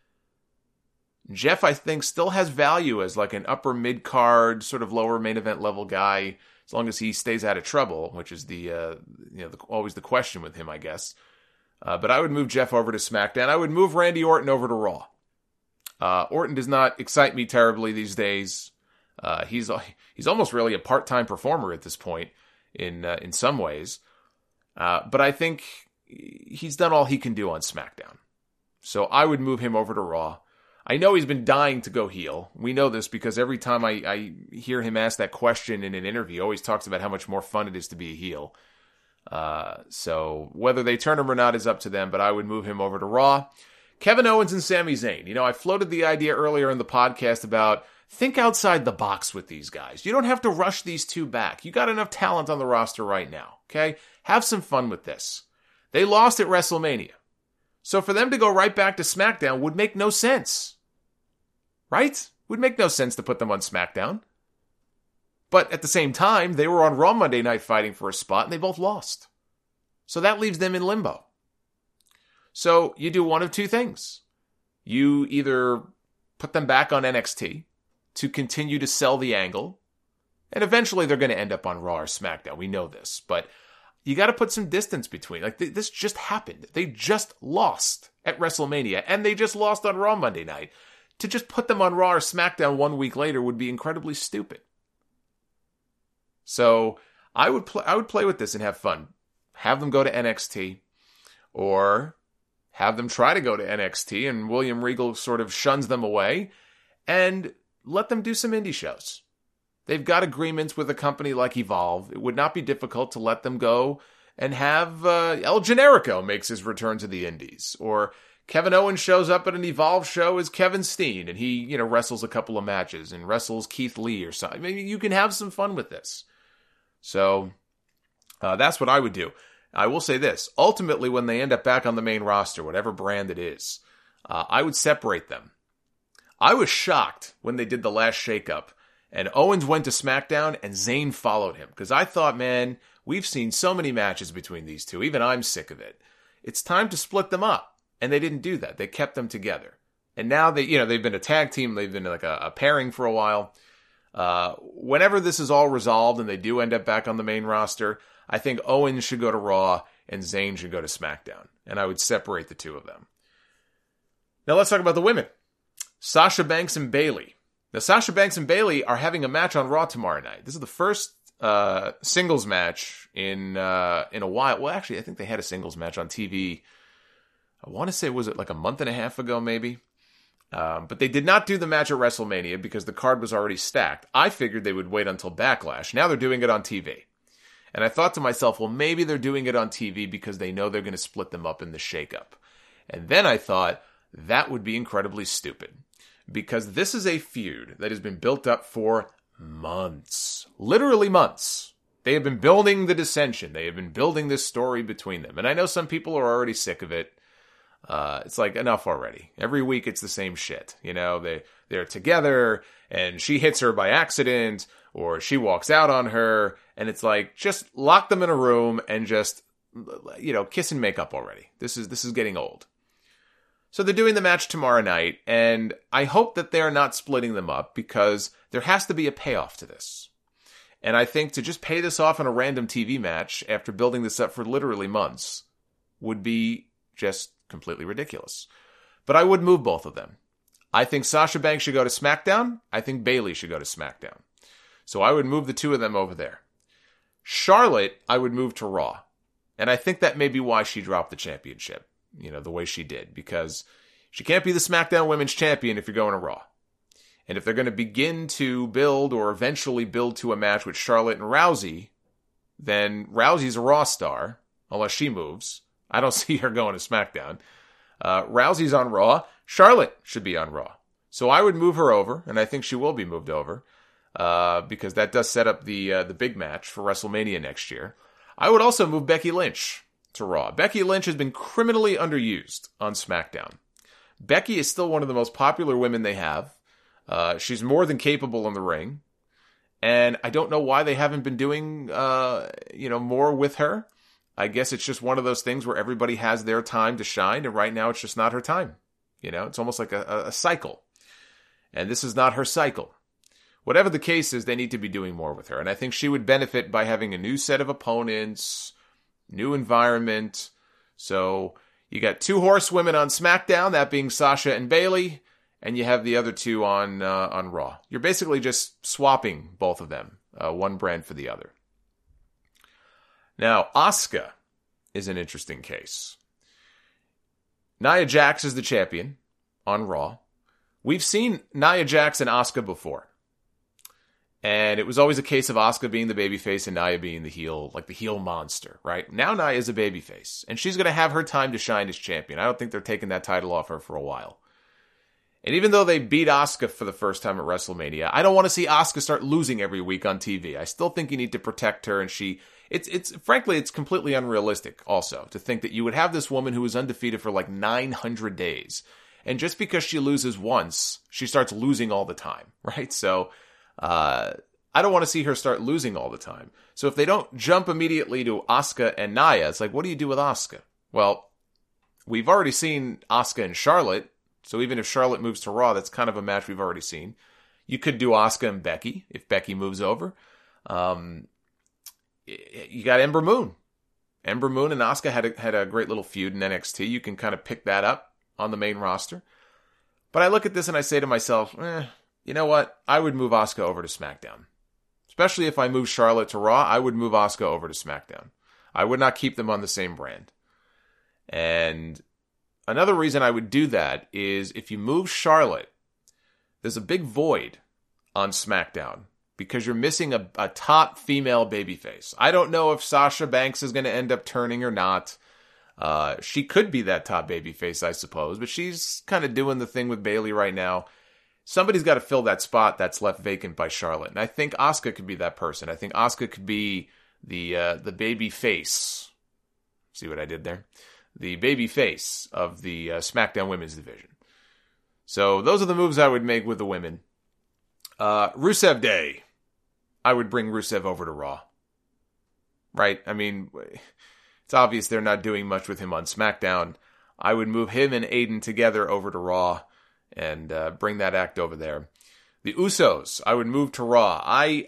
Jeff, I think, still has value as like an upper mid-card, sort of lower main event level guy, as long as he stays out of trouble, which is always the question with him, I guess. But I would move Jeff over to SmackDown. I would move Randy Orton over to Raw. Orton does not excite me terribly these days. He's almost really a part-time performer at this point in some ways. But I think he's done all he can do on SmackDown. So I would move him over to Raw. I know he's been dying to go heel. We know this because every time I hear him ask that question in an interview, he always talks about how much more fun it is to be a heel. So whether they turn him or not is up to them, but I would move him over to Raw. Kevin Owens and Sami Zayn. I floated the idea earlier in the podcast about think outside the box with these guys. You don't have to rush these two back. You got enough talent on the roster right now, okay? Have some fun with this. They lost at WrestleMania. So for them to go right back to SmackDown would make no sense. Right? Would make no sense to put them on SmackDown. But at the same time, they were on Raw Monday night fighting for a spot, and they both lost. So that leaves them in limbo. So you do one of two things. You either put them back on NXT to continue to sell the angle, and eventually they're going to end up on Raw or SmackDown. We know this, but you got to put some distance between. Like, this just happened. They just lost at WrestleMania, and they just lost on Raw Monday night. To just put them on Raw or SmackDown 1 week later would be incredibly stupid. So I would play with this and have fun. Have them go to NXT, or have them try to go to NXT, and William Regal sort of shuns them away, and let them do some indie shows. They've got agreements with a company like Evolve. It would not be difficult to let them go and have El Generico makes his return to the indies, or Kevin Owens shows up at an Evolve show as Kevin Steen, and he, wrestles a couple of matches and wrestles Keith Lee or something. Maybe you can have some fun with this. So that's what I would do. I will say this. Ultimately, when they end up back on the main roster, whatever brand it is, I would separate them. I was shocked when they did the last shakeup, and Owens went to SmackDown and Zayn followed him, because I thought, man, we've seen so many matches between these two. Even I'm sick of it. It's time to split them up. And they didn't do that. They kept them together. And now they've been a tag team. They've been like a pairing for a while. Whenever this is all resolved and they do end up back on the main roster, I think Owens should go to Raw and Zayn should go to SmackDown. And I would separate the two of them. Now let's talk about the women. Sasha Banks and Bayley. Now Sasha Banks and Bayley are having a match on Raw tomorrow night. This is the first singles match in a while. Well, actually, I think they had a singles match on TV. I want to say, was it like a month and a half ago, maybe? But they did not do the match at WrestleMania because the card was already stacked. I figured they would wait until Backlash. Now they're doing it on TV. And I thought to myself, well, maybe they're doing it on TV because they know they're going to split them up in the shakeup. And then I thought, that would be incredibly stupid. Because this is a feud that has been built up for months. Literally months. They have been building the dissension. They have been building this story between them. And I know some people are already sick of it. It's like, enough already. Every week it's the same shit. They're together and she hits her by accident or she walks out on her, and it's like, just lock them in a room and just kiss and make up already. This is getting old. So they're doing the match tomorrow night, and I hope that they're not splitting them up because there has to be a payoff to this. And I think to just pay this off in a random TV match after building this up for literally months would be just completely ridiculous. But I would move both of them. I think Sasha Banks should go to SmackDown. I think Bayley should go to SmackDown. So I would move the two of them over there. Charlotte, I would move to Raw. And I think that may be why she dropped the championship, the way she did. Because she can't be the SmackDown Women's Champion if you're going to Raw. And if they're going to begin to build or eventually build to a match with Charlotte and Rousey, then Rousey's a Raw star, unless she moves. I don't see her going to SmackDown. Rousey's on Raw. Charlotte should be on Raw. So I would move her over, and I think she will be moved over, because that does set up the big match for WrestleMania next year. I would also move Becky Lynch to Raw. Becky Lynch has been criminally underused on SmackDown. Becky is still one of the most popular women they have. She's more than capable in the ring. And I don't know why they haven't been doing, more with her. I guess it's just one of those things where everybody has their time to shine, and right now it's just not her time. It's almost like a cycle. And this is not her cycle. Whatever the case is, they need to be doing more with her. And I think she would benefit by having a new set of opponents, new environment. So you got two horsewomen on SmackDown, that being Sasha and Bayley, and you have the other two on Raw. You're basically just swapping both of them, one brand for the other. Now, Asuka is an interesting case. Nia Jax is the champion on Raw. We've seen Nia Jax and Asuka before. And it was always a case of Asuka being the babyface and Nia being the heel, like the heel monster, right? Now Nia is a babyface, and she's going to have her time to shine as champion. I don't think they're taking that title off her for a while. And even though they beat Asuka for the first time at WrestleMania, I don't want to see Asuka start losing every week on TV. I still think you need to protect her, and frankly, it's completely unrealistic also to think that you would have this woman who was undefeated for like 900 days. And just because she loses once, she starts losing all the time, right? So, I don't want to see her start losing all the time. So if they don't jump immediately to Asuka and Nia, it's like, what do you do with Asuka? Well, we've already seen Asuka and Charlotte. So even if Charlotte moves to Raw, that's kind of a match we've already seen. You could do Asuka and Becky if Becky moves over. You got Ember Moon. Ember Moon and Asuka had a great little feud in NXT. You can kind of pick that up on the main roster. But I look at this and I say to myself, you know what? I would move Asuka over to SmackDown. Especially if I move Charlotte to Raw, I would move Asuka over to SmackDown. I would not keep them on the same brand. And another reason I would do that is if you move Charlotte, there's a big void on SmackDown because you're missing a top female babyface. I don't know if Sasha Banks is going to end up turning or not. She could be that top babyface, I suppose, but she's kind of doing the thing with Bayley right now. Somebody's got to fill that spot that's left vacant by Charlotte. And I think Asuka could be that person. I think Asuka could be the baby face. See what I did there? The baby face of the SmackDown Women's Division. So those are the moves I would make with the women. Rusev Day. I would bring Rusev over to Raw. Right? I mean, it's obvious they're not doing much with him on SmackDown. I would move him and Aiden together over to Raw and bring that act over there. The Usos, I would move to Raw.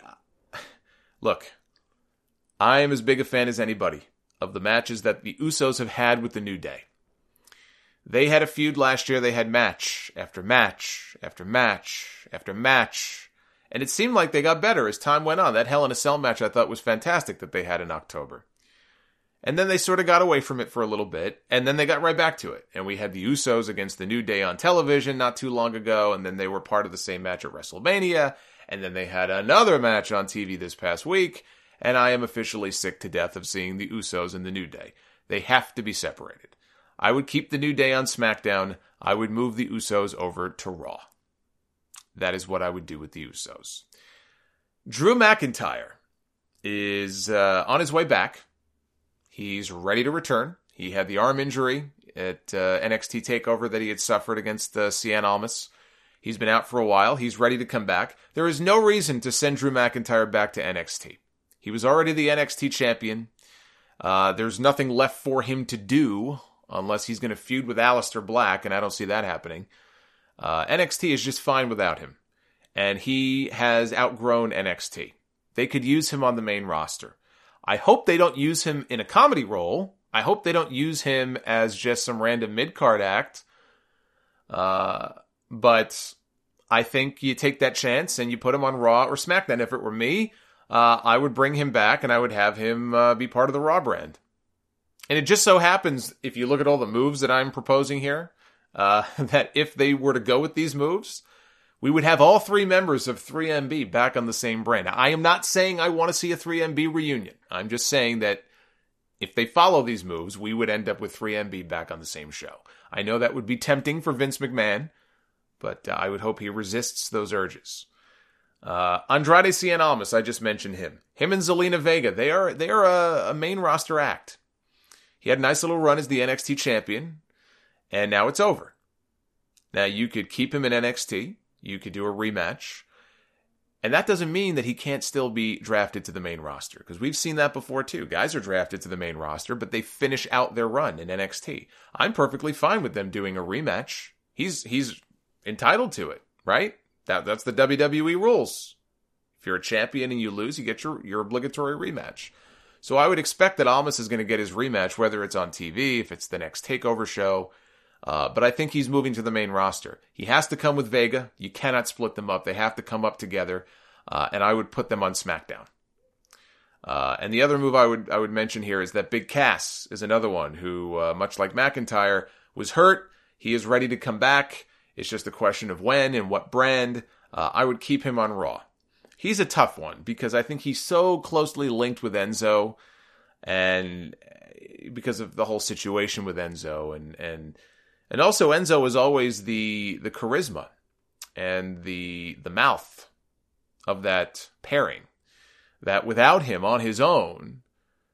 Look, I am as big a fan as anybody of the matches that the Usos have had with the New Day. They had a feud last year. They had match after match after match after match. And it seemed like they got better as time went on. That Hell in a Cell match I thought was fantastic that they had in October. And then they sort of got away from it for a little bit, and then they got right back to it. And we had the Usos against the New Day on television not too long ago, and then they were part of the same match at WrestleMania, and then they had another match on TV this past week, and I am officially sick to death of seeing the Usos and the New Day. They have to be separated. I would keep the New Day on SmackDown. I would move the Usos over to Raw. That is what I would do with the Usos. Drew McIntyre is on his way back. He's ready to return. He had the arm injury at NXT TakeOver that he had suffered against Cien Almas. He's been out for a while. He's ready to come back. There is no reason to send Drew McIntyre back to NXT. He was already the NXT champion. There's nothing left for him to do unless he's going to feud with Aleister Black, and I don't see that happening. NXT is just fine without him. And he has outgrown NXT. They could use him on the main roster. I hope they don't use him in a comedy role. I hope they don't use him as just some random mid-card act. But I think you take that chance and you put him on Raw or SmackDown. If it were me, I would bring him back and I would have him be part of the Raw brand. And it just so happens, if you look at all the moves that I'm proposing here, that if they were to go with these moves, we would have all 3 members of 3MB back on the same brand. Now, I am not saying I want to see a 3MB reunion. I'm just saying that if they follow these moves, we would end up with 3MB back on the same show. I know that would be tempting for Vince McMahon, but I would hope he resists those urges. Andrade Cien Almas, I just mentioned him. Him and Zelina Vega, they are a main roster act. He had a nice little run as the NXT champion, and now it's over. Now, you could keep him in NXT. You could do a rematch. And that doesn't mean that he can't still be drafted to the main roster, because we've seen that before too. Guys are drafted to the main roster, but they finish out their run in NXT. I'm perfectly fine with them doing a rematch. He's entitled to it, right? That's the WWE rules. If you're a champion and you lose, you get your obligatory rematch. So I would expect that Almas is going to get his rematch, whether it's on TV, if it's the next TakeOver show. But I think he's moving to the main roster. He has to come with Vega. You cannot split them up. They have to come up together. And I would put them on SmackDown. And the other move I would mention here is that Big Cass is another one who, much like McIntyre, was hurt. He is ready to come back. It's just a question of when and what brand. I would keep him on Raw. He's a tough one because I think he's so closely linked with Enzo, and because of the whole situation with Enzo, and also Enzo was always the charisma and the mouth of that pairing. That without him on his own,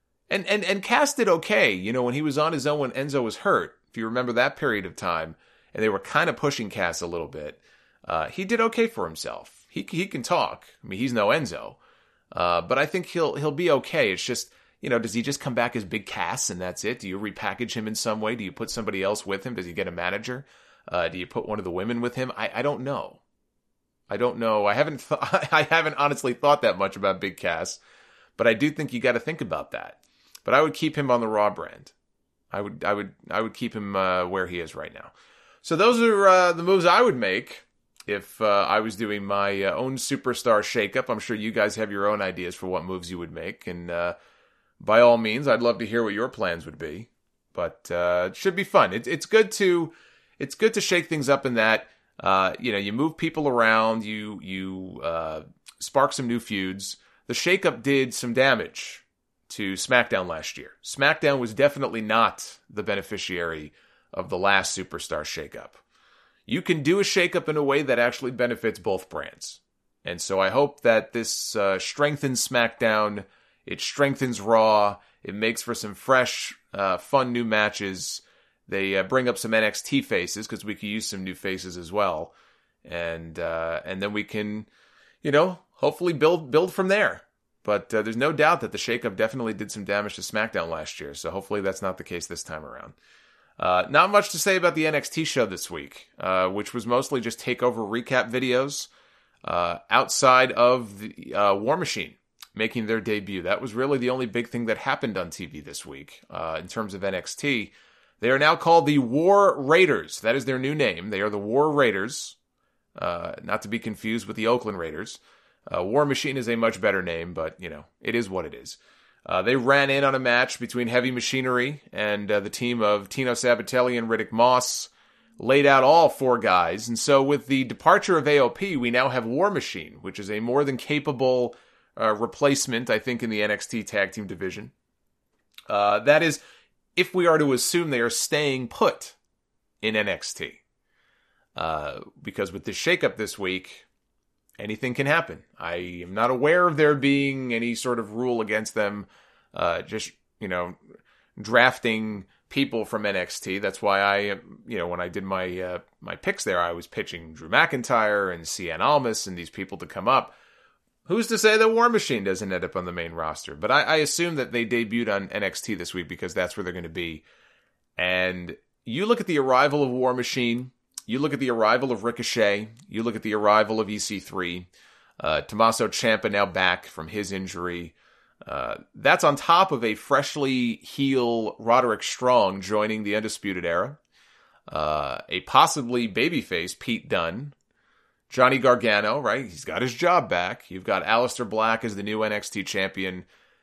and Cass did okay, when he was on his own when Enzo was hurt. If you remember that period of time, and they were kind of pushing Cass a little bit, he did okay for himself. He can talk. I mean, he's no Enzo, but I think he'll be okay. It's just, does he just come back as Big Cass and that's it? Do you repackage him in some way? Do you put somebody else with him? Does he get a manager? Do you put one of the women with him? I don't know. I don't know. I haven't honestly thought that much about Big Cass, but I do think you got to think about that. But I would keep him on the Raw brand. I would keep him where he is right now. So those are the moves I would make if I was doing my own superstar shakeup. I'm sure you guys have your own ideas for what moves you would make, and by all means, I'd love to hear what your plans would be. But it should be fun. It's good to shake things up in that you move people around, you spark some new feuds. The shakeup did some damage to SmackDown last year. SmackDown was definitely not the beneficiary of the last superstar shakeup. You can do a shakeup in a way that actually benefits both brands. And so I hope that this strengthens SmackDown. It strengthens Raw. It makes for some fresh, fun new matches. They bring up some NXT faces because we could use some new faces as well. And then we can, hopefully build from there. But there's no doubt that the shakeup definitely did some damage to SmackDown last year. So hopefully that's not the case this time around. Not much to say about the NXT show this week, which was mostly just takeover recap videos outside of the War Machine making their debut. That was really the only big thing that happened on TV this week in terms of NXT. They are now called the War Raiders. That is their new name. They are the War Raiders, not to be confused with the Oakland Raiders. War Machine is a much better name, but, it is what it is. They ran in on a match between Heavy Machinery and the team of Tino Sabatelli and Riddick Moss, laid out all 4 guys. And so with the departure of AOP, we now have War Machine, which is a more than capable replacement, I think, in the NXT tag team division. That is, if we are to assume they are staying put in NXT. Because with this shakeup this week, anything can happen. I am not aware of there being any sort of rule against them drafting people from NXT. That's why I, when I did my picks there, I was pitching Drew McIntyre and Cien Almas and these people to come up. who's to say that War Machine doesn't end up on the main roster? But I assume that they debuted on NXT this week because that's where they're going to be. And you look at the arrival of War Machine, you look at the arrival of Ricochet, you look at the arrival of EC3, Tommaso Ciampa now back from his injury. That's on top of a freshly heel Roderick Strong joining the Undisputed Era. A possibly babyface Pete Dunne. Johnny Gargano, right? He's got his job back. You've got Aleister Black as the new NXT champion.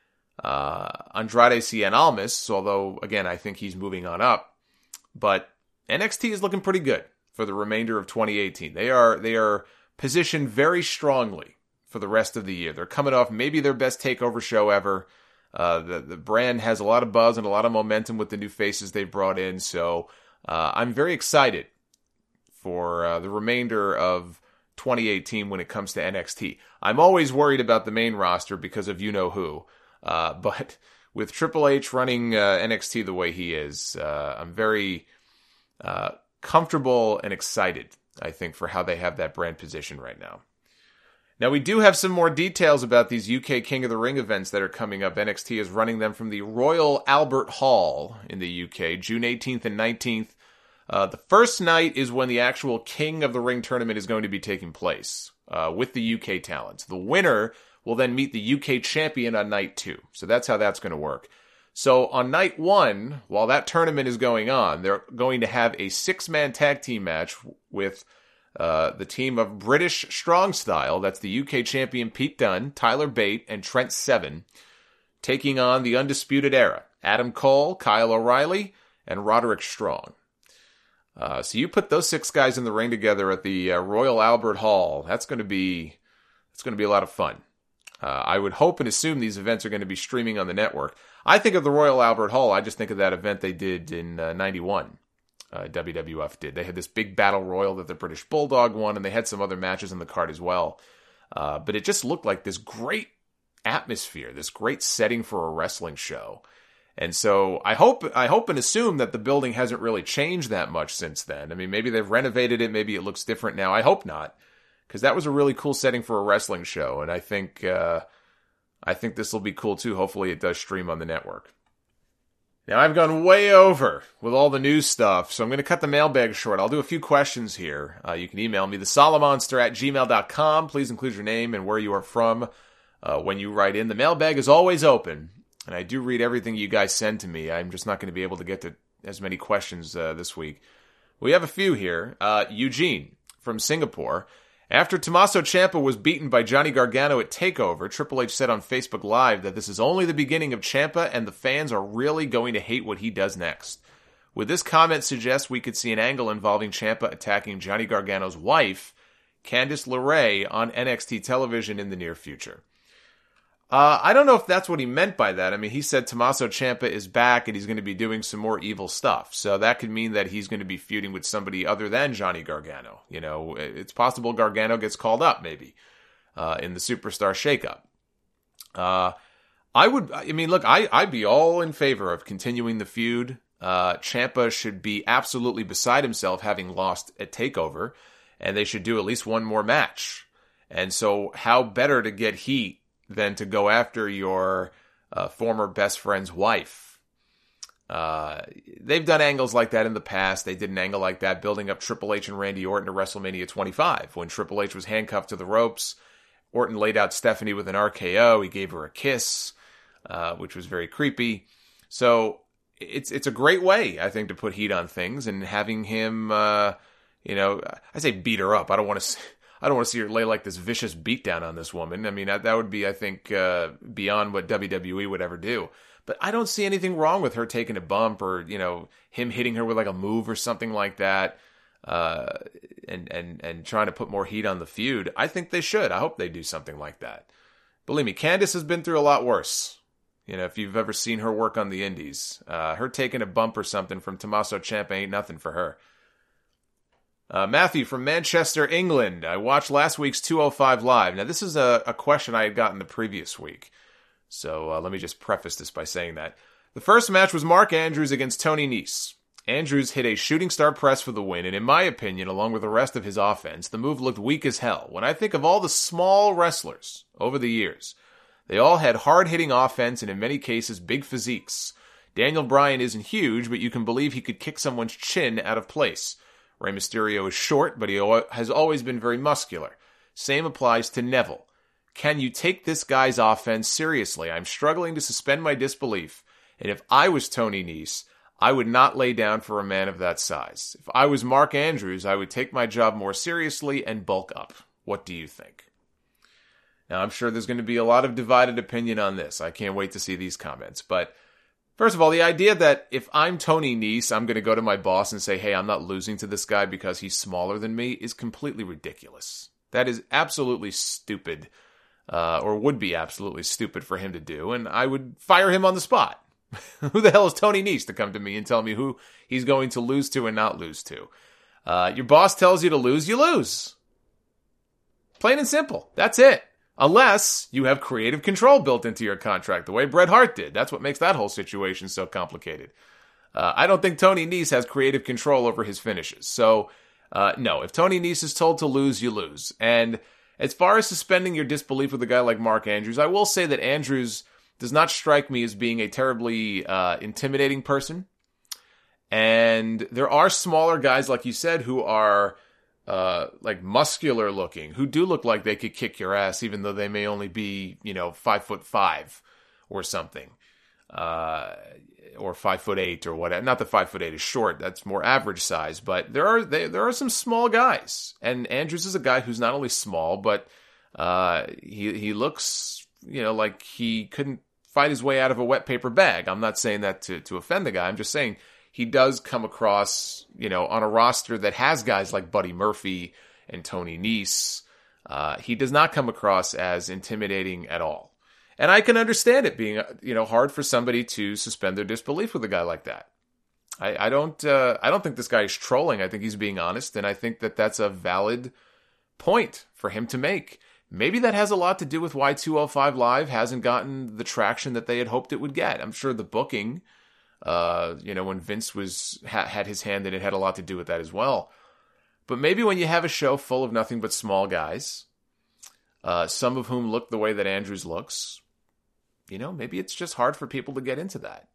Andrade Cien Almas, although, again, I think he's moving on up. But NXT is looking pretty good for the remainder of 2018. They are positioned very strongly for the rest of the year. They're coming off maybe their best takeover show ever. The brand has a lot of buzz and a lot of momentum with the new faces they've brought in. So I'm very excited for the remainder of 2018 when it comes to NXT. I'm always worried about the main roster because of you-know-who. But with Triple H running NXT the way he is, I'm very comfortable and excited, I think, for how they have that brand position right now. Now, we do have some more details about these UK King of the Ring events that are coming up. NXT is running them from the Royal Albert Hall in the UK, June 18th and 19th. The first night is when the actual King of the Ring tournament is going to be taking place with the UK talents. The winner will then meet the UK champion on night 2. So that's how that's going to work. So on night 1, while that tournament is going on, they're going to have a 6-man tag team match with the team of British Strong Style. That's the UK champion Pete Dunne, Tyler Bate, and Trent Seven, taking on the Undisputed Era, Adam Cole, Kyle O'Reilly, and Roderick Strong. So you put those 6 guys in the ring together at the Royal Albert Hall. That's going to be a lot of fun. I would hope and assume these events are going to be streaming on the network. I think of the Royal Albert Hall, I just think of that event they did in 91. WWF did. They had this big battle royal that the British Bulldog won, and they had some other matches in the card as well. But it just looked like this great atmosphere, this great setting for a wrestling show. And so I hope and assume that the building hasn't really changed that much since then. I mean, maybe they've renovated it. Maybe it looks different now. I hope not, because that was a really cool setting for a wrestling show. And I think this will be cool too. Hopefully it does stream on the network. Now, I've gone way over with all the news stuff, so I'm going to cut the mailbag short. I'll do a few questions here. You can email me, thesolomonster@gmail.com. Please include your name and where you are from when you write in. The mailbag is always open, and I do read everything you guys send to me. I'm just not going to be able to get to as many questions this week. We have a few here. Eugene from Singapore. After Tommaso Ciampa was beaten by Johnny Gargano at TakeOver, Triple H said on Facebook Live that this is only the beginning of Ciampa and the fans are really going to hate what he does next. Would this comment suggest we could see an angle involving Ciampa attacking Johnny Gargano's wife, Candice LeRae, on NXT television in the near future? I don't know if that's what he meant by that. I mean, he said Tommaso Ciampa is back and he's going to be doing some more evil stuff. So that could mean that he's going to be feuding with somebody other than Johnny Gargano. You know, it's possible Gargano gets called up maybe in the Superstar Shakeup. I'd be all in favor of continuing the feud. Ciampa should be absolutely beside himself having lost at TakeOver, and they should do at least one more match. And so how better to get heat than to go after your former best friend's wife. They've done angles like that in the past. They did an angle like that building up Triple H and Randy Orton to WrestleMania 25. When Triple H was handcuffed to the ropes, Orton laid out Stephanie with an RKO. He gave her a kiss, which was very creepy. So it's a great way, I think, to put heat on things, and having him, I say beat her up. I don't want to see her lay like this vicious beatdown on this woman. I mean, that would be, I think, beyond what WWE would ever do. But I don't see anything wrong with her taking a bump or, him hitting her with like a move or something like that, and trying to put more heat on the feud. I think they should. I hope they do something like that. Believe me, Candice has been through a lot worse. If you've ever seen her work on the indies, her taking a bump or something from Tommaso Ciampa ain't nothing for her. Matthew from Manchester, England. I watched last week's 205 Live. Now, this is a question I had gotten the previous week. So let me just preface this by saying that. The first match was Mark Andrews against Tony Nese. Andrews hit a shooting star press for the win, and in my opinion, along with the rest of his offense, the move looked weak as hell. When I think of all the small wrestlers over the years, they all had hard-hitting offense and in many cases big physiques. Daniel Bryan isn't huge, but you can believe he could kick someone's chin out of place. Rey Mysterio is short, but he has always been very muscular. Same applies to Neville. Can you take this guy's offense seriously? I'm struggling to suspend my disbelief, and if I was Tony Nese, I would not lay down for a man of that size. If I was Mark Andrews, I would take my job more seriously and bulk up. What do you think? Now, I'm sure there's going to be a lot of divided opinion on this. I can't wait to see these comments. But first of all, the idea that if I'm Tony Nese, I'm going to go to my boss and say, hey, I'm not losing to this guy because he's smaller than me is completely ridiculous. That is absolutely stupid, or would be absolutely stupid for him to do, and I would fire him on the spot. Who the hell is Tony Nese to come to me and tell me who he's going to lose to and not lose to? Your boss tells you to lose, you lose. Plain and simple. That's it. Unless you have creative control built into your contract, the way Bret Hart did. That's what makes that whole situation so complicated. I don't think Tony Nese has creative control over his finishes. So, no, if Tony Nese is told to lose, you lose. And as far as suspending your disbelief with a guy like Mark Andrews, I will say that Andrews does not strike me as being a terribly intimidating person. And there are smaller guys, like you said, who are like muscular looking, who do look like they could kick your ass, even though they may only be, 5'5" or something, or 5'8" or whatever. Not that 5'8" is short; that's more average size. But there are some small guys, and Andrews is a guy who's not only small, but he looks, like he couldn't fight his way out of a wet paper bag. I'm not saying that to offend the guy. I'm just saying he does come across, on a roster that has guys like Buddy Murphy and Tony Nese. He does not come across as intimidating at all. And I can understand it being, hard for somebody to suspend their disbelief with a guy like that. I don't think this guy is trolling. I think he's being honest, and I think that that's a valid point for him to make. Maybe that has a lot to do with why 205 Live hasn't gotten the traction that they had hoped it would get. I'm sure the booking, when Vince had his hand in it, had a lot to do with that as well. But maybe when you have a show full of nothing but small guys, some of whom look the way that Andrews looks, maybe it's just hard for people to get into that.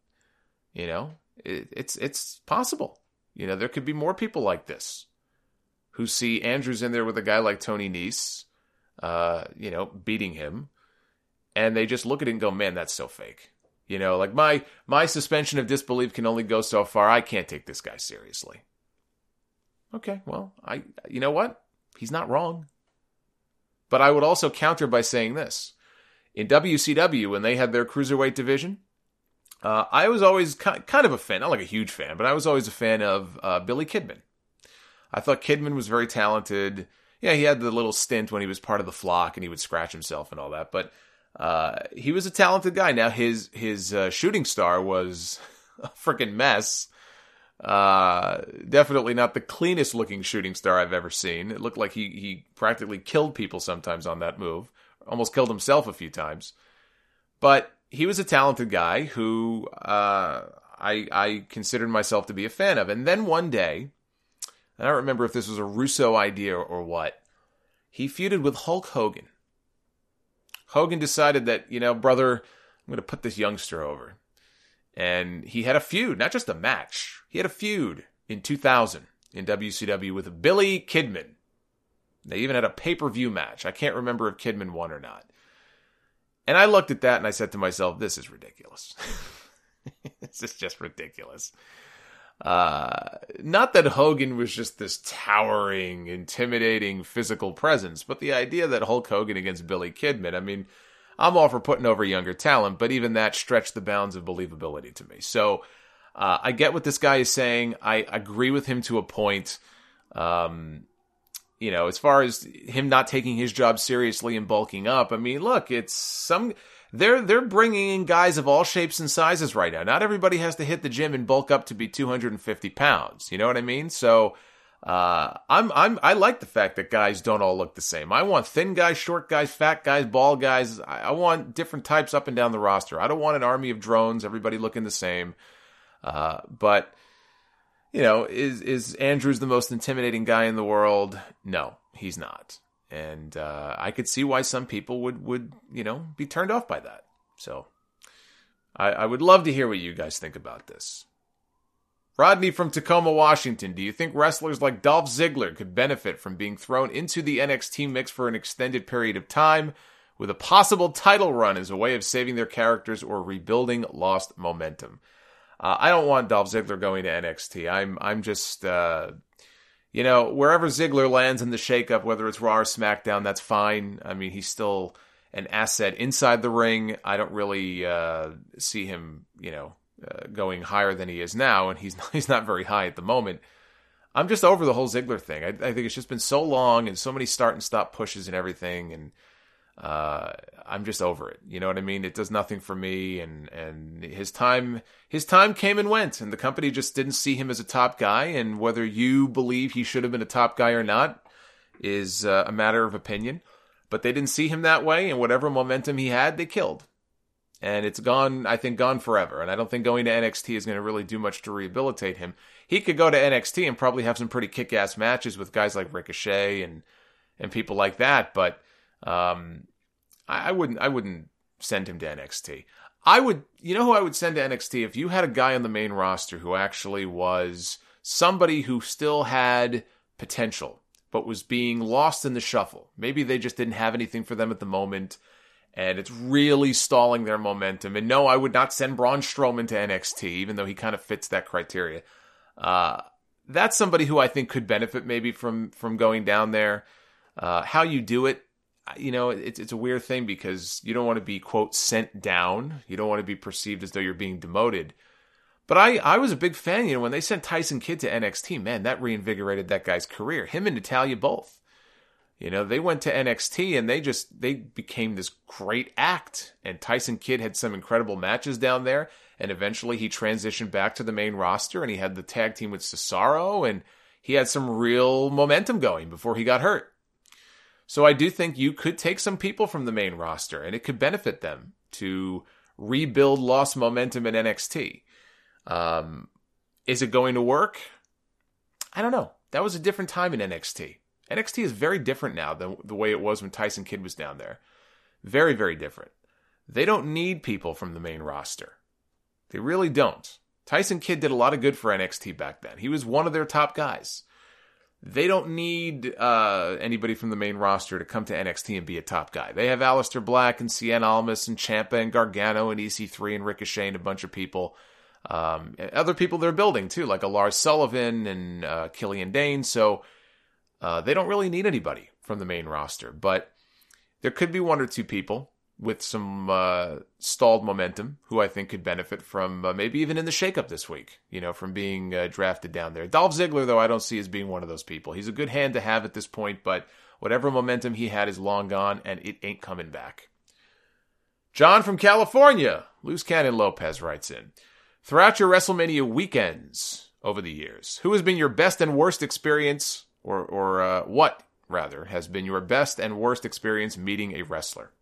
It's possible. There could be more people like this who see Andrews in there with a guy like Tony Nese, beating him, and they just look at it and go, man, that's so fake. Like my suspension of disbelief can only go so far. I can't take this guy seriously. Okay, well, you know what? He's not wrong. But I would also counter by saying this. In WCW, when they had their cruiserweight division, I was always kind of a fan, not like a huge fan, but I was always a fan of Billy Kidman. I thought Kidman was very talented. Yeah, he had the little stint when he was part of the Flock and he would scratch himself and all that, but he was a talented guy. Now, his shooting star was a freaking mess. Definitely not the cleanest looking shooting star I've ever seen. It looked like he practically killed people sometimes on that move. Almost killed himself a few times. But he was a talented guy who I considered myself to be a fan of. And then one day, I don't remember if this was a Russo idea or what, he feuded with Hulk Hogan. Hogan decided that, brother, I'm going to put this youngster over. And he had a feud, not just a match. He had a feud in 2000 in WCW with Billy Kidman. They even had a pay-per-view match. I can't remember if Kidman won or not. And I looked at that and I said to myself, this is ridiculous. This is just ridiculous. Not that Hogan was just this towering, intimidating physical presence, but the idea that Hulk Hogan against Billy Kidman, I mean, I'm all for putting over younger talent, but even that stretched the bounds of believability to me. So I get what this guy is saying. I agree with him to a point. As far as him not taking his job seriously and bulking up, I mean, look, they're bringing in guys of all shapes and sizes right now. Not everybody has to hit the gym and bulk up to be 250 pounds. You know what I mean? So I like the fact that guys don't all look the same. I want thin guys, short guys, fat guys, bald guys. I want different types up and down the roster. I don't want an army of drones, everybody looking the same. But is Andrews the most intimidating guy in the world? No, he's not. And I could see why some people would be turned off by that. So I would love to hear what you guys think about this. Rodney from Tacoma, Washington. Do you think wrestlers like Dolph Ziggler could benefit from being thrown into the NXT mix for an extended period of time with a possible title run as a way of saving their characters or rebuilding lost momentum? I don't want Dolph Ziggler going to NXT. I'm just, wherever Ziggler lands in the shakeup, whether it's Raw or SmackDown, that's fine. I mean, he's still an asset inside the ring. I don't really see him, going higher than he is now, and he's not very high at the moment. I'm just over the whole Ziggler thing. I think it's just been so long and so many start and stop pushes and everything, and I'm just over it. You know what I mean? It does nothing for me, and his time came and went, and the company just didn't see him as a top guy, and whether you believe he should have been a top guy or not is a matter of opinion. But they didn't see him that way, and whatever momentum he had, they killed. And it's gone forever. And I don't think going to NXT is going to really do much to rehabilitate him. He could go to NXT and probably have some pretty kick-ass matches with guys like Ricochet and people like that. But I wouldn't send him to NXT. Who I would send to NXT? If you had a guy on the main roster who actually was somebody who still had potential, but was being lost in the shuffle. Maybe they just didn't have anything for them at the moment, and it's really stalling their momentum. And no, I would not send Braun Strowman to NXT, even though he kind of fits that criteria. That's somebody who I think could benefit maybe from going down there. How you do it, it's a weird thing because you don't want to be, quote, sent down. You don't want to be perceived as though you're being demoted. But I was a big fan, when they sent Tyson Kidd to NXT, man, that reinvigorated that guy's career. Him and Natalya both. They went to NXT and they became this great act. And Tyson Kidd had some incredible matches down there. And eventually he transitioned back to the main roster and he had the tag team with Cesaro and he had some real momentum going before he got hurt. So I do think you could take some people from the main roster and it could benefit them to rebuild lost momentum in NXT. Is it going to work? I don't know. That was a different time in NXT. NXT is very different now than the way it was when Tyson Kidd was down there. Very, very different. They don't need people from the main roster. They really don't. Tyson Kidd did a lot of good for NXT back then. He was one of their top guys. They don't need anybody from the main roster to come to NXT and be a top guy. They have Aleister Black and Cien Almas and Ciampa and Gargano and EC3 and Ricochet and a bunch of people. Other people they're building too, like a Lars Sullivan and Killian Dane. So they don't really need anybody from the main roster, but there could be one or two people with some stalled momentum who I think could benefit from maybe even in the shakeup this week, from being drafted down there. Dolph Ziggler, though, I don't see as being one of those people. He's a good hand to have at this point, but whatever momentum he had is long gone, and it ain't coming back. John from California, Loose Cannon Lopez writes in, throughout your WrestleMania weekends over the years, who has been your best and worst experience, or what, rather, has been your best and worst experience meeting a wrestler?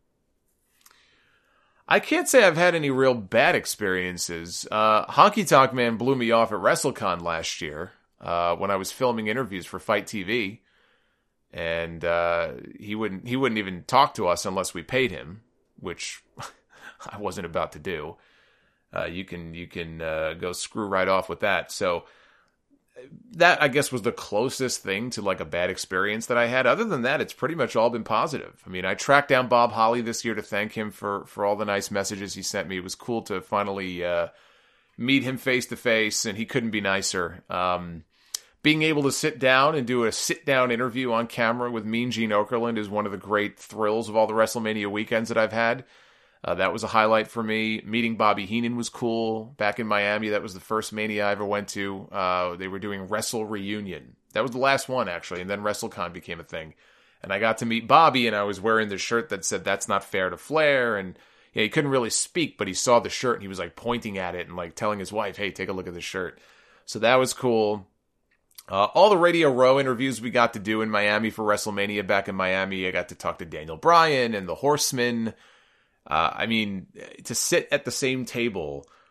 I can't say I've had any real bad experiences. Honky Tonk Man blew me off at WrestleCon last year when I was filming interviews for Fight TV, and he wouldn't even talk to us unless we paid him, which I wasn't about to do. You can go screw right off with that. So that, I guess, was the closest thing to like a bad experience that I had. Other than that, it's pretty much all been positive. I mean, I tracked down Bob Holly this year to thank him for all the nice messages he sent me. It was cool to finally meet him face to face, and he couldn't be nicer. Being able to sit down and do a sit-down interview on camera with Mean Gene Okerlund is one of the great thrills of all the WrestleMania weekends that I've had. That was a highlight for me. Meeting Bobby Heenan was cool. Back in Miami, that was the first Mania I ever went to. They were doing Wrestle Reunion. That was the last one, actually, and then WrestleCon became a thing. And I got to meet Bobby, and I was wearing the shirt that said, "That's not fair to Flair," and he couldn't really speak, but he saw the shirt, and he was like pointing at it and like telling his wife, "Hey, take a look at this shirt." So that was cool. All the Radio Row interviews we got to do in Miami for WrestleMania. Back in Miami, I got to talk to Daniel Bryan and the Horsemen. I mean, to sit at the same table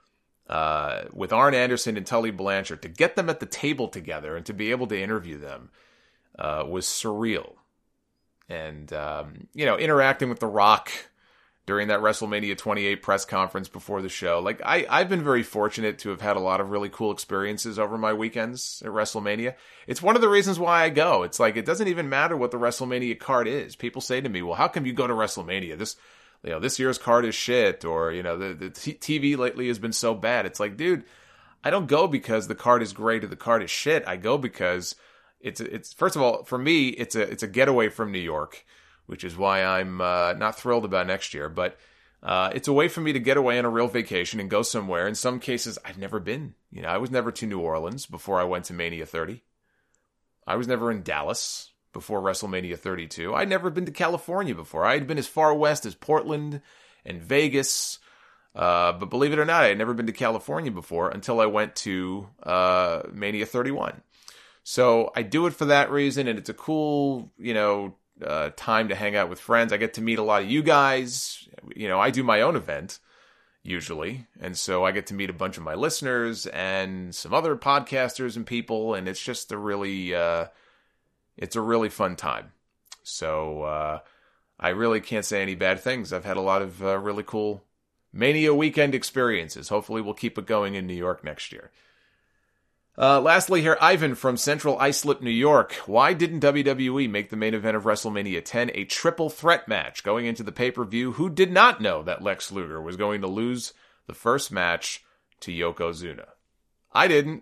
with Arn Anderson and Tully Blanchard, to get them at the table together and to be able to interview them was surreal. And, interacting with The Rock during that WrestleMania 28 press conference before the show. Like, I've been very fortunate to have had a lot of really cool experiences over my weekends at WrestleMania. It's one of the reasons why I go. It's like, it doesn't even matter what the WrestleMania card is. People say to me, well, how come you go to WrestleMania? This year's card is shit, or, the TV lately has been so bad. It's like, dude, I don't go because the card is great or the card is shit. I go because it's first of all, for me, it's a getaway from New York, which is why I'm not thrilled about next year. But it's a way for me to get away on a real vacation and go somewhere. In some cases, I've never been. I was never to New Orleans before I went to Mania 30. I was never in Dallas before WrestleMania 32. I'd never been to California before. I had been as far west as Portland and Vegas. But believe it or not, I had never been to California before until I went to Mania 31. So I do it for that reason, and it's a cool, time to hang out with friends. I get to meet a lot of you guys. I do my own event usually, and so I get to meet a bunch of my listeners and some other podcasters and people, and it's just a really fun time. So I really can't say any bad things. I've had a lot of really cool Mania weekend experiences. Hopefully we'll keep it going in New York next year. Lastly here, Ivan from Central Islip, New York. Why didn't WWE make the main event of WrestleMania 10 a triple threat match going into the pay-per-view? Who did not know that Lex Luger was going to lose the first match to Yokozuna? I didn't.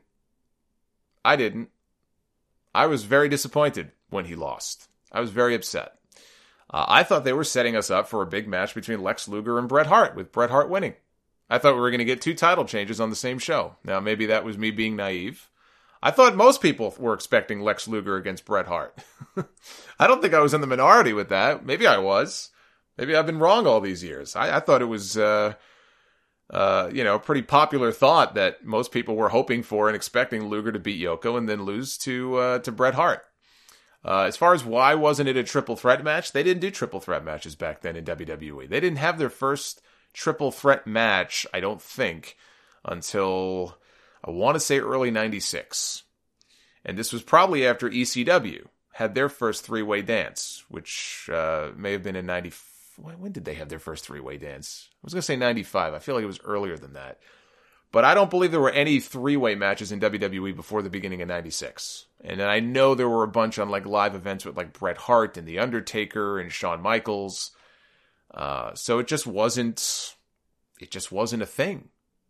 I was very disappointed when he lost. I was very upset. I thought they were setting us up for a big match between Lex Luger and Bret Hart, with Bret Hart winning. I thought we were going to get 2 title changes on the same show. Now, maybe that was me being naive. I thought most people were expecting Lex Luger against Bret Hart. I don't think I was in the minority with that. Maybe I was. Maybe I've been wrong all these years. I thought it was, a pretty popular thought that most people were hoping for and expecting Luger to beat Yoko and then lose to Bret Hart. As far as why wasn't it a triple threat match, they didn't do triple threat matches back then in WWE. They didn't have their first triple threat match, I don't think, until, I want to say, early 96. And this was probably after ECW had their first 3-way dance, which may have been in 90. When did they have their first 3-way dance? I was going to say 95. I feel like it was earlier than that. But I don't believe there were any 3-way matches in WWE before the beginning of 96. And I know there were a bunch on live events with Bret Hart and The Undertaker and Shawn Michaels. So it just wasn't a thing,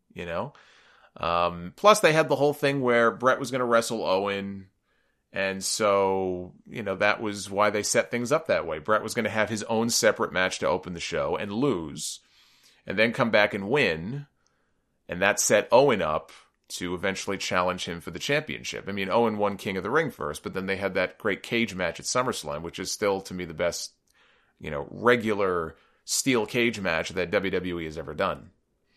Plus they had the whole thing where Bret was going to wrestle Owen. And so, that was why they set things up that way. Bret was going to have his own separate match to open the show and lose, and then come back and win. And that set Owen up to eventually challenge him for the championship. I mean, Owen won King of the Ring first, but then they had that great cage match at SummerSlam, which is still, to me, the best, regular steel cage match that WWE has ever done.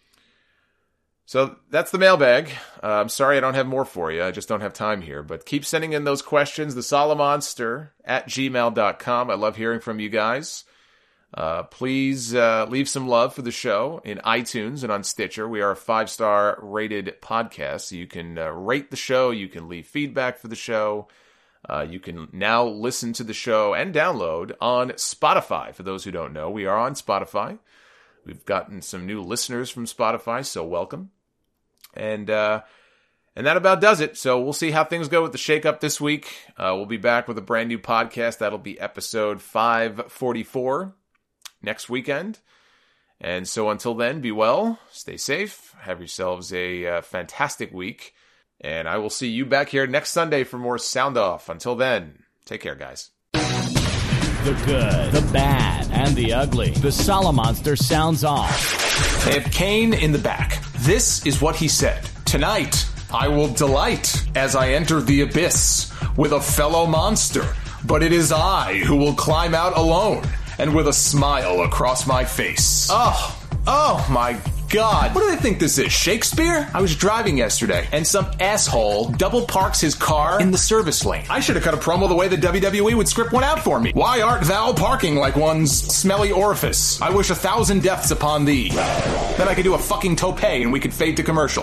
So that's the mailbag. I'm sorry I don't have more for you. I just don't have time here. But keep sending in those questions. thesolomonster@gmail.com. I love hearing from you guys. Please leave some love for the show in iTunes and on Stitcher. We are a 5-star rated podcast, so you can rate the show. You can leave feedback for the show. You can now listen to the show and download on Spotify. For those who don't know, we are on Spotify. We've gotten some new listeners from Spotify, so welcome. And that about does it. So we'll see how things go with the shakeup this week. We'll be back with a brand new podcast. That'll be episode 544 next weekend. And so until then, be well, stay safe, have yourselves a fantastic week. And I will see you back here next Sunday for more Sound Off. Until then, take care, guys. The good, the bad, and the ugly. The Solomonster sounds off. They have Kane in the back. This is what he said. Tonight, I will delight as I enter the abyss with a fellow monster. But it is I who will climb out alone and with a smile across my face. Oh my God. What do they think this is, Shakespeare? I was driving yesterday, and some asshole double parks his car in the service lane. I should have cut a promo the way the WWE would script one out for me. Why art thou parking like one's smelly orifice? I wish 1,000 deaths upon thee. Then I could do a fucking tope and we could fade to commercial.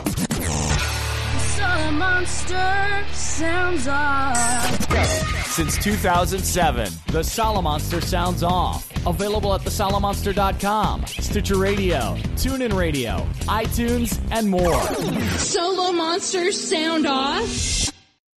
Monster sounds off. Since 2007, the Salamonster sounds off. Available at thesalamonster.com, Stitcher Radio, TuneIn Radio, iTunes, and more. Solo Monsters sound off.